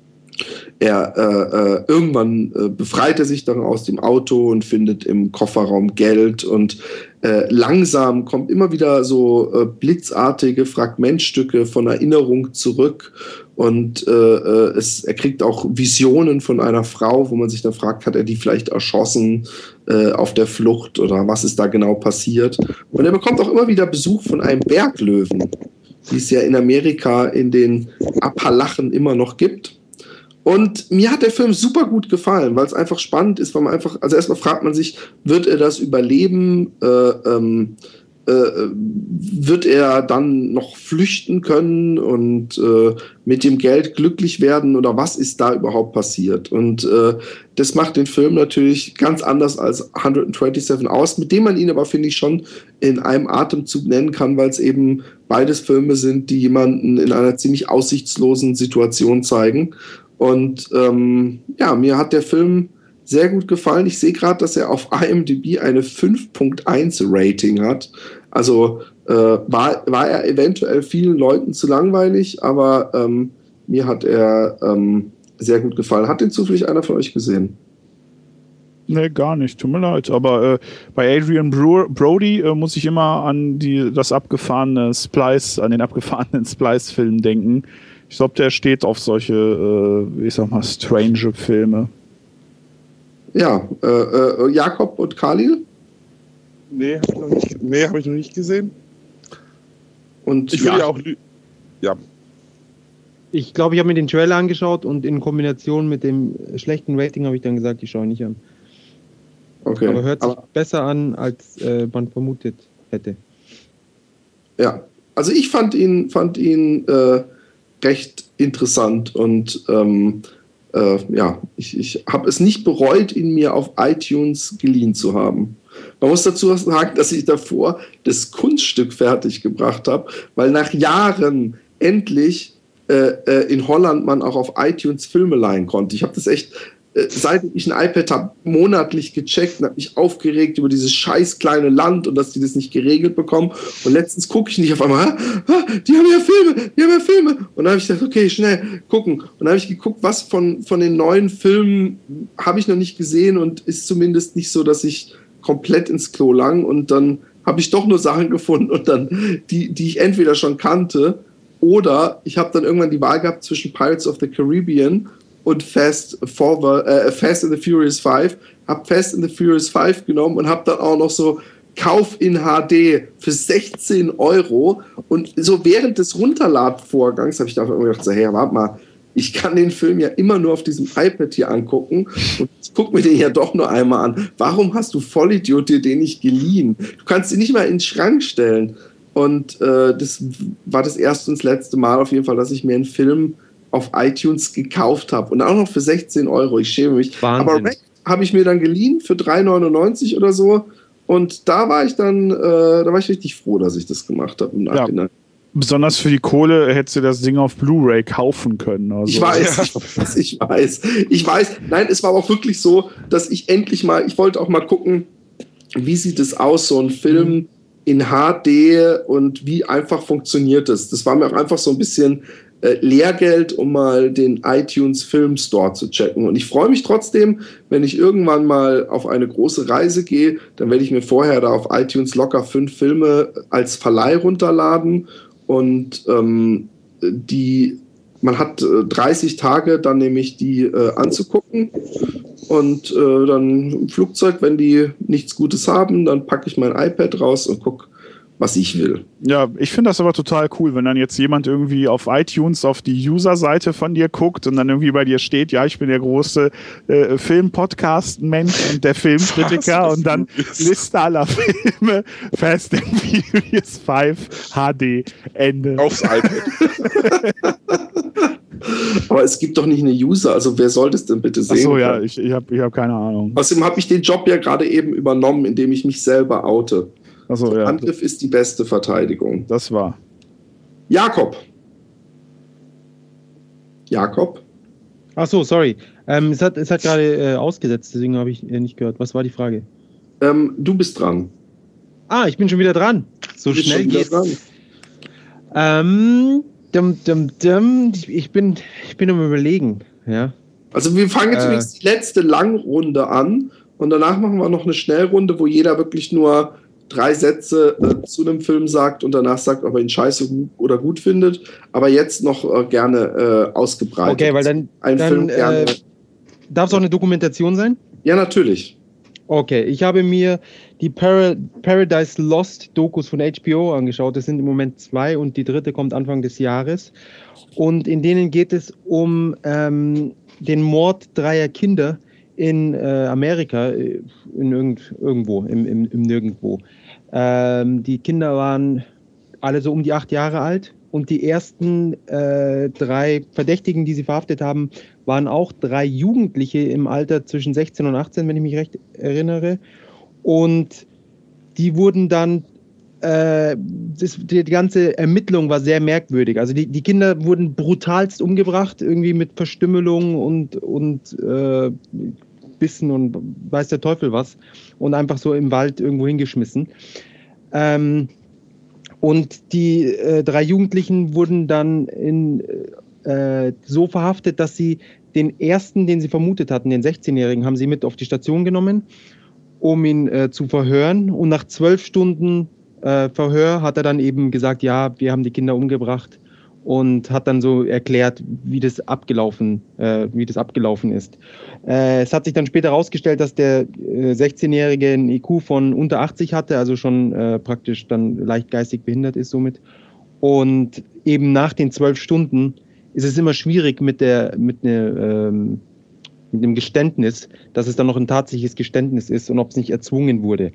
er äh, äh, irgendwann äh, befreit er sich dann aus dem Auto und findet im Kofferraum Geld und äh, langsam kommt immer wieder so äh, blitzartige Fragmentstücke von Erinnerung zurück und äh, äh, es, er kriegt auch Visionen von einer Frau, wo man sich dann fragt, hat er die vielleicht erschossen äh, auf der Flucht oder was ist da genau passiert? Und er bekommt auch immer wieder Besuch von einem Berglöwen, die es ja in Amerika in den Appalachen immer noch gibt. Und mir hat der Film super gut gefallen, weil es einfach spannend ist, weil man einfach, also erstmal fragt man sich, wird er das überleben? Äh, ähm, äh, wird er dann noch flüchten können und äh, mit dem Geld glücklich werden oder was ist da überhaupt passiert? Und äh, das macht den Film natürlich ganz anders als hundertsiebenundzwanzig aus, mit dem man ihn aber, finde ich, schon in einem Atemzug nennen kann, weil es eben beides Filme sind, die jemanden in einer ziemlich aussichtslosen Situation zeigen. Und ähm, ja, mir hat der Film sehr gut gefallen. Ich sehe gerade, dass er auf I M D B eine fünf Komma eins Rating hat. Also äh, war, war er eventuell vielen Leuten zu langweilig, aber ähm, mir hat er ähm, sehr gut gefallen. Hat den zufällig einer von euch gesehen? Nee, gar nicht. Tut mir leid. Aber äh, bei Adrian Bro- Brody äh, muss ich immer an die, das abgefahrene Splice, an den abgefahrenen Splice-Film denken. Ich glaube, der steht auf solche, äh, ich sag mal, strange Filme. Ja, äh, äh, Jakob und Khalil? Nee, hab ich noch nicht, nee, habe ich noch nicht gesehen. Und ich will ja, ja auch. Ja. Ich glaube, ich habe mir den Trailer angeschaut und in Kombination mit dem schlechten Rating habe ich dann gesagt, ich schaue ihn nicht an. okay. Aber hört sich Aber, besser an, als äh, man vermutet hätte. ja, also ich fand ihn, fand ihn äh, recht interessant und ähm, äh, ja, ich, ich habe es nicht bereut, ihn mir auf iTunes geliehen zu haben. Man muss dazu sagen, dass ich davor das Kunststück fertig gebracht habe, weil nach Jahren endlich äh, äh, in Holland man auch auf iTunes Filme leihen konnte. Ich habe das echt, äh, seit ich ein iPad habe, monatlich gecheckt und habe mich aufgeregt über dieses scheiß kleine Land und dass die das nicht geregelt bekommen. Und letztens gucke ich nicht auf einmal, ah, ah, die haben ja Filme, die haben ja Filme. Und dann habe ich gedacht, okay, schnell gucken. Und dann habe ich geguckt, was von, von den neuen Filmen habe ich noch nicht gesehen und ist zumindest nicht so, dass ich komplett ins Klo lang und dann habe ich doch nur Sachen gefunden und dann die, die ich entweder schon kannte oder ich habe dann irgendwann die Wahl gehabt zwischen Pirates of the Caribbean und Fast Forward, äh, Fast and the Furious fünf, habe Fast and the Furious fünf genommen und habe dann auch noch so Kauf in H D für sechzehn Euro und so während des Runterladvorgangs habe ich da immer gedacht, so, hey, warte mal, ich kann den Film ja immer nur auf diesem iPad hier angucken und ich gucke mir den ja doch nur einmal an. Warum hast du Vollidiot dir den nicht geliehen? Du kannst ihn nicht mal in den Schrank stellen. Und äh, das war das erste und das letzte Mal auf jeden Fall, dass ich mir einen Film auf iTunes gekauft habe. Und auch noch für sechzehn Euro. Ich schäme mich. Wahnsinn. Aber Wrecked, habe ich mir dann geliehen für drei neunundneunzig oder so. Und da war ich dann, äh, da war ich richtig froh, dass ich das gemacht habe im Nachhinein. Ja. Besonders für die Kohle hättest du das Ding auf Blu-ray kaufen können. Also. Ich weiß, ich weiß, ich weiß. Ich weiß. Nein, es war aber auch wirklich so, dass ich endlich mal, ich wollte auch mal gucken, wie sieht es aus, so ein Film in H D und wie einfach funktioniert das. Das war mir auch einfach so ein bisschen äh, Lehrgeld, um mal den iTunes Film Store zu checken. Und ich freue mich trotzdem, wenn ich irgendwann mal auf eine große Reise gehe, dann werde ich mir vorher da auf iTunes locker fünf Filme als Verleih runterladen. Und ähm, die, man hat äh, dreißig Tage dann nämlich die äh, anzugucken und äh, dann im Flugzeug, wenn die nichts Gutes haben, dann packe ich mein iPad raus und gucke, was ich will. Ja, ich finde das aber total cool, wenn dann jetzt jemand irgendwie auf iTunes auf die User-Seite von dir guckt und dann irgendwie bei dir steht, ja, ich bin der große äh, Film-Podcast-Mensch und der Filmkritiker und dann Liste aller Filme, Fast and Furious fünf, H D, Ende. Aufs iPad. Aber es gibt doch nicht eine User, also wer soll das denn bitte sehen? Achso, ja, ich, ich habe ich hab keine Ahnung. Außerdem habe ich den Job ja gerade eben übernommen, indem ich mich selber oute. Achso, ja. Angriff ist die beste Verteidigung. Das war. Jakob. Jakob? Ach so, sorry. Ähm, es hat, es hat gerade äh, ausgesetzt, deswegen habe ich äh, nicht gehört. Was war die Frage? Ähm, du bist dran. Ah, ich bin schon wieder dran. So Du bist schnell schon wieder geht's. dran. Ähm, dum, dum, dum. Ich, ich bin, ich bin am Überlegen. Ja. Also wir fangen jetzt Äh. übrigens die letzte Langrunde an und danach machen wir noch eine Schnellrunde, wo jeder wirklich nur drei Sätze äh, zu einem Film sagt und danach sagt, ob er ihn scheiße gu- oder gut findet, aber jetzt noch äh, gerne äh, ausgebreitet. Okay, weil dann, Ein dann Film gerne. äh, darf es auch eine Dokumentation sein? Ja, natürlich. Okay, ich habe mir die Para Paradise Lost Dokus von H B O angeschaut. Das sind im Moment zwei und die dritte kommt Anfang des Jahres. Und in denen geht es um ähm, den Mord dreier Kinder in äh, Amerika, äh, in irgend, irgendwo, im, im, im Nirgendwo. Ähm, die Kinder waren alle so um die acht Jahre alt und die ersten äh, drei Verdächtigen, die sie verhaftet haben, waren auch drei Jugendliche im Alter zwischen sechzehn und achtzehn, wenn ich mich recht erinnere. Und die wurden dann, äh, das, die, die ganze Ermittlung war sehr merkwürdig. Also die, die Kinder wurden brutalst umgebracht, irgendwie mit Verstümmelung und, und äh, Bissen und weiß der Teufel was. Und einfach so im Wald irgendwo hingeschmissen. Ähm, und die äh, drei Jugendlichen wurden dann in, äh, so verhaftet, dass sie den ersten, den sie vermutet hatten, den sechzehnjährigen, haben sie mit auf die Station genommen, um ihn äh, zu verhören. Und nach zwölf Stunden äh, Verhör hat er dann eben gesagt, ja, wir haben die Kinder umgebracht und hat dann so erklärt, wie das abgelaufen, äh, wie das abgelaufen ist. Äh, es hat sich dann später herausgestellt, dass der äh, sechzehnjährige einen I Q von unter achtzig hatte, also schon äh, praktisch dann leicht geistig behindert ist somit. Und eben nach den zwölf Stunden ist es immer schwierig mit der mit, ne, ähm, mit dem Geständnis, dass es dann noch ein tatsächliches Geständnis ist und ob es nicht erzwungen wurde.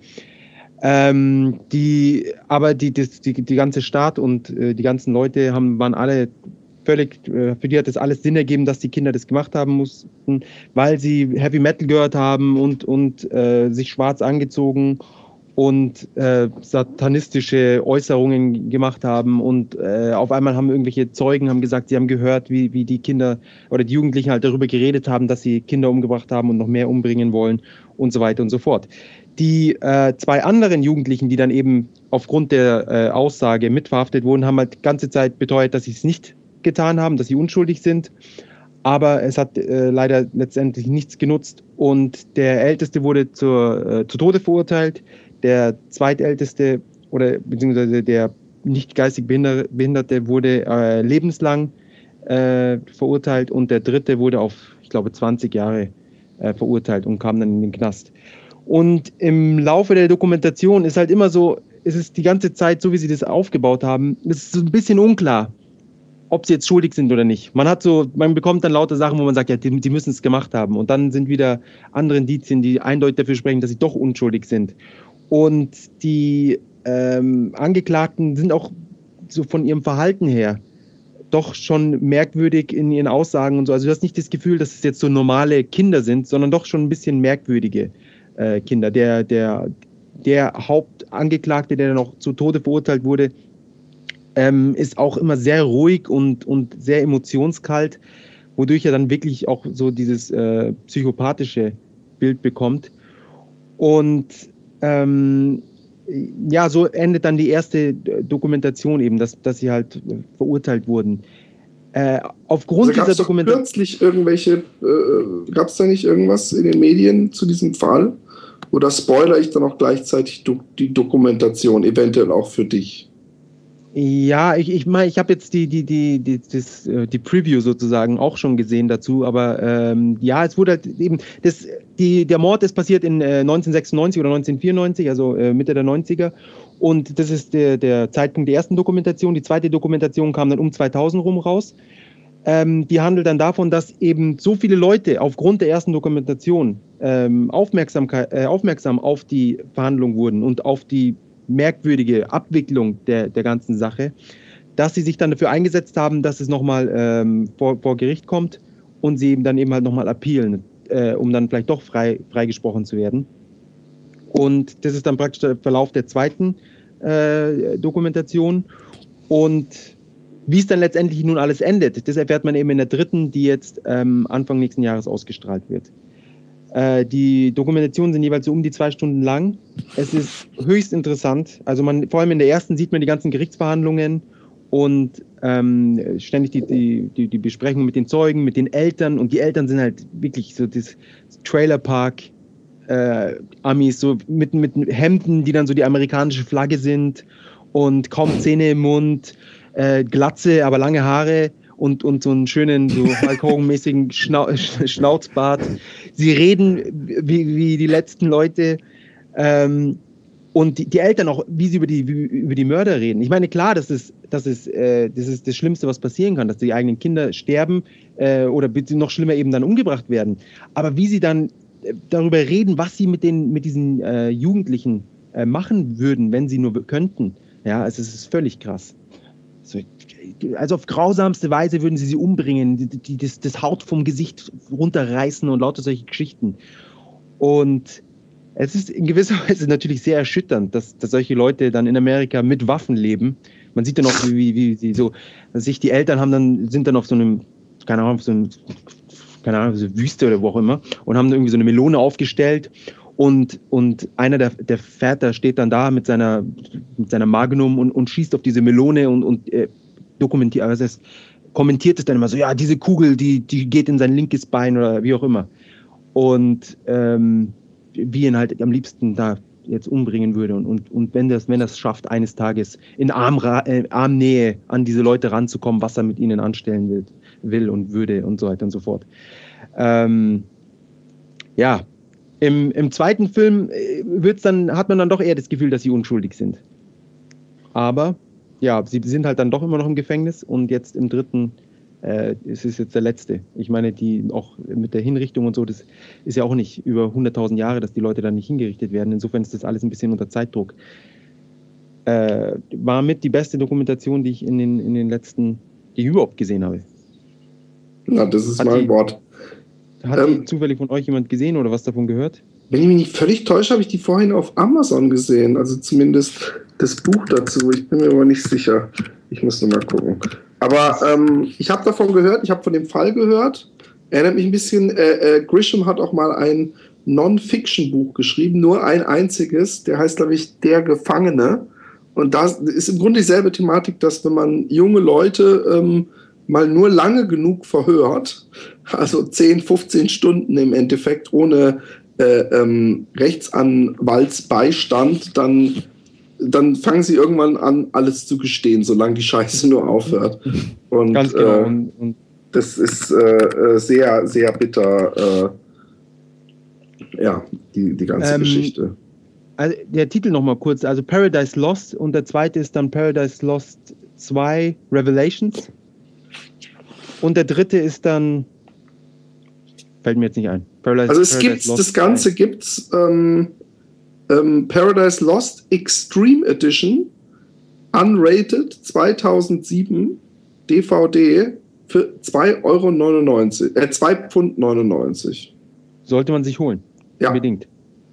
Ähm, die, aber die, die, die, die ganze Staat und äh, die ganzen Leute haben, waren alle völlig, äh, für die hat das alles Sinn ergeben, dass die Kinder das gemacht haben mussten, weil sie Heavy Metal gehört haben und, und äh, sich schwarz angezogen und äh, satanistische Äußerungen gemacht haben und äh, auf einmal haben irgendwelche Zeugen haben gesagt, sie haben gehört, wie, wie die Kinder oder die Jugendlichen halt darüber geredet haben, dass sie Kinder umgebracht haben und noch mehr umbringen wollen und so weiter und so fort. Die äh, zwei anderen Jugendlichen, die dann eben aufgrund der äh, Aussage mitverhaftet wurden, haben halt die ganze Zeit beteuert, dass sie es nicht getan haben, dass sie unschuldig sind. Aber es hat äh, leider letztendlich nichts genutzt. Und der Älteste wurde zur, äh, zu Tode verurteilt. Der Zweitälteste oder beziehungsweise der nicht geistig Behinderte wurde äh, lebenslang äh, verurteilt. Und der Dritte wurde auf, ich glaube, zwanzig Jahre äh, verurteilt und kam dann in den Knast. Und im Laufe der Dokumentation ist halt immer so, es ist die ganze Zeit, so wie sie das aufgebaut haben, es ist so ein bisschen unklar, ob sie jetzt schuldig sind oder nicht. Man hat so, man bekommt dann lauter Sachen, wo man sagt, ja, die, die müssen es gemacht haben. Und dann sind wieder andere Indizien, die eindeutig dafür sprechen, dass sie doch unschuldig sind. Und die ähm, Angeklagten sind auch so von ihrem Verhalten her doch schon merkwürdig in ihren Aussagen und so. Also du hast nicht das Gefühl, dass es jetzt so normale Kinder sind, sondern doch schon ein bisschen merkwürdige äh, Kinder. Der, der, der Hauptangeklagte, der noch zu Tode verurteilt wurde, ähm, ist auch immer sehr ruhig und, und sehr emotionskalt, wodurch er dann wirklich auch so dieses äh, psychopathische Bild bekommt. Und ähm, ja, so endet dann die erste Dokumentation eben, dass, dass sie halt verurteilt wurden. Äh, aufgrund also dieser Dokumentation. Kürzlich irgendwelche, äh, gab es da nicht irgendwas in den Medien zu diesem Fall? Oder spoilere ich dann auch gleichzeitig do- die Dokumentation, eventuell auch für dich? Ja, ich ich, mein, ich habe jetzt die, die, die, die, das, die Preview sozusagen auch schon gesehen dazu, aber ähm, ja, es wurde halt eben, das, die, der Mord ist passiert in äh, neunzehnhundertsechsundneunzig oder neunzehnhundertvierundneunzig, also äh, Mitte der neunziger, und das ist der, der Zeitpunkt der ersten Dokumentation. Die zweite Dokumentation kam dann um zweitausend rum raus. Ähm, die handelt dann davon, dass eben so viele Leute aufgrund der ersten Dokumentation ähm, Aufmerksamkeit, äh, aufmerksam auf die Verhandlung wurden und auf die merkwürdige Abwicklung der, der ganzen Sache, dass sie sich dann dafür eingesetzt haben, dass es nochmal ähm, vor, vor Gericht kommt und sie eben dann eben halt nochmal appealen, äh, um dann vielleicht doch frei, freigesprochen zu werden. Und das ist dann praktisch der Verlauf der zweiten äh, Dokumentation. Und wie es dann letztendlich nun alles endet, das erfährt man eben in der dritten, die jetzt ähm, Anfang nächsten Jahres ausgestrahlt wird. Äh, die Dokumentationen sind jeweils so um die zwei Stunden lang. Es ist höchst interessant. Also man, vor allem in der ersten sieht man die ganzen Gerichtsverhandlungen und ähm, ständig die, die, die, die Besprechung mit den Zeugen, mit den Eltern. Und die Eltern sind halt wirklich so das Trailerpark äh, Amis, so mit, mit Hemden, die dann so die amerikanische Flagge sind und kaum Zähne im Mund, äh, Glatze, aber lange Haare. Und, und so einen schönen, so Hulk Hogan-mäßigen Schnau Schnauzbart. Sie reden wie, wie die letzten Leute. Ähm, und die, die Eltern auch, wie sie über die, wie, über die Mörder reden. Ich meine, klar, das ist, das, ist, äh, das ist das Schlimmste, was passieren kann, dass die eigenen Kinder sterben äh, oder noch schlimmer eben dann umgebracht werden. Aber wie sie dann äh, darüber reden, was sie mit, den, mit diesen äh, Jugendlichen äh, machen würden, wenn sie nur könnten, ja, also es ist völlig krass. So, also auf grausamste Weise würden sie sie umbringen, die, die, das, das Haut vom Gesicht runterreißen und lauter solche Geschichten. Und es ist in gewisser Weise natürlich sehr erschütternd, dass, dass solche Leute dann in Amerika mit Waffen leben. Man sieht dann auch, wie, wie sie so, sich die Eltern haben dann, sind dann auf so einem, keine Ahnung, auf so einem, keine Ahnung, so Wüste oder wo auch immer und haben irgendwie so eine Melone aufgestellt. Und, und einer der, der Väter steht dann da mit seiner, mit seiner Magnum und, und schießt auf diese Melone und, und äh, dokumentiert, also es kommentiert es dann immer so, ja, diese Kugel, die, die geht in sein linkes Bein oder wie auch immer. Und ähm, wie ihn halt am liebsten da jetzt umbringen würde. Und, und, und wenn das, wenn das schafft, eines Tages in Armra- äh, Armnähe an diese Leute ranzukommen, was er mit ihnen anstellen will, will und würde und so weiter und so fort. Ähm, ja, Im, im zweiten Film wird's dann, hat man dann doch eher das Gefühl, dass sie unschuldig sind. Aber ja, sie sind halt dann doch immer noch im Gefängnis und jetzt im dritten äh, ist es jetzt der letzte. Ich meine, die auch mit der Hinrichtung und so, das ist ja auch nicht über hunderttausend Jahre, dass die Leute dann nicht hingerichtet werden. Insofern ist das alles ein bisschen unter Zeitdruck. Äh, war mit die beste Dokumentation, die ich in den, in den letzten, die ich überhaupt gesehen habe. Na, das ist Hat mein die, Wort. Hat Ähm, die zufällig von euch jemand gesehen oder was davon gehört? Wenn ich mich nicht völlig täusche, habe ich die vorhin auf Amazon gesehen. Also zumindest das Buch dazu. Ich bin mir aber nicht sicher. Ich muss nur mal gucken. Aber ähm, ich habe davon gehört, ich habe von dem Fall gehört. Erinnert mich ein bisschen, äh, äh, Grisham hat auch mal ein Non-Fiction-Buch geschrieben, nur ein einziges. Der heißt, glaube ich, Der Gefangene. Und da ist im Grunde dieselbe Thematik, dass wenn man junge Leute ähm, mal nur lange genug verhört, also zehn, fünfzehn Stunden im Endeffekt ohne äh, ähm, Rechtsanwaltsbeistand, dann, dann fangen sie irgendwann an, alles zu gestehen, solange die Scheiße nur aufhört. Und, Ganz genau. Äh, Und, und das ist äh, sehr, sehr bitter, äh, ja, die, die ganze Ähm, Geschichte. Also der Titel nochmal kurz, also Paradise Lost und der zweite ist dann Paradise Lost zwei Revelations und der dritte ist dann, fällt mir jetzt nicht ein. Paradise, Also es Paradise gibt's, Lost das Ganze zwei. gibt's ähm, ähm, Paradise Lost Extreme Edition, unrated zweitausendsieben D V D für zwei Euro neunundneunzig, äh, zwei Pfund neunundneunzig. Sollte man sich holen. Ja. Unbedingt.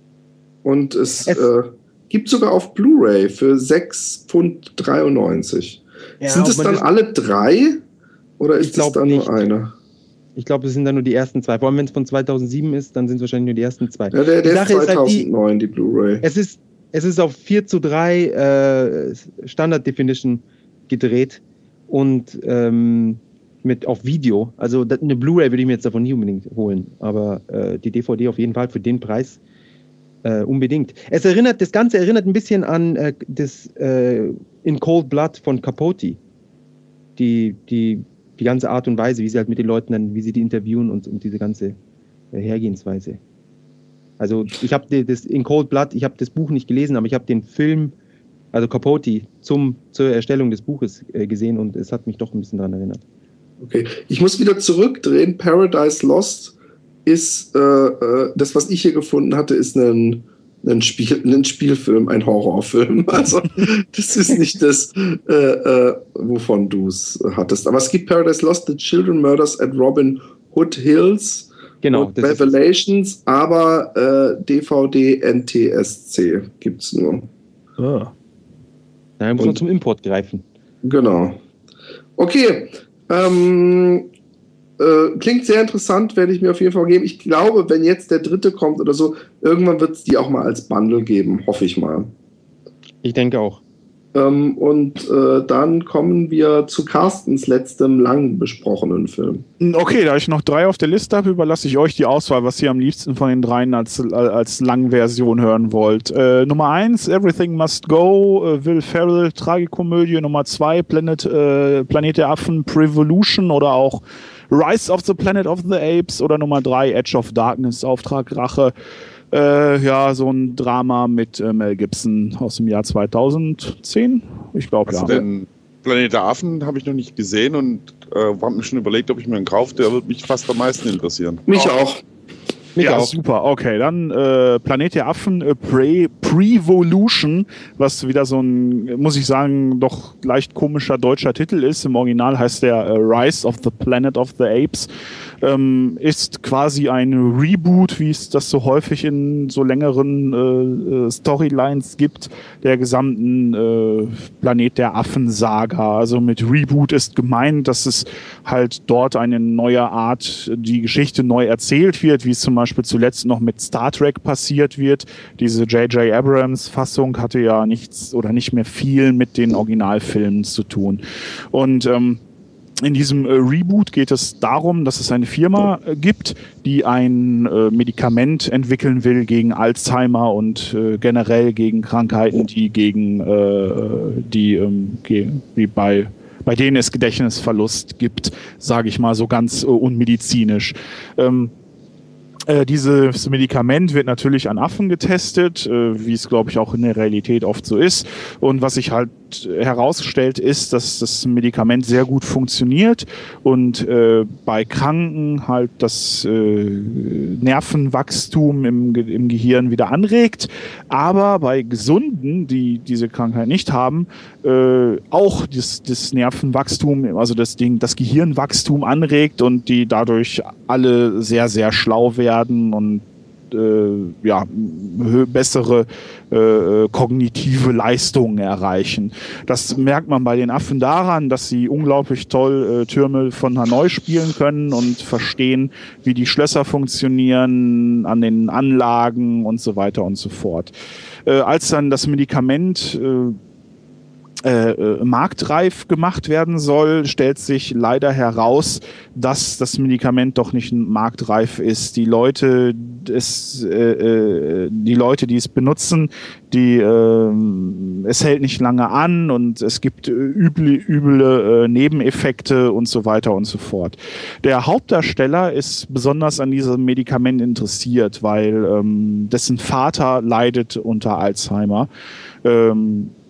Und es, Es- äh, gibt sogar auf Blu-ray für sechs Pfund dreiundneunzig. Ja, Sind ob es man dann das- alle drei? Oder Ich ist es glaub dann nicht. nur einer? Ich glaube, es sind dann nur die ersten zwei. Vor allem, wenn es von zweitausendsieben ist, dann sind es wahrscheinlich nur die ersten zwei. Ja, der, Die der ist Sache ist halt die- zweitausendneun, die, Blu-ray. Es ist, es ist auf vier zu drei äh, Standard Definition gedreht und ähm, mit auf Video. Also das, eine Blu-ray würde ich mir jetzt davon nie unbedingt holen, aber äh, die D V D auf jeden Fall für den Preis äh, unbedingt. Es erinnert, das Ganze erinnert ein bisschen an äh, das äh, In Cold Blood von Capote. Die, die, die ganze Art und Weise, wie sie halt mit den Leuten dann, wie sie die interviewen und, und diese ganze äh, Hergehensweise. Also ich habe das in Cold Blood, ich habe das Buch nicht gelesen, aber ich habe den Film, also Capote, zum, zur Erstellung des Buches äh, gesehen und es hat mich doch ein bisschen daran erinnert. Okay, ich muss wieder zurückdrehen. Paradise Lost ist, äh, äh, das, was ich hier gefunden hatte, ist ein, ein, Spiel, ein Spielfilm, ein Horrorfilm. Also das ist nicht das, äh, äh, wovon du es hattest. Aber es gibt Paradise Lost, The Children Murders at Robin Hood Hills. Genau, und das ist- Revelations, aber äh, D V D N T S C gibt es nur. Ah. Da muss man Und- zum Import greifen. Genau. Okay. Ähm, äh, klingt sehr interessant, werde ich mir auf jeden Fall geben. Ich glaube, wenn jetzt der dritte kommt oder so, irgendwann wird es die auch mal als Bundle geben, hoffe ich mal. Ich denke auch. Ähm, und äh, dann kommen wir zu Carstens letztem lang besprochenen Film. Okay, da ich noch drei auf der Liste habe, überlasse ich euch die Auswahl, was ihr am liebsten von den dreien als, als Langversion hören wollt. Äh, Nummer eins, Everything Must Go, äh, Will Ferrell, Tragikomödie. Nummer zwei, Planet, äh, Planet der Affen, Prevolution oder auch Rise of the Planet of the Apes. Oder Nummer drei, Edge of Darkness, Auftrag Rache. Äh, ja, so ein Drama mit äh, Mel Gibson aus dem Jahr zweitausendzehn. Ich glaube, Also ja. den Planet der Affen habe ich noch nicht gesehen und äh, habe mir schon überlegt, ob ich mir einen kaufe. Der wird mich fast am meisten interessieren. Mich auch. Mich ja, auch. super. Okay, dann äh, Planet der Affen, äh, Pre Prevolution, was wieder so ein, muss ich sagen, doch leicht komischer deutscher Titel ist. Im Original heißt der äh, Rise of the Planet of the Apes. Ähm, ist quasi ein Reboot, wie es das so häufig in so längeren äh, äh, Storylines gibt, der gesamten äh, Planet der Affen-Saga. Also mit Reboot ist gemeint, dass es halt dort eine neue Art, die Geschichte neu erzählt wird, wie es zum Beispiel zuletzt noch mit Star Trek passiert wird. Diese J J Abrams-Fassung hatte ja nichts oder nicht mehr viel mit den Originalfilmen zu tun. Und ähm, in diesem äh, Reboot geht es darum, dass es eine Firma äh, gibt, die ein äh, Medikament entwickeln will gegen Alzheimer und äh, generell gegen Krankheiten, die gegen äh, die, ähm, ge die bei bei denen es Gedächtnisverlust gibt, sage ich mal so ganz äh, unmedizinisch. Ähm, Äh, dieses Medikament wird natürlich an Affen getestet, äh, wie es, glaube ich, auch in der Realität oft so ist. Und was sich halt herausstellt, ist, dass das Medikament sehr gut funktioniert und äh, bei Kranken halt das äh, Nervenwachstum im, Ge im Gehirn wieder anregt, aber bei Gesunden, die diese Krankheit nicht haben, äh, auch das, das Nervenwachstum, also das Ding, das Gehirnwachstum anregt und die dadurch alle sehr, sehr schlau werden und äh, ja, bessere äh, kognitive Leistungen erreichen. Das merkt man bei den Affen daran, dass sie unglaublich toll äh, Türme von Hanoi spielen können und verstehen, wie die Schlösser funktionieren, an den Anlagen und so weiter und so fort. Äh, als dann das Medikament äh, Äh, marktreif gemacht werden soll, stellt sich leider heraus, dass das Medikament doch nicht marktreif ist. Die Leute, es, äh, die Leute, die es benutzen, die, äh, es hält nicht lange an und es gibt äh, üble, üble äh, Nebeneffekte und so weiter und so fort. Der Hauptdarsteller ist besonders an diesem Medikament interessiert, weil ähm, dessen Vater leidet unter Alzheimer. Ähm,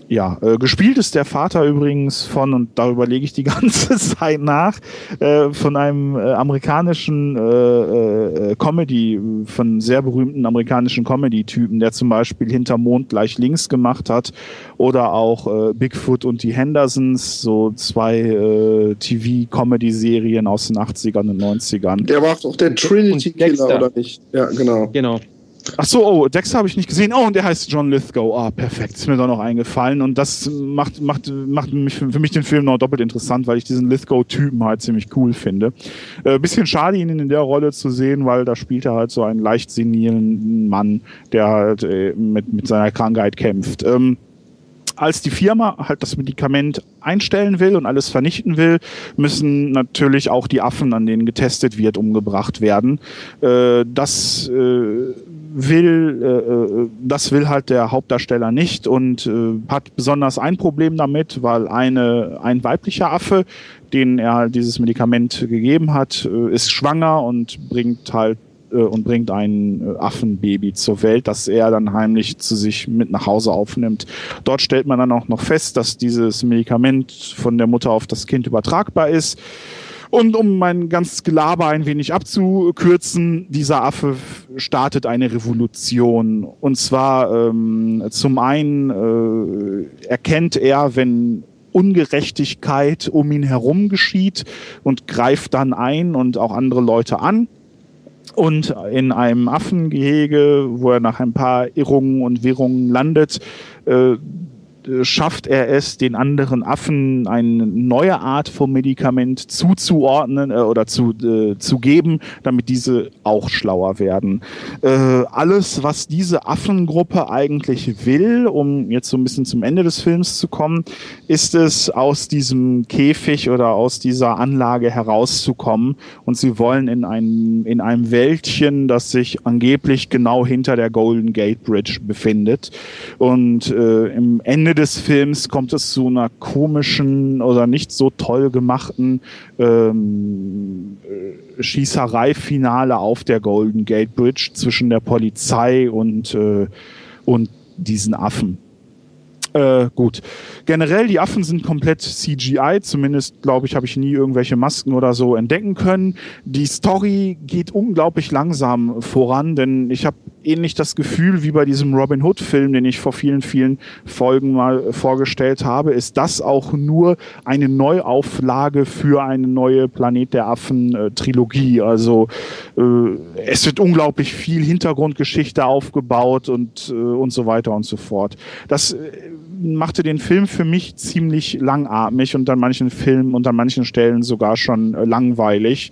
ja, äh, gespielt ist der Vater übrigens von, und darüber lege ich die ganze Zeit nach, äh, von einem äh, amerikanischen äh, äh, Comedy, von sehr berühmten amerikanischen Comedy-Typen, der zum Beispiel Hinter Mond gleich links gemacht hat oder auch äh, Bigfoot und die Hendersons, so zwei äh, T V-Comedy-Serien aus den achtzigern und neunzigern. Der war auch der Trinity-Killer, oder nicht? Ja, genau. Genau. Ach so, oh, Dexter habe ich nicht gesehen. Oh, und der heißt John Lithgow. Ah, perfekt. Ist mir doch noch eingefallen. Und das macht, macht, macht mich, für mich den Film noch doppelt interessant, weil ich diesen Lithgow-Typen halt ziemlich cool finde. Äh, bisschen schade, ihn in der Rolle zu sehen, weil da spielt er halt so einen leicht senilen Mann, der halt äh, mit, mit seiner Krankheit kämpft. Ähm, Als die Firma halt das Medikament einstellen will und alles vernichten will, müssen natürlich auch die Affen, an denen getestet wird, umgebracht werden. Äh, das äh, will, äh, das will halt der Hauptdarsteller nicht und äh, hat besonders ein Problem damit, weil eine, ein weiblicher Affe, den er dieses Medikament gegeben hat, äh, ist schwanger und bringt halt und bringt ein Affenbaby zur Welt, das er dann heimlich zu sich mit nach Hause aufnimmt. Dort stellt man dann auch noch fest, dass dieses Medikament von der Mutter auf das Kind übertragbar ist. Und um mein ganzes Gelaber ein wenig abzukürzen, dieser Affe startet eine Revolution. Und zwar ähm, zum einen äh, erkennt er, wenn Ungerechtigkeit um ihn herum geschieht und greift dann ein und auch andere Leute an. Und in einem Affengehege, wo er nach ein paar Irrungen und Wirrungen landet, äh, schafft er es, den anderen Affen eine neue Art von Medikament zuzuordnen äh, oder zu, äh, zu geben, damit diese auch schlauer werden. Äh, alles, was diese Affengruppe eigentlich will, um jetzt so ein bisschen zum Ende des Films zu kommen, ist es, aus diesem Käfig oder aus dieser Anlage herauszukommen. Und sie wollen in einem, in einem Wäldchen, das sich angeblich genau hinter der Golden Gate Bridge befindet. Und äh, im Ende des Films kommt es zu einer komischen oder nicht so toll gemachten ähm, Schießerei-Finale auf der Golden Gate Bridge zwischen der Polizei und, äh, und diesen Affen. Äh, gut. Generell, die Affen sind komplett C G I, zumindest, glaube ich, habe ich nie irgendwelche Masken oder so entdecken können. Die Story geht unglaublich langsam voran, denn ich habe ähnlich das Gefühl wie bei diesem Robin Hood-Film, den ich vor vielen, vielen Folgen mal vorgestellt habe, ist das auch nur eine Neuauflage für eine neue Planet der Affen-Trilogie. Also äh, es wird unglaublich viel Hintergrundgeschichte aufgebaut und, äh, und so weiter und so fort. Das äh, machte den Film für mich ziemlich langatmig und an manchen Filmen und an manchen Stellen sogar schon äh, langweilig.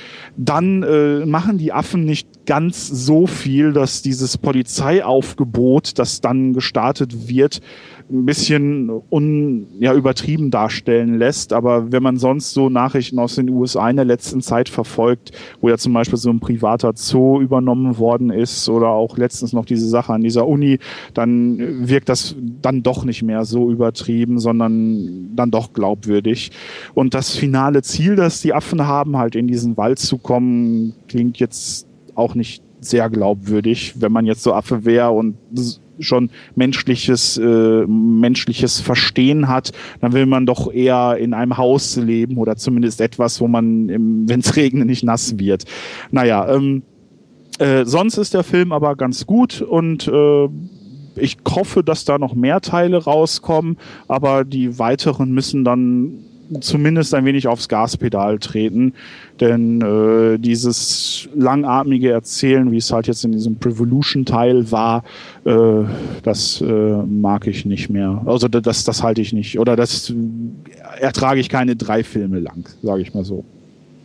Dann äh, machen die Affen nicht ganz so viel, dass dieses Polizeiaufgebot, das dann gestartet wird, ein bisschen un, ja, übertrieben darstellen lässt. Aber wenn man sonst so Nachrichten aus den U S A in der letzten Zeit verfolgt, wo ja zum Beispiel so ein privater Zoo übernommen worden ist oder auch letztens noch diese Sache an dieser Uni, dann wirkt das dann doch nicht mehr so übertrieben, sondern dann doch glaubwürdig. Und das finale Ziel, das die Affen haben, halt in diesen Wald zu kommen, klingt jetzt auch nicht sehr glaubwürdig, wenn man jetzt so Affe wäre und schon menschliches, äh, menschliches Verstehen hat, dann will man doch eher in einem Haus leben oder zumindest etwas, wo man, wenn es regnet, nicht nass wird. Naja, ähm, äh, sonst ist der Film aber ganz gut und äh, ich hoffe, dass da noch mehr Teile rauskommen, aber die weiteren müssen dann zumindest ein wenig aufs Gaspedal treten, denn äh, dieses langatmige Erzählen, wie es halt jetzt in diesem Prevolution-Teil war, äh, das äh, mag ich nicht mehr. Also das, das halte ich nicht. Oder das ertrage ich keine drei Filme lang, sage ich mal so.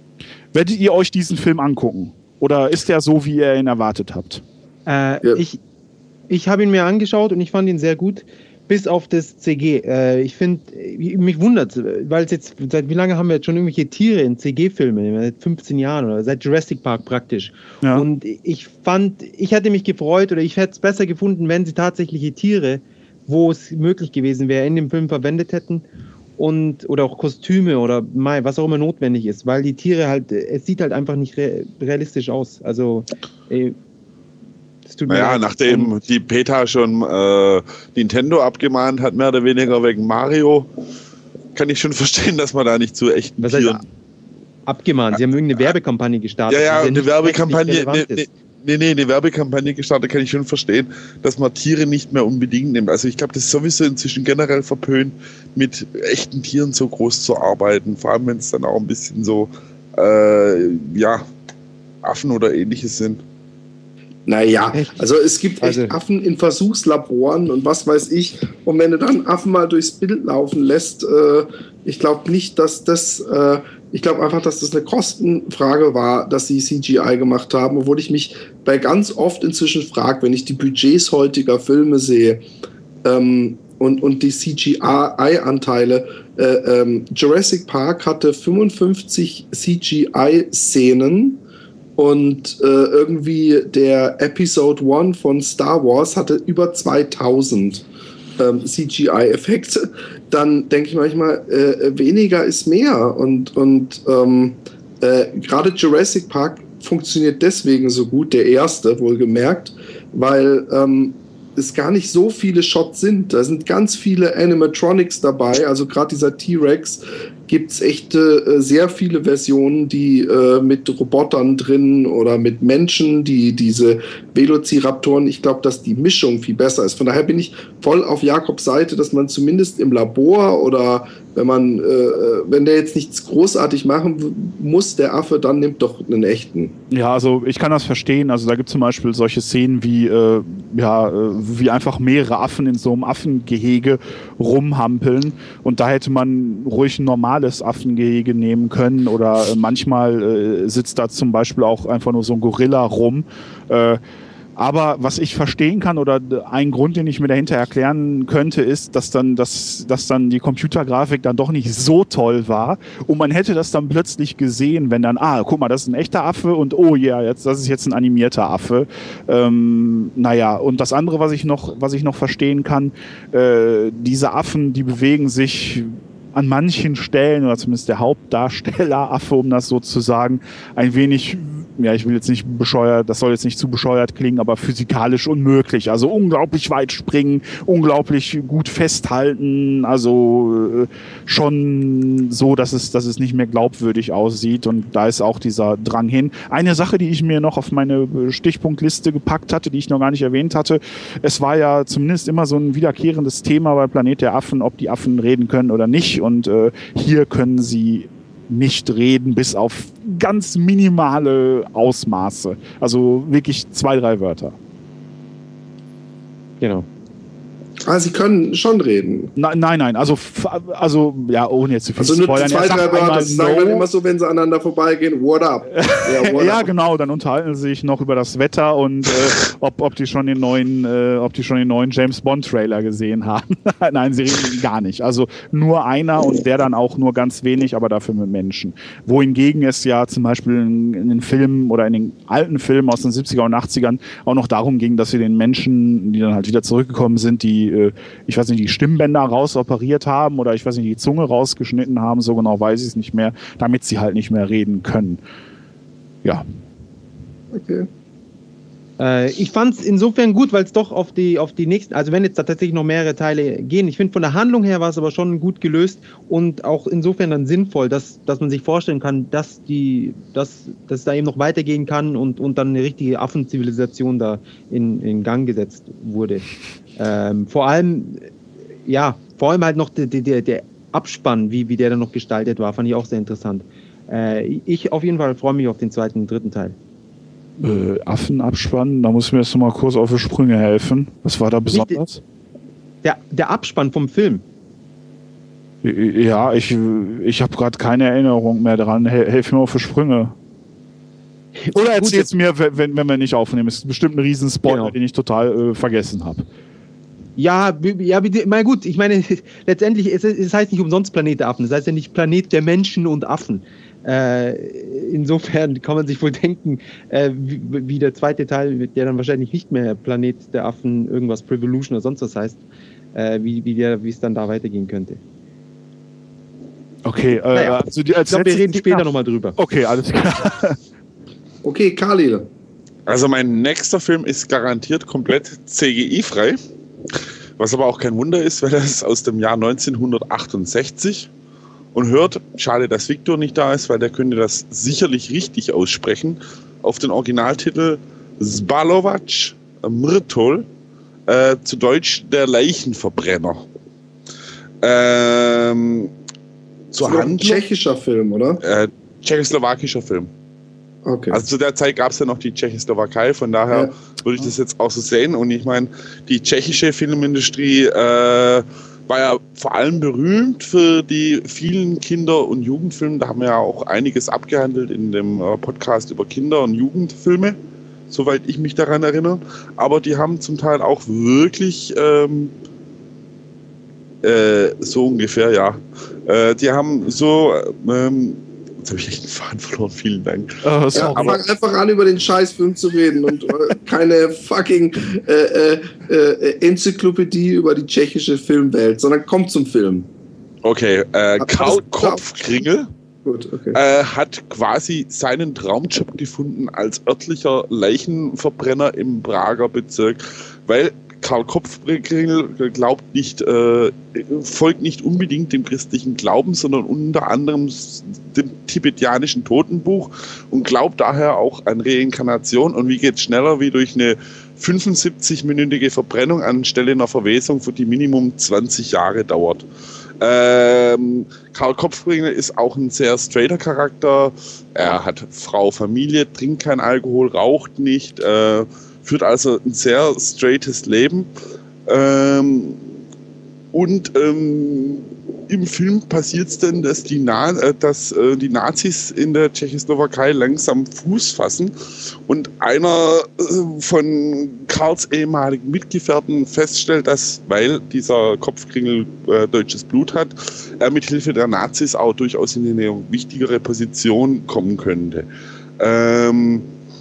Werdet ihr euch diesen Film angucken? Oder ist der so, wie ihr ihn erwartet habt? Äh, ja. Ich, ich habe ihn mir angeschaut und ich fand ihn sehr gut. Bis auf das C G. Äh, ich finde, mich wundert, weil es jetzt, seit wie lange haben wir jetzt schon irgendwelche Tiere in C G-Filmen? Seit fünfzehn Jahren oder seit Jurassic Park praktisch. Ja. Und ich fand, ich hätte mich gefreut oder ich hätte es besser gefunden, wenn sie tatsächliche Tiere, wo es möglich gewesen wäre, in dem Film verwendet hätten. Und, oder auch Kostüme oder Mai, was auch immer notwendig ist, weil die Tiere halt, es sieht halt einfach nicht re- realistisch aus. Also, äh, Das tut mir Naja, leid. nachdem Und die PETA schon äh, Nintendo abgemahnt hat, mehr oder weniger wegen Mario, kann ich schon verstehen, dass man da nicht zu echten Was heißt Tieren... abgemahnt? Sie haben irgendeine Werbekampagne gestartet. Ja, ja, die eine nicht Werbekampagne, rechtlich relevant nee, ist. nee, nee, eine Werbekampagne gestartet, kann ich schon verstehen, dass man Tiere nicht mehr unbedingt nimmt. Also ich glaube, das ist sowieso inzwischen generell verpönt, mit echten Tieren so groß zu arbeiten. Vor allem, wenn es dann auch ein bisschen so, äh, ja, Affen oder ähnliches sind. Naja, Echt? also es gibt echt Also- Affen in Versuchslaboren und was weiß ich. Und wenn du dann Affen mal durchs Bild laufen lässt, äh, ich glaube nicht, dass das, äh, ich glaube einfach, dass das eine Kostenfrage war, dass sie C G I gemacht haben, obwohl ich mich bei ganz oft inzwischen frage, wenn ich die Budgets heutiger Filme sehe ähm, und, und die C G I-Anteile. Äh, ähm, Jurassic Park hatte fünfundfünfzig C G I-Szenen. Und äh, irgendwie der Episode eins von Star Wars hatte über zweitausend ähm, C G I-Effekte. Dann denke ich manchmal, äh, weniger ist mehr. Und, und ähm, äh, gerade Jurassic Park funktioniert deswegen so gut, der erste, wohlgemerkt, weil ähm, es gar nicht so viele Shots sind. Da sind ganz viele Animatronics dabei. Also gerade dieser T-Rex gibt es echt äh, sehr viele Versionen, die äh, mit Robotern drin oder mit Menschen, die diese Velociraptoren, ich glaube, dass die Mischung viel besser ist. Von daher bin ich voll auf Jakobs Seite, dass man zumindest im Labor oder wenn man, äh, wenn der jetzt nichts großartig machen w- muss, der Affe, dann nimmt doch einen echten. Ja, also ich kann das verstehen. Also da gibt es zum Beispiel solche Szenen wie, äh, ja, äh, wie einfach mehrere Affen in so einem Affengehege rumhampeln. Und da hätte man ruhig ein normales Affengehege nehmen können. Oder äh, manchmal äh, sitzt da zum Beispiel auch einfach nur so ein Gorilla rum. Äh, Aber was ich verstehen kann oder ein Grund, den ich mir dahinter erklären könnte, ist, dass dann, dass, dass dann die Computergrafik dann doch nicht so toll war und man hätte das dann plötzlich gesehen, wenn dann, ah, guck mal, das ist ein echter Affe und oh ja, jetzt, das ist jetzt ein animierter Affe. Ähm, naja, und das andere, was ich noch, was ich noch verstehen kann, äh, diese Affen, die bewegen sich an manchen Stellen, oder zumindest der Hauptdarsteller Affe, um das so zu sagen, ein wenig, ja, ich will jetzt nicht bescheuert, das soll jetzt nicht zu bescheuert klingen, aber physikalisch unmöglich. Also unglaublich weit springen, unglaublich gut festhalten, also äh, schon so, dass es, dass es nicht mehr glaubwürdig aussieht und da ist auch dieser Drang hin. Eine Sache, die ich mir noch auf meine Stichpunktliste gepackt hatte, die ich noch gar nicht erwähnt hatte, es war ja zumindest immer so ein wiederkehrendes Thema bei Planet der Affen, ob die Affen reden können oder nicht. Und äh, hier können sie nicht reden, bis auf ganz minimale Ausmaße. Also wirklich zwei, drei Wörter. Genau. Ah, sie können schon reden. Na, nein, nein, also, f- also ja, ohne jetzt zu viel Also nur spoilern. zwei, Er sagt drei Wörter. einmal Sie sagen dann no. immer so, wenn sie aneinander vorbeigehen, what up? Ja, what Ja, up? genau, dann unterhalten sie sich noch über das Wetter und äh, ob, ob die schon den neuen, äh, ob die schon den neuen James Bond Trailer gesehen haben. Nein, sie reden gar nicht. Also nur einer und der dann auch nur ganz wenig, aber dafür mit Menschen. Wohingegen es ja zum Beispiel in, in den Filmen oder in den alten Filmen aus den siebziger und achtzigern auch noch darum ging, dass sie den Menschen, die dann halt wieder zurückgekommen sind, die, äh, ich weiß nicht, die Stimmbänder rausoperiert haben oder ich weiß nicht, die Zunge rausgeschnitten haben, so genau weiß ich es nicht mehr, damit sie halt nicht mehr reden können. Ja. Okay. Äh, ich fand es insofern gut, weil es doch auf die, auf die nächsten, also wenn jetzt da tatsächlich noch mehrere Teile gehen, ich finde von der Handlung her war es aber schon gut gelöst und auch insofern dann sinnvoll, dass, dass man sich vorstellen kann, dass die, dass, dass es da eben noch weitergehen kann und, und dann eine richtige Affenzivilisation da in, in Gang gesetzt wurde. Ähm, vor allem, ja, vor allem halt noch der, der, der Abspann, wie, wie der dann noch gestaltet war, fand ich auch sehr interessant. Äh, ich auf jeden Fall freue mich auf den zweiten und dritten Teil. Äh, Affenabspann, da muss ich mir jetzt noch mal kurz auf die Sprünge helfen. Was war da besonders? Der, der Abspann vom Film. Ja, ich, ich habe gerade keine Erinnerung mehr daran. Hel Helf mir auf die Sprünge. Oder erzähl's mir, wenn, wenn wir nicht aufnehmen. Es ist bestimmt ein Riesenspoiler, Genau. den ich total äh, vergessen habe. Ja, b- ja, bitte, mal gut, ich meine, letztendlich, es, es heißt nicht umsonst Planet der Affen, es heißt ja nicht Planet der Menschen und Affen. Äh, insofern kann man sich wohl denken, äh, wie, wie der zweite Teil, der dann wahrscheinlich nicht mehr Planet der Affen, irgendwas Prevolution oder sonst was heißt, äh, wie, wie, der, wie es dann da weitergehen könnte. Okay, äh, Naja, also die, als Ich glaube, wir letztes reden Thema- später nochmal drüber. Okay, alles klar. Okay, Khalil. Also mein nächster Film ist garantiert komplett C G I-frei, was aber auch kein Wunder ist, weil er ist aus dem Jahr neunzehnhundertachtundsechzig und hört, schade, dass Victor nicht da ist, weil der könnte das sicherlich richtig aussprechen, auf den Originaltitel Zbalovac Mrtol, äh, zu Deutsch der Leichenverbrenner. Ähm, zur Das ist Handlung, ein tschechischer Film, oder? äh, tschechoslowakischer Film. Okay. Also zu der Zeit gab es ja noch die Tschechoslowakei, von daher Ja. würde ich das jetzt auch so sehen. Und ich meine, die tschechische Filmindustrie äh, war ja vor allem berühmt für die vielen Kinder- und Jugendfilme. Da haben wir ja auch einiges abgehandelt in dem äh, Podcast über Kinder- und Jugendfilme, soweit ich mich daran erinnere. Aber die haben zum Teil auch wirklich, ähm, äh, so ungefähr, ja, äh, die haben so, ähm, jetzt habe ich echt einen Faden verloren, vielen Dank. Äh, Ja, sorry. fang einfach an, über den Scheißfilm zu reden und äh, keine fucking äh, äh, äh, Enzyklopädie über die tschechische Filmwelt, sondern kommt zum Film. Okay, äh, Hat Karl alles Kopfkringel Gut, okay. äh, hat quasi seinen Traumjob gefunden als örtlicher Leichenverbrenner im Prager Bezirk, weil Karl Kopfkringel glaubt nicht, äh, folgt nicht unbedingt dem christlichen Glauben, sondern unter anderem dem tibetianischen Totenbuch und glaubt daher auch an Reinkarnation. Und wie geht es schneller wie durch eine fünfundsiebzig-minütige Verbrennung anstelle einer Verwesung, für die Minimum zwanzig Jahre dauert. Ähm, Karl Kopfkringel ist auch ein sehr straighter Charakter. Er hat Frau, Familie, trinkt kein Alkohol, raucht nicht, äh, führt also ein sehr straightes Leben. Ähm, und ähm, im Film passiert es dann, dass, die, Na äh, dass äh, die Nazis in der Tschechoslowakei langsam Fuß fassen und einer äh, von Karls ehemaligen Mitgefährten feststellt, dass, weil dieser Kopfkringel äh, deutsches Blut hat, er mit Hilfe der Nazis auch durchaus in eine wichtigere Position kommen könnte. Ähm,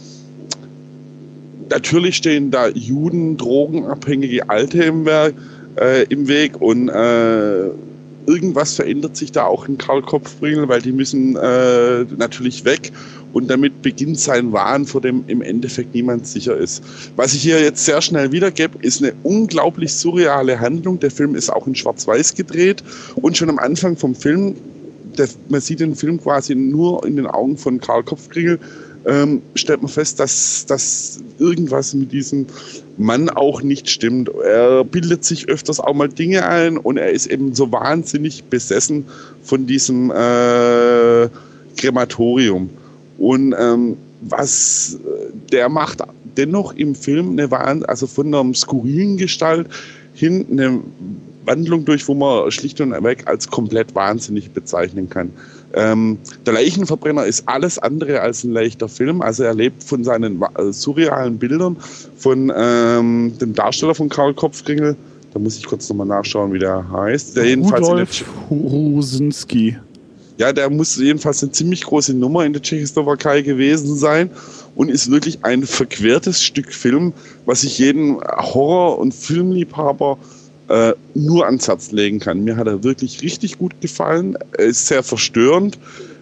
Natürlich stehen da Juden, drogenabhängige Alte im, Werk, äh, im Weg und äh, irgendwas verändert sich da auch in Karl Kopfkringel, weil die müssen äh, natürlich weg und damit beginnt sein Wahn, vor dem im Endeffekt niemand sicher ist. Was ich hier jetzt sehr schnell wiedergebe, ist eine unglaublich surreale Handlung. Der Film ist auch in Schwarz-Weiß gedreht und schon am Anfang vom Film, der, man sieht den Film quasi nur in den Augen von Karl Kopfkringel, Ähm, stellt man fest, dass, dass irgendwas mit diesem Mann auch nicht stimmt. Er bildet sich öfters auch mal Dinge ein und er ist eben so wahnsinnig besessen von diesem äh, Krematorium. Und ähm, was der macht dennoch im Film eine Wahn, also von einer skurrilen Gestalt hin eine Wandlung durch, wo man schlicht und weg als komplett wahnsinnig bezeichnen kann. Ähm, der Leichenverbrenner ist alles andere als ein leichter Film. Also er lebt von seinen äh, surrealen Bildern, von ähm, dem Darsteller von Karl Kopfkringel. Da muss ich kurz nochmal nachschauen, wie der heißt. Der jedenfalls in der Rudolf Rosinski. Ja, der muss jedenfalls eine ziemlich große Nummer in der Tschechoslowakei gewesen sein und ist wirklich ein verquertes Stück Film, was ich jedem Horror- und Filmliebhaber äh, nur ans Herz legen kann. Mir hat er wirklich richtig gut gefallen. Er ist sehr verstörend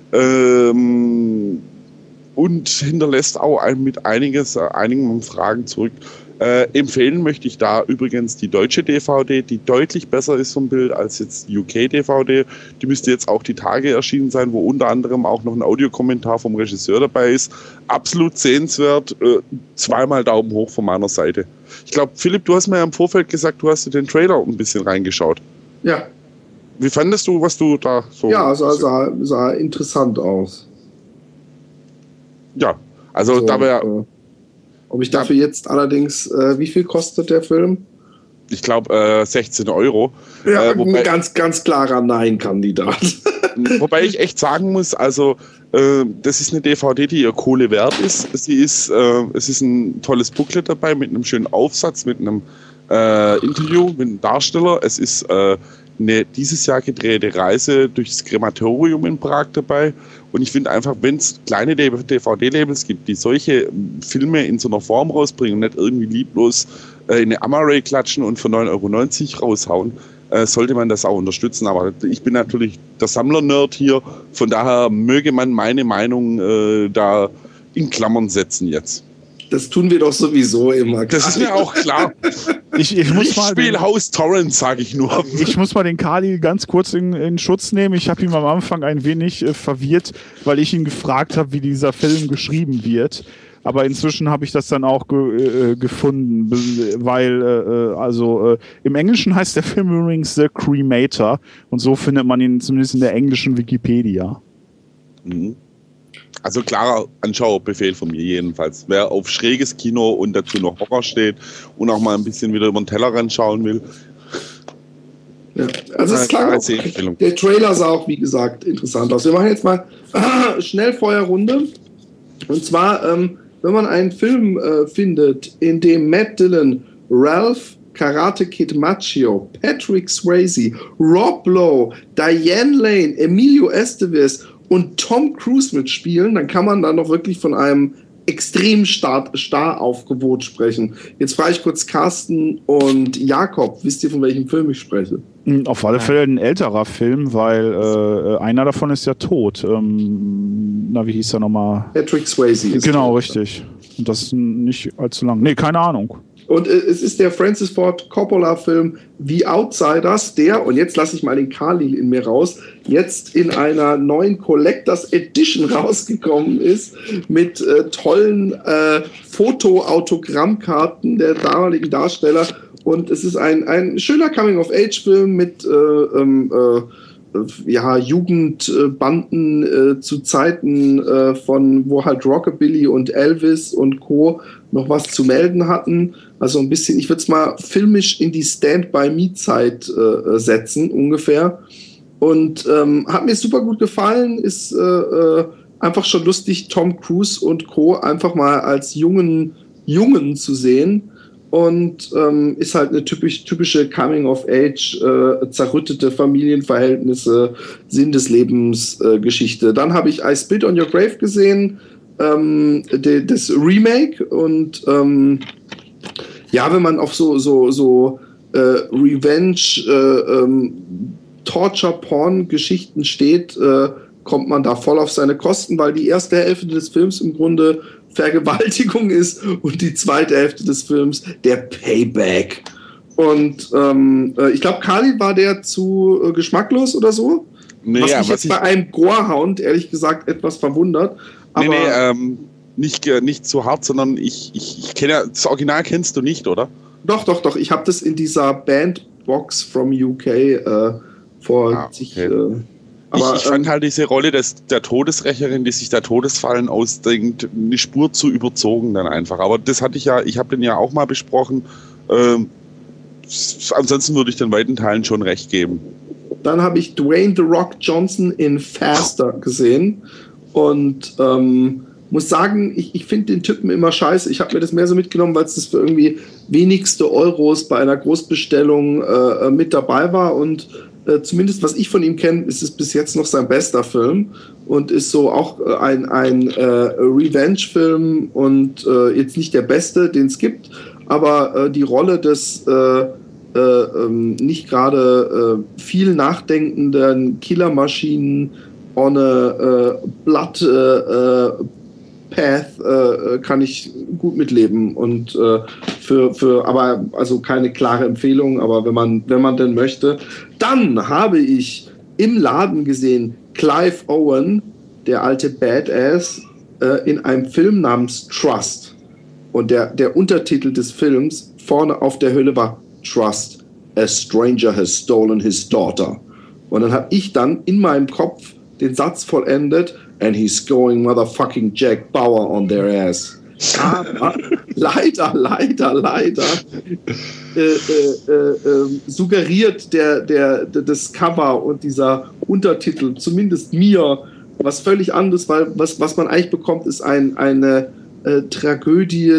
ähm, und hinterlässt auch ein, mit einiges, äh, einigen Fragen zurück. Äh, empfehlen möchte ich da übrigens die deutsche D V D, die deutlich besser ist vom Bild als jetzt U K-D V D. Die müsste jetzt auch die Tage erschienen sein, wo unter anderem auch noch ein Audiokommentar vom Regisseur dabei ist. Absolut sehenswert. Äh, zweimal Daumen hoch von meiner Seite. Ich glaube, Philipp, du hast mir ja im Vorfeld gesagt, du hast dir den Trailer ein bisschen reingeschaut. Ja. Wie fandest du, was du da so... Ja, sah, sah, sah interessant aus. Ja, also So, da wäre... äh, ob ich dafür jetzt allerdings, äh, wie viel kostet der Film? Ich glaube, äh, sechzehn Euro. Ja, äh, wobei, ein ganz, ganz klarer Nein-Kandidat. wobei ich echt sagen muss, also äh, das ist eine D V D, die ihr Kohle wert ist. Sie ist äh, es ist ein tolles Booklet dabei mit einem schönen Aufsatz, mit einem äh, Interview mit einem Darsteller. Es ist äh, eine dieses Jahr gedrehte Reise durchs Krematorium in Prag dabei. Und ich finde einfach, wenn es kleine D V D-Labels gibt, die solche Filme in so einer Form rausbringen und nicht irgendwie lieblos äh, in eine Amaray klatschen und für neun Euro neunzig raushauen, äh, sollte man das auch unterstützen. Aber ich bin natürlich der Sammler-Nerd hier, von daher möge man meine Meinung äh, da in Klammern setzen jetzt. Das tun wir doch sowieso immer. Das ist mir auch klar. Ich, ich muss mal den, Spielhaus Torrent, sage ich nur. ich muss mal den Kali ganz kurz in, in Schutz nehmen. Ich habe ihn am Anfang ein wenig äh, verwirrt, weil ich ihn gefragt habe, wie dieser Film geschrieben wird. Aber inzwischen habe ich das dann auch ge, äh, gefunden, weil äh, also äh, im Englischen heißt der Film übrigens The Cremator und so findet man ihn zumindest in der englischen Wikipedia. Mhm. Also klarer Anschauerbefehl von mir jedenfalls. Wer auf schräges Kino und dazu noch Horror steht und auch mal ein bisschen wieder über den Tellerrand schauen will. Ja, also es klang auch, der Trailer sah auch, wie gesagt, interessant aus. Wir machen jetzt mal äh, Schnellfeuerrunde. Und zwar, ähm, wenn man einen Film äh, findet, in dem Matt Dillon, Ralph Karate Kid Macchio, Patrick Swayze, Rob Lowe, Diane Lane, Emilio Estevez und Tom Cruise mitspielen, dann kann man da noch wirklich von einem extrem Star-Aufgebot sprechen. Jetzt frage ich kurz Carsten und Jakob, wisst ihr, von welchem Film ich spreche? Auf alle Fälle ein älterer Film, weil äh, einer davon ist ja tot. Ähm, na, wie hieß er nochmal? Patrick Swayze. Ist genau, tot. Richtig. Und das ist nicht allzu lang. Nee, keine Ahnung. Und äh, es ist der Francis Ford Coppola-Film The Outsiders, der, und jetzt lasse ich mal den Khalil in mir raus, jetzt in einer neuen Collectors Edition rausgekommen ist, mit äh, tollen äh, Foto-Autogrammkarten der damaligen Darsteller. Und es ist ein, ein schöner Coming-of-Age-Film mit äh, ähm, äh, ja, Jugendbanden äh, zu Zeiten äh, von, wo halt Rockabilly und Elvis und Co. noch was zu melden hatten. Also ein bisschen, ich würde es mal filmisch in die Stand-by-Me-Zeit äh, setzen, ungefähr. Und ähm, hat mir super gut gefallen, ist äh, äh, einfach schon lustig, Tom Cruise und Co. einfach mal als jungen Jungen zu sehen. Und ähm, ist halt eine typisch, typische Coming-of-Age, äh, zerrüttete Familienverhältnisse, Sinn des Lebens äh, Geschichte. Dann habe ich I Spit on Your Grave gesehen, ähm, de, das Remake. Und ähm, ja, wenn man auf so, so, so äh, Revenge, äh, ähm, Torture-Porn-Geschichten steht, äh, kommt man da voll auf seine Kosten, weil die erste Hälfte des Films im Grunde Vergewaltigung ist und die zweite Hälfte des Films der Payback. Und ähm, ich glaube, Kali war der zu äh, geschmacklos oder so. Nee, was mich was jetzt ich bei einem Gorehound ehrlich gesagt etwas verwundert. Aber nee, nee, ähm, nicht, nicht zu hart, sondern ich, ich, ich kenne ja, das Original kennst du nicht, oder? Doch, doch, doch. Ich habe das in dieser Bandbox from U K äh, vor ah, sich. Okay. Äh, Aber, ich, ich fand halt diese Rolle des, der Todesrächerin, die sich da Todesfallen ausdenkt, eine Spur zu überzogen dann einfach. Aber das hatte ich ja, ich habe den ja auch mal besprochen. Ähm, ansonsten würde ich den weiten Teilen schon recht geben. Dann habe ich Dwayne The Rock Johnson in Faster gesehen und ähm, muss sagen, ich, ich finde den Typen immer scheiße. Ich habe mir das mehr so mitgenommen, weil es das für irgendwie wenigste Euros bei einer Großbestellung äh, mit dabei war und Äh, zumindest was ich von ihm kenne, ist es bis jetzt noch sein bester Film und ist so auch äh, ein, ein äh, Revenge-Film und äh, jetzt nicht der beste, den es gibt, aber äh, die Rolle des äh, äh, ähm, nicht gerade äh, viel nachdenkenden Killermaschinen on a äh, Blood äh, Path äh, kann ich gut mitleben und äh, für, für aber also keine klare Empfehlung, aber wenn man wenn man denn möchte, dann habe ich im Laden gesehen Clive Owen, der alte Badass, äh, in einem Film namens Trust und der der Untertitel des Films vorne auf der Hülle war Trust, a stranger has stolen his daughter und dann habe ich dann in meinem Kopf den Satz vollendet, and he's going motherfucking Jack Bauer on their ass. Aber leider, leider, leider äh, äh, äh, suggeriert der, der, der, das Cover und dieser Untertitel, zumindest mir, was völlig anderes, weil was, was man eigentlich bekommt, ist ein, eine äh, Tragödie,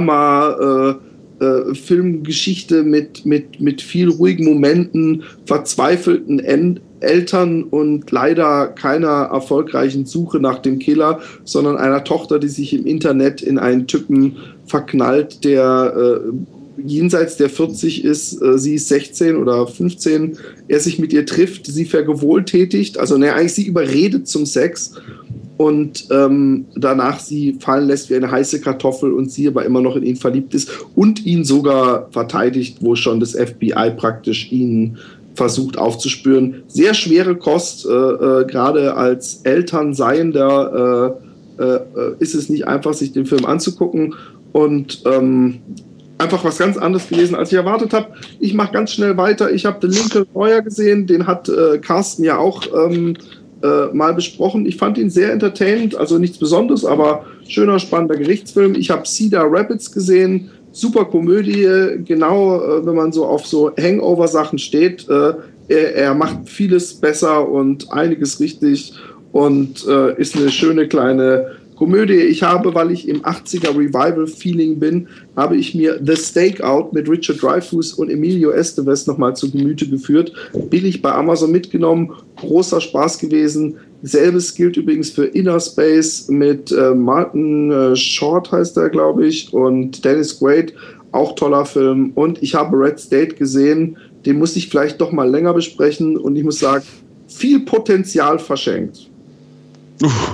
Drama, äh, äh, Filmgeschichte mit, mit, mit viel ruhigen Momenten, verzweifelten Enden, Eltern und leider keiner erfolgreichen Suche nach dem Killer, sondern einer Tochter, die sich im Internet in einen Typen verknallt, der äh, jenseits der vierzig ist, äh, sie ist sechzehn oder fünfzehn, er sich mit ihr trifft, sie vergewohltätigt, also ne, eigentlich sie überredet zum Sex und ähm, danach sie fallen lässt wie eine heiße Kartoffel und sie aber immer noch in ihn verliebt ist und ihn sogar verteidigt, wo schon das F B I praktisch ihn versucht aufzuspüren. Sehr schwere Kost, äh, äh, gerade als Elternseiender äh, äh, ist es nicht einfach, sich den Film anzugucken und ähm, einfach was ganz anderes gewesen, als ich erwartet habe. Ich mache ganz schnell weiter. Ich habe The Lincoln Lawyer gesehen, den hat äh, Carsten ja auch ähm, äh, mal besprochen. Ich fand ihn sehr entertainend, also nichts Besonderes, aber schöner, spannender Gerichtsfilm. Ich habe Cedar Rapids gesehen, super Komödie, genau, äh, wenn man so auf so Hangover-Sachen steht. Äh, er, er macht vieles besser und einiges richtig und äh, ist eine schöne kleine Komödie. Ich habe, weil ich im achtziger Revival-Feeling bin, habe ich mir The Stakeout mit Richard Dreyfuss und Emilio Estevez nochmal zu Gemüte geführt. Billig bei Amazon mitgenommen, großer Spaß gewesen. Selbes gilt übrigens für Inner Space mit äh, Martin äh, Short, heißt er, glaube ich, und Dennis Quaid, auch toller Film. Und ich habe Red State gesehen, den muss ich vielleicht doch mal länger besprechen und ich muss sagen, viel Potenzial verschenkt. Uff.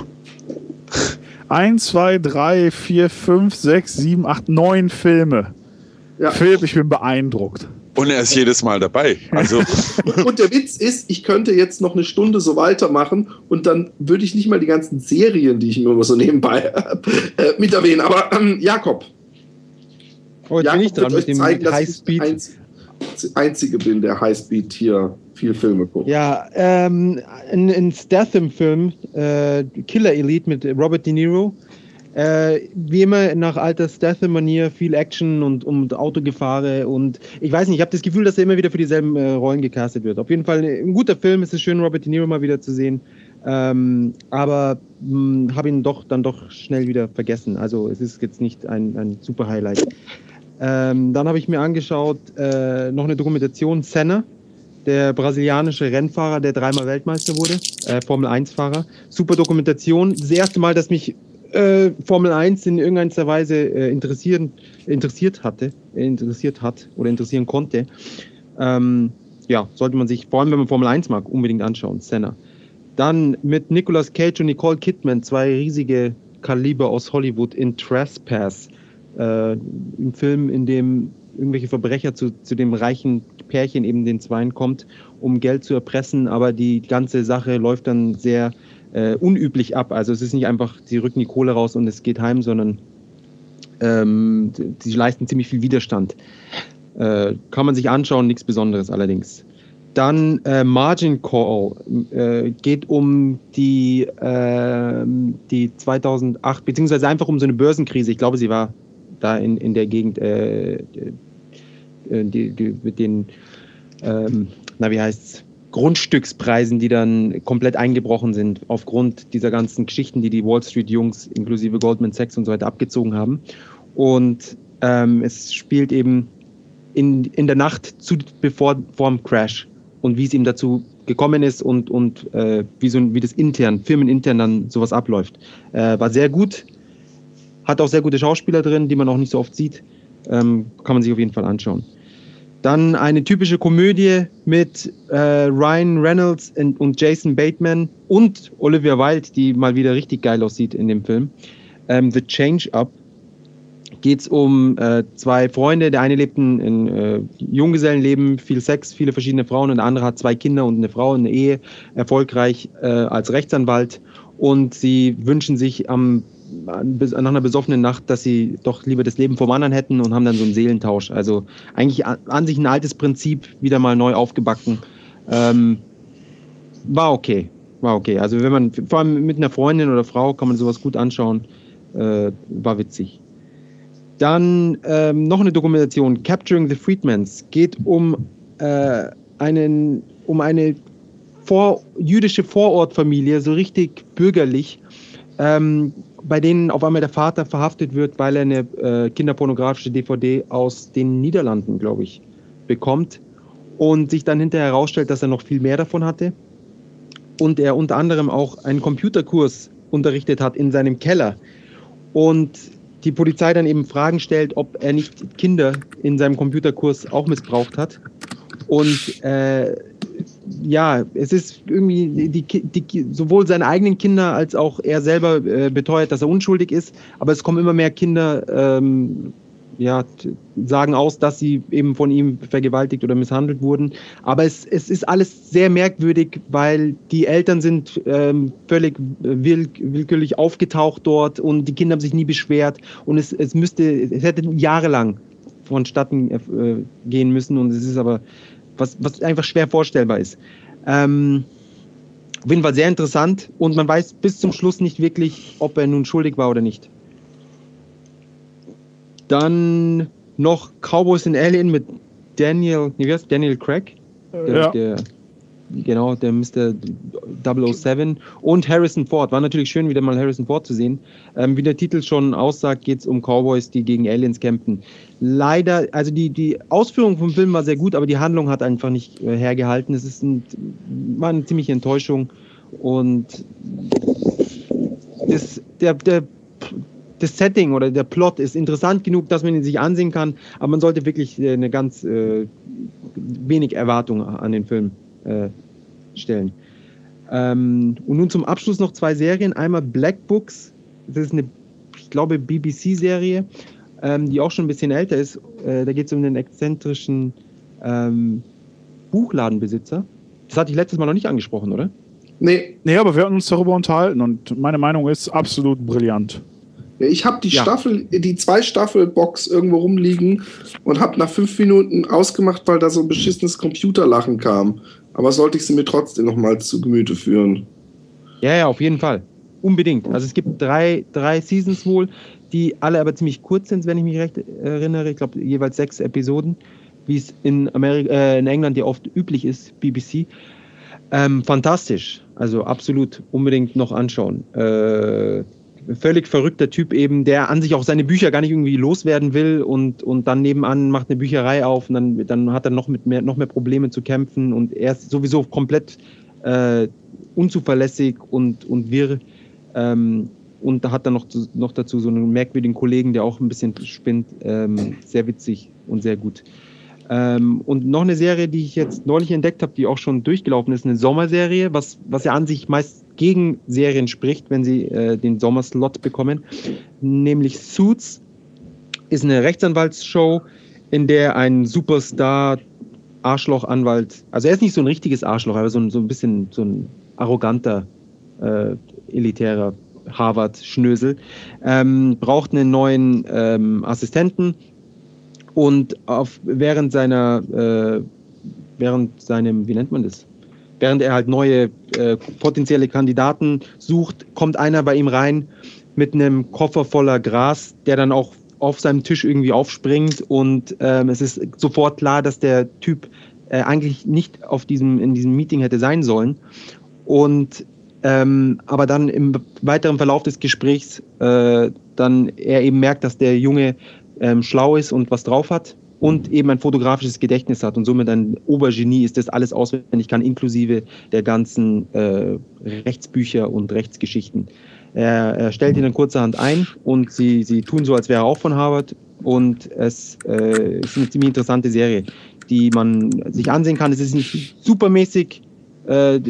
Eins, zwei, drei, vier, fünf, sechs, sieben, acht, neun Filme. Ja. Philipp, ich bin beeindruckt. Und er ist jedes Mal dabei. Also. Und der Witz ist, ich könnte jetzt noch eine Stunde so weitermachen und dann würde ich nicht mal die ganzen Serien, die ich mir immer so nebenbei äh, mit erwähnen. Aber ähm, Jakob. Oh, jetzt Jakob bin ich dran mit dem zeigen, Highspeed. Dass ich der Einzige bin, der Highspeed hier viel Filme guckt. Ja, ähm, ein, ein Statham-Film, äh, Killer Elite mit Robert De Niro. Äh, wie immer nach alter Statham-Manier, viel Action und, und Autogefahre und ich weiß nicht, ich habe das Gefühl, dass er immer wieder für dieselben äh, Rollen gecastet wird. Auf jeden Fall ein guter Film, es ist schön, Robert De Niro mal wieder zu sehen, ähm, aber habe ihn doch dann doch schnell wieder vergessen. Also es ist jetzt nicht ein, ein super Highlight. Ähm, dann habe ich mir angeschaut äh, noch eine Dokumentation, Senna, der brasilianische Rennfahrer, der dreimal Weltmeister wurde, äh, Formel eins Fahrer. Super Dokumentation. Das erste Mal, dass mich äh, Formel eins in irgendeiner Weise äh, interessieren, interessiert hatte, äh, interessiert hat oder interessieren konnte. Ähm, ja, sollte man sich, vor allem wenn man Formel eins mag, unbedingt anschauen, Senna. Dann mit Nicolas Cage und Nicole Kidman, zwei riesige Kaliber aus Hollywood in Trespass. Äh, ein Film, in dem irgendwelche Verbrecher zu, zu dem reichen Pärchen, eben den Zweien, kommt, um Geld zu erpressen, aber die ganze Sache läuft dann sehr äh, unüblich ab. Also es ist nicht einfach, sie rücken die Kohle raus und es geht heim, sondern ähm, sie leisten ziemlich viel Widerstand. Äh, kann man sich anschauen, nichts Besonderes allerdings. Dann äh, Margin Call, äh, geht um die, äh, die zweitausendacht, beziehungsweise einfach um so eine Börsenkrise. Ich glaube, sie war da in, in der Gegend, äh, die, die, mit den, ähm, na wie heißt's, Grundstückspreisen, die dann komplett eingebrochen sind aufgrund dieser ganzen Geschichten, die die Wall Street Jungs inklusive Goldman Sachs und so weiter abgezogen haben. Und ähm, es spielt eben in, in der Nacht zu, bevor vor dem Crash und wie es ihm dazu gekommen ist und, und äh, wie, so, wie das intern, firmenintern dann sowas abläuft. Äh, war sehr gut, hat auch sehr gute Schauspieler drin, die man auch nicht so oft sieht. Ähm, kann man sich auf jeden Fall anschauen. Dann eine typische Komödie mit äh, Ryan Reynolds und, und Jason Bateman und Olivia Wilde, die mal wieder richtig geil aussieht in dem Film. Ähm, The Change Up. Geht es um äh, zwei Freunde. Der eine lebt ein, ein äh, Junggesellenleben, viel Sex, viele verschiedene Frauen, und der andere hat zwei Kinder und eine Frau, eine Ehe, erfolgreich äh, als Rechtsanwalt. Und sie wünschen sich am nach einer besoffenen Nacht, dass sie doch lieber das Leben vom anderen hätten und haben dann so einen Seelentausch. Also eigentlich an sich ein altes Prinzip, wieder mal neu aufgebacken. Ähm, war okay, war okay. Also wenn man, vor allem mit einer Freundin oder Frau, kann man sowas gut anschauen. Äh, war witzig. Dann ähm, noch eine Dokumentation, Capturing the Freedmans, geht um äh, einen, um eine vor, jüdische Vorortfamilie, so richtig bürgerlich, ähm, bei denen auf einmal der Vater verhaftet wird, weil er eine äh, kinderpornografische D V D aus den Niederlanden, glaube ich, bekommt und sich dann hinterher herausstellt, dass er noch viel mehr davon hatte und er unter anderem auch einen Computerkurs unterrichtet hat in seinem Keller und die Polizei dann eben Fragen stellt, ob er nicht Kinder in seinem Computerkurs auch missbraucht hat und äh, ja, es ist irgendwie, die, die, die, sowohl seine eigenen Kinder als auch er selber äh, beteuert, dass er unschuldig ist, aber es kommen immer mehr Kinder, ähm, ja, sagen aus, dass sie eben von ihm vergewaltigt oder misshandelt wurden. Aber es, es ist alles sehr merkwürdig, weil die Eltern sind ähm, völlig will, willkürlich aufgetaucht dort und die Kinder haben sich nie beschwert und es, es müsste, es hätte jahrelang vonstatten äh, gehen müssen und es ist aber was, was einfach schwer vorstellbar ist. Ähm, auf jeden Fall sehr interessant und man weiß bis zum Schluss nicht wirklich, ob er nun schuldig war oder nicht. Dann noch Cowboys and Alien mit Daniel, wie heißt Daniel Craig? Der, ja. der, genau, der Mister double oh seven und Harrison Ford. War natürlich schön, wieder mal Harrison Ford zu sehen. Ähm, wie der Titel schon aussagt, geht es um Cowboys, die gegen Aliens kämpfen. Leider, also die, die Ausführung vom Film war sehr gut, aber die Handlung hat einfach nicht äh, hergehalten. Es ist ein, war eine ziemliche Enttäuschung und das, der, der das Setting oder der Plot ist interessant genug, dass man ihn sich ansehen kann, aber man sollte wirklich eine ganz äh, wenig Erwartung an den Film äh, stellen. Ähm, und nun zum Abschluss noch zwei Serien. Einmal Black Books, das ist eine, ich glaube, B B C-Serie, ähm, die auch schon ein bisschen älter ist. Äh, da geht es um den exzentrischen ähm, Buchladenbesitzer. Das hatte ich letztes Mal noch nicht angesprochen, oder? Nee. Nee, aber wir hatten uns darüber unterhalten und meine Meinung ist absolut brillant. Ich habe die Ja. Staffel, die zwei Staffel-Box irgendwo rumliegen und habe nach fünf Minuten ausgemacht, weil da so ein beschissenes Computerlachen kam. Aber sollte ich sie mir trotzdem noch mal zu Gemüte führen. Ja, ja, auf jeden Fall. Unbedingt. Also es gibt drei, drei Seasons wohl, die alle aber ziemlich kurz sind, wenn ich mich recht erinnere. Ich glaube, jeweils sechs Episoden, wie es in, Amerika, äh, in England ja oft üblich ist, B B C. Ähm, fantastisch. Also absolut unbedingt noch anschauen. Äh, völlig verrückter Typ eben, der an sich auch seine Bücher gar nicht irgendwie loswerden will und, und dann nebenan macht eine Bücherei auf und dann, dann hat er noch, mit mehr, noch mehr Probleme zu kämpfen und er ist sowieso komplett äh, unzuverlässig und, und wirr ähm, und da hat er noch, noch dazu so einen merkwürdigen Kollegen, der auch ein bisschen spinnt, ähm, sehr witzig und sehr gut. Ähm, und noch eine Serie, die ich jetzt neulich entdeckt habe, die auch schon durchgelaufen ist, eine Sommerserie, was, was ja an sich meist gegen Serien spricht, wenn sie äh, den Sommerslot bekommen, nämlich Suits ist eine Rechtsanwaltsshow, in der ein Superstar Arschlochanwalt, also er ist nicht so ein richtiges Arschloch, aber so ein, so ein bisschen so ein arroganter, äh, elitärer Harvard-Schnösel, ähm, braucht einen neuen ähm, Assistenten. Und auf, während seiner, äh, während seinem, wie nennt man das? Während er halt neue äh, potenzielle Kandidaten sucht, kommt einer bei ihm rein mit einem Koffer voller Gras, der dann auch auf seinem Tisch irgendwie aufspringt und ähm, es ist sofort klar, dass der Typ äh, eigentlich nicht auf diesem, in diesem Meeting hätte sein sollen. Und ähm, aber dann im weiteren Verlauf des Gesprächs äh, dann er eben merkt, dass der Junge Ähm, schlau ist und was drauf hat und eben ein fotografisches Gedächtnis hat und somit ein Obergenie ist, das alles auswendig kann, inklusive der ganzen äh, Rechtsbücher und Rechtsgeschichten. Er, er stellt ihn dann kurzerhand ein und sie, sie tun so, als wäre er auch von Harvard und es äh, ist eine ziemlich interessante Serie, die man sich ansehen kann. Es ist nicht supermäßig, äh,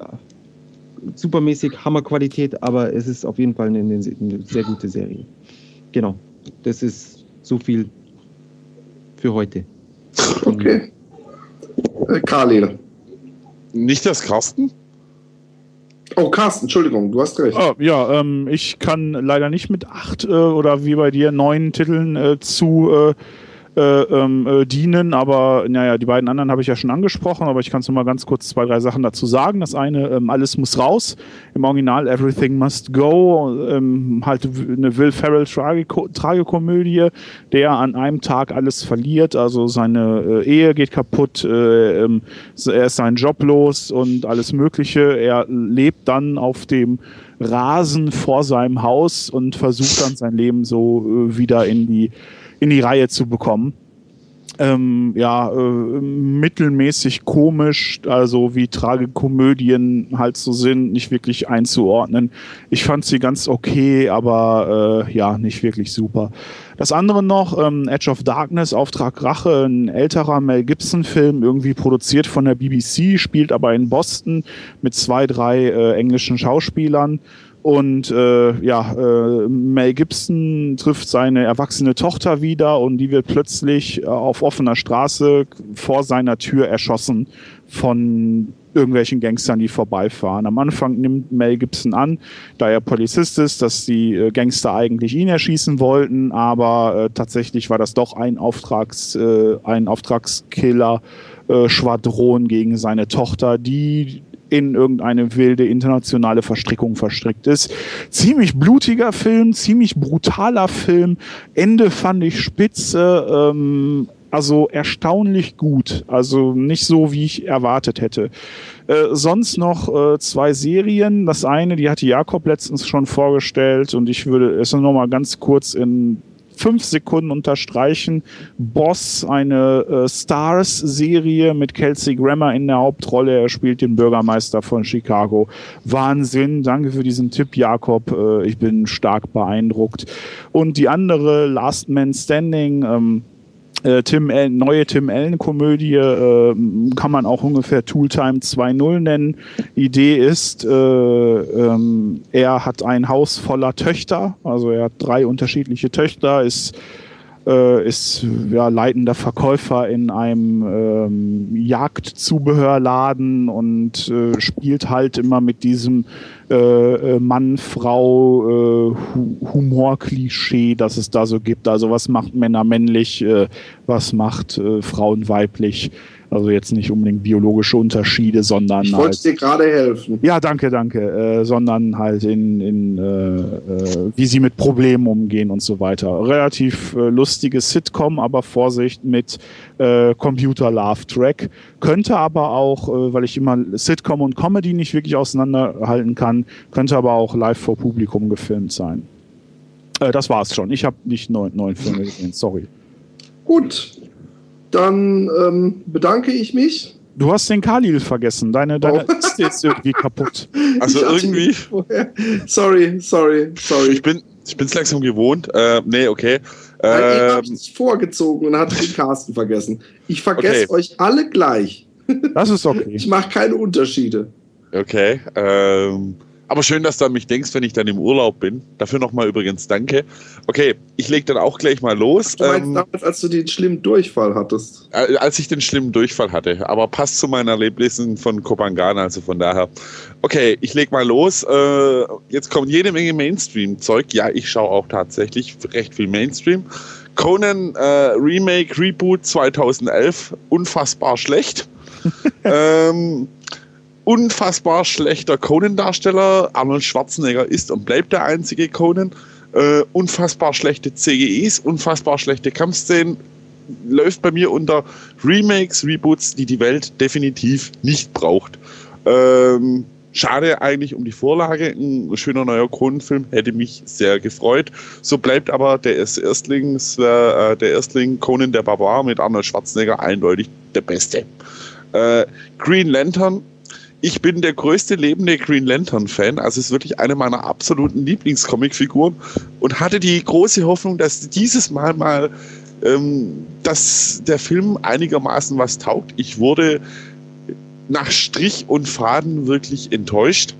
supermäßig Hammerqualität, aber es ist auf jeden Fall eine, eine sehr gute Serie. Genau, das ist so viel für heute. Okay. Äh, Karl. Nicht das Carsten? Oh, Carsten, Entschuldigung, du hast recht. Oh, ja, ähm, ich kann leider nicht mit acht äh, oder wie bei dir neun Titeln äh, zu äh, äh, äh, dienen, aber naja, die beiden anderen habe ich ja schon angesprochen, aber ich kann es nur mal ganz kurz zwei, drei Sachen dazu sagen. Das eine, ähm, Alles muss raus, im Original Everything Must Go, ähm, halt eine Will Ferrell Tragiko- Tragikomödie, der an einem Tag alles verliert, also seine äh, Ehe geht kaputt, äh, ähm, er ist seinen Job los und alles Mögliche. Er lebt dann auf dem Rasen vor seinem Haus und versucht dann sein Leben so äh, wieder in die in die Reihe zu bekommen. Ähm, ja, äh, mittelmäßig komisch, also wie Tragikomödien halt so sind, nicht wirklich einzuordnen. Ich fand sie ganz okay, aber äh, ja, nicht wirklich super. Das andere noch, ähm, Edge of Darkness, Auftrag Rache, ein älterer Mel Gibson-Film, irgendwie produziert von der B B C, spielt aber in Boston mit zwei, drei äh, englischen Schauspielern. Und äh, ja, äh, Mel Gibson trifft seine erwachsene Tochter wieder und die wird plötzlich äh, auf offener Straße vor seiner Tür erschossen von irgendwelchen Gangstern, die vorbeifahren. Am Anfang nimmt Mel Gibson an, da er Polizist ist, dass die äh, Gangster eigentlich ihn erschießen wollten, aber äh, tatsächlich war das doch ein Auftrags, äh, ein Auftragskiller äh, Schwadron gegen seine Tochter, die in irgendeine wilde internationale Verstrickung verstrickt ist. Ziemlich blutiger Film, ziemlich brutaler Film. Ende fand ich spitze, ähm, also erstaunlich gut. Also nicht so, wie ich erwartet hätte. Äh, sonst noch äh, zwei Serien. Das eine, die hatte Jakob letztens schon vorgestellt und ich würde es noch mal ganz kurz in fünf Sekunden unterstreichen. Boss, eine äh, Stars-Serie mit Kelsey Grammer in der Hauptrolle. Er spielt den Bürgermeister von Chicago. Wahnsinn. Danke für diesen Tipp, Jakob. Äh, ich bin stark beeindruckt. Und die andere, Last Man Standing, ähm, Äh, Tim Allen, neue Tim Allen-Komödie, äh, kann man auch ungefähr Tooltime zwei Punkt null nennen. Idee ist, äh, ähm, er hat ein Haus voller Töchter, also er hat drei unterschiedliche Töchter, ist, äh, ist ja, leitender Verkäufer in einem ähm, Jagdzubehörladen und äh, spielt halt immer mit diesem äh, Mann-Frau-Humor-Klischee, das es da so gibt. Also was macht Männer männlich, äh, was macht äh, Frauen weiblich. Also jetzt nicht unbedingt biologische Unterschiede, sondern Ich halt, wollte dir gerade helfen. ja, danke, danke, äh, sondern halt in, in äh, äh, wie sie mit Problemen umgehen und so weiter. Relativ äh, lustige Sitcom, aber Vorsicht mit äh, Computer-Love-Track. Könnte aber auch, äh, weil ich immer Sitcom und Comedy nicht wirklich auseinanderhalten kann, könnte aber auch live vor Publikum gefilmt sein. Äh, das war's schon. Ich habe nicht neun, neun Filme gesehen, sorry. Gut, dann ähm, bedanke ich mich. Du hast den Khalil vergessen. Deine, deine Oh. ist jetzt irgendwie kaputt. Also Ich hatte irgendwie, ihn vorher- Sorry, sorry, sorry. ich bin ich bin's langsam gewohnt. Äh, nee, okay. Weil eben habe Ähm, ich dich vorgezogen und hatte den Carsten vergessen. Ich vergesse Okay. euch alle gleich. Das ist okay. Ich mache keine Unterschiede. okay. Ähm, aber schön, dass du an mich denkst, wenn ich dann im Urlaub bin. Dafür nochmal übrigens danke. Okay, ich leg dann auch gleich mal los. Du meinst Ähm, damals, als du den schlimmen Durchfall hattest. Äh, als ich den schlimmen Durchfall hatte. Aber passt zu meinen Erlebnissen von Kopangan, also von daher. Okay, ich leg mal los. Äh, jetzt kommt jede Menge Mainstream-Zeug. Ja, ich schaue auch tatsächlich recht viel Mainstream. Conan äh, Remake, Reboot zweitausendelf. Unfassbar schlecht. ähm, unfassbar schlechter Conan-Darsteller. Arnold Schwarzenegger ist und bleibt der einzige Conan. Äh, unfassbar schlechte C G Is, unfassbar schlechte Kampfszenen. Läuft bei mir unter Remakes, Reboots, die die Welt definitiv nicht braucht. Ähm, schade eigentlich um die Vorlage. Ein schöner neuer Conan-Film hätte mich sehr gefreut. So bleibt aber der Erstlings, äh, der Erstling Conan der Barbar mit Arnold Schwarzenegger eindeutig der Beste. Äh, Green Lantern. Ich bin der größte lebende Green Lantern-Fan, also ist wirklich eine meiner absoluten Lieblingscomic-Figuren und hatte die große Hoffnung, dass dieses Mal mal ähm, dass der Film einigermaßen was taugt. Ich wurde nach Strich und Faden wirklich enttäuscht.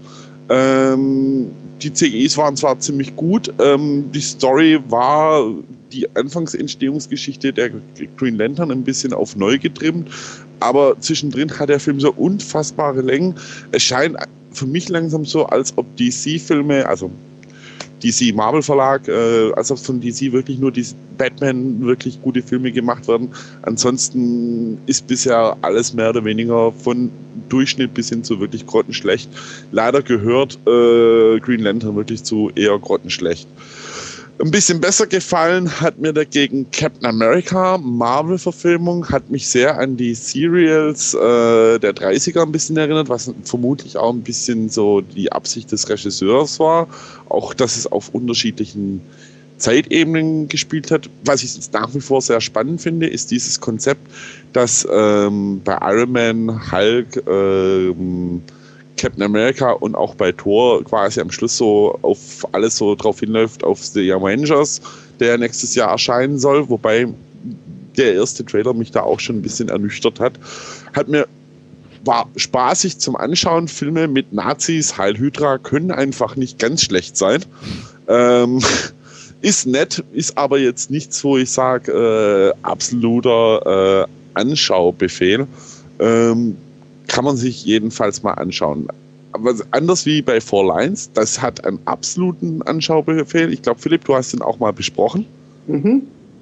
Ähm, die C G Is waren zwar ziemlich gut, ähm, die Story war die Anfangsentstehungsgeschichte der Green Lantern ein bisschen auf neu getrimmt, aber zwischendrin hat der Film so unfassbare Längen. Es scheint für mich langsam so, als ob D C-Filme, also D C Marvel Verlag, äh, als ob von D C wirklich nur die Batman wirklich gute Filme gemacht werden. Ansonsten ist bisher alles mehr oder weniger von Durchschnitt bis hin zu wirklich grottenschlecht. Leider gehört äh, Green Lantern wirklich zu eher grottenschlecht. Ein bisschen besser gefallen hat mir dagegen Captain America, Marvel-Verfilmung, hat mich sehr an die Serials äh, der dreißiger ein bisschen erinnert, was vermutlich auch ein bisschen so die Absicht des Regisseurs war. Auch, dass es auf unterschiedlichen Zeitebenen gespielt hat. Was ich nach wie vor sehr spannend finde, ist dieses Konzept, dass ähm, bei Iron Man, Hulk, ähm, Captain America und auch bei Thor quasi am Schluss so auf alles so drauf hinläuft, auf The Avengers, der nächstes Jahr erscheinen soll, wobei der erste Trailer mich da auch schon ein bisschen ernüchtert hat. Hat mir war spaßig zum Anschauen. Filme mit Nazis, Heil Hydra können einfach nicht ganz schlecht sein. Ähm, ist nett, ist aber jetzt nichts, wo ich sage, äh, absoluter äh, Anschaubefehl. Ähm, kann man sich jedenfalls mal anschauen. Aber anders wie bei Four Lines, das hat einen absoluten Anschaubefehl. Ich glaube, Philipp, du hast den auch mal besprochen. Mhm.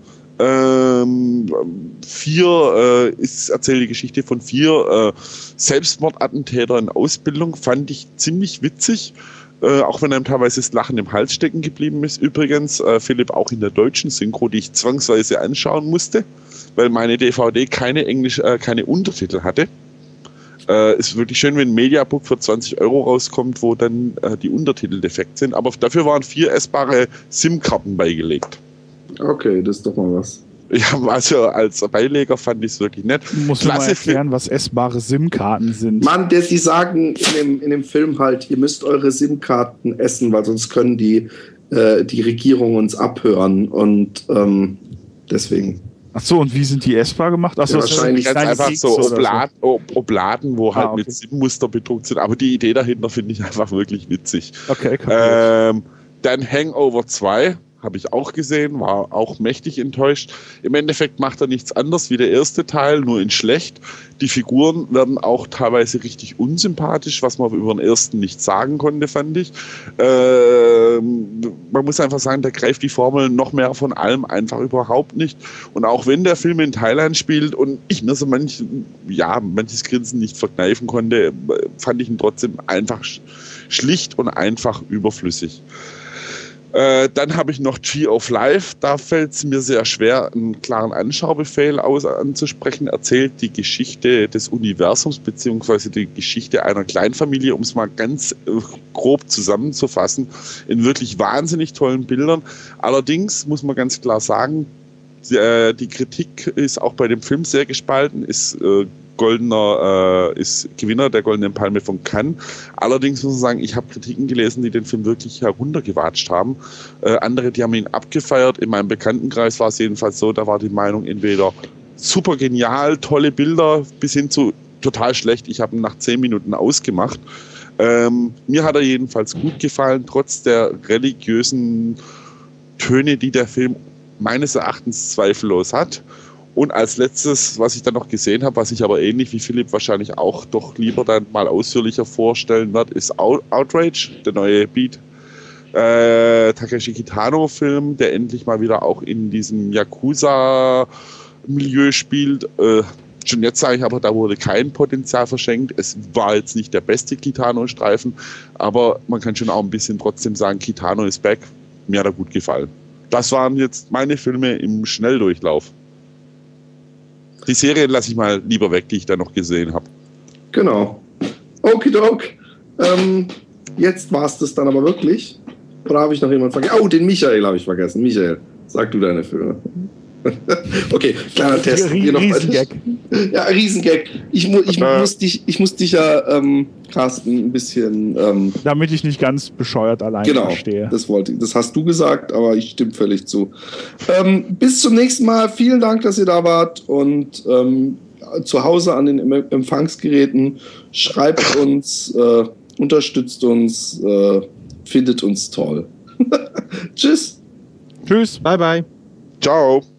Ähm, vier äh, ist, erzählt die Geschichte von vier äh, Selbstmordattentäter in Ausbildung, fand ich ziemlich witzig, äh, auch wenn einem teilweise das Lachen im Hals stecken geblieben ist. Übrigens, äh, Philipp, auch in der deutschen Synchro, die ich zwangsweise anschauen musste, weil meine D V D keine Englisch, äh, keine Untertitel hatte. Äh, ist wirklich schön, wenn ein Mediabook für zwanzig Euro rauskommt, wo dann äh, die Untertitel defekt sind, aber dafür waren vier essbare SIM-Karten beigelegt. Okay, das ist doch mal was. Ja, also als Beileger fand ich es wirklich nett. Muss man mal erklären, was essbare SIM-Karten sind. Mann, der, die sagen in dem, in dem Film halt, ihr müsst eure SIM-Karten essen, weil sonst können die, äh, die Regierung uns abhören und ähm, deswegen. Ach so, und wie sind die essbar gemacht? Ach so, Ja, wahrscheinlich ganz einfach Keks so oder Obladen, so. Obladen, wo halt Ah, okay. mit SIM-Muster bedruckt sind. Aber die Idee dahinter finde ich einfach wirklich witzig. Okay, kapiert. Ähm, dann Hangover zwei. Habe ich auch gesehen, war auch mächtig enttäuscht. Im Endeffekt macht er nichts anderes wie der erste Teil, nur in schlecht. Die Figuren werden auch teilweise richtig unsympathisch, was man über den ersten nicht sagen konnte, fand ich. Ähm, man muss einfach sagen, der greift die Formel noch mehr von allem einfach überhaupt nicht. Und auch wenn der Film in Thailand spielt und ich mir so manch, ja, manches Grinsen nicht verkneifen konnte, fand ich ihn trotzdem einfach schlicht und einfach überflüssig. Äh, dann habe ich noch Tree of Life. Da fällt es mir sehr schwer, einen klaren Anschaubefehl aus, anzusprechen. Erzählt die Geschichte des Universums beziehungsweise die Geschichte einer Kleinfamilie, um es mal ganz äh, grob zusammenzufassen, in wirklich wahnsinnig tollen Bildern. Allerdings muss man ganz klar sagen, die, äh, die Kritik ist auch bei dem Film sehr gespalten, ist äh, goldener, äh, ist Gewinner der Goldenen Palme von Cannes. Allerdings muss man sagen, ich habe Kritiken gelesen, die den Film wirklich heruntergewatscht haben. Äh, andere, die haben ihn abgefeiert. In meinem Bekanntenkreis war es jedenfalls so, da war die Meinung entweder super genial, tolle Bilder, bis hin zu total schlecht. Ich habe ihn nach zehn Minuten ausgemacht. Ähm, mir hat er jedenfalls gut gefallen, trotz der religiösen Töne, die der Film meines Erachtens zweifellos hat. Und als letztes, was ich dann noch gesehen habe, was ich aber ähnlich wie Philipp wahrscheinlich auch doch lieber dann mal ausführlicher vorstellen wird, ist Outrage, der neue Beat äh, Takeshi Kitano-Film, der endlich mal wieder auch in diesem Yakuza-Milieu spielt. Äh, schon jetzt sage ich aber, da wurde kein Potenzial verschenkt. Es war jetzt nicht der beste Kitano-Streifen, aber man kann schon auch ein bisschen trotzdem sagen, Kitano ist back. Mir hat er gut gefallen. Das waren jetzt meine Filme im Schnelldurchlauf. Die Serien lasse ich mal lieber weg, die ich da noch gesehen habe. Genau. Okidok. Ähm, jetzt war es das dann aber wirklich. Oder habe ich noch jemanden vergessen? Oh, den Michael habe ich vergessen. Michael, sag du deine Filme. Okay, kleiner Test. Rie- Riesengag. Ja, Riesengag. Ich, mu ich, muss dich, ich muss dich ja, ähm, Carsten, ein bisschen... Ähm, damit ich nicht ganz bescheuert alleine genau, stehe. das wollte ich. Das hast du gesagt, aber ich stimme völlig zu. Ähm, bis zum nächsten Mal. Vielen Dank, dass ihr da wart. Und ähm, zu Hause an den Empfangsgeräten schreibt uns, äh, unterstützt uns, äh, findet uns toll. Tschüss. Tschüss. Bye, bye. Ciao.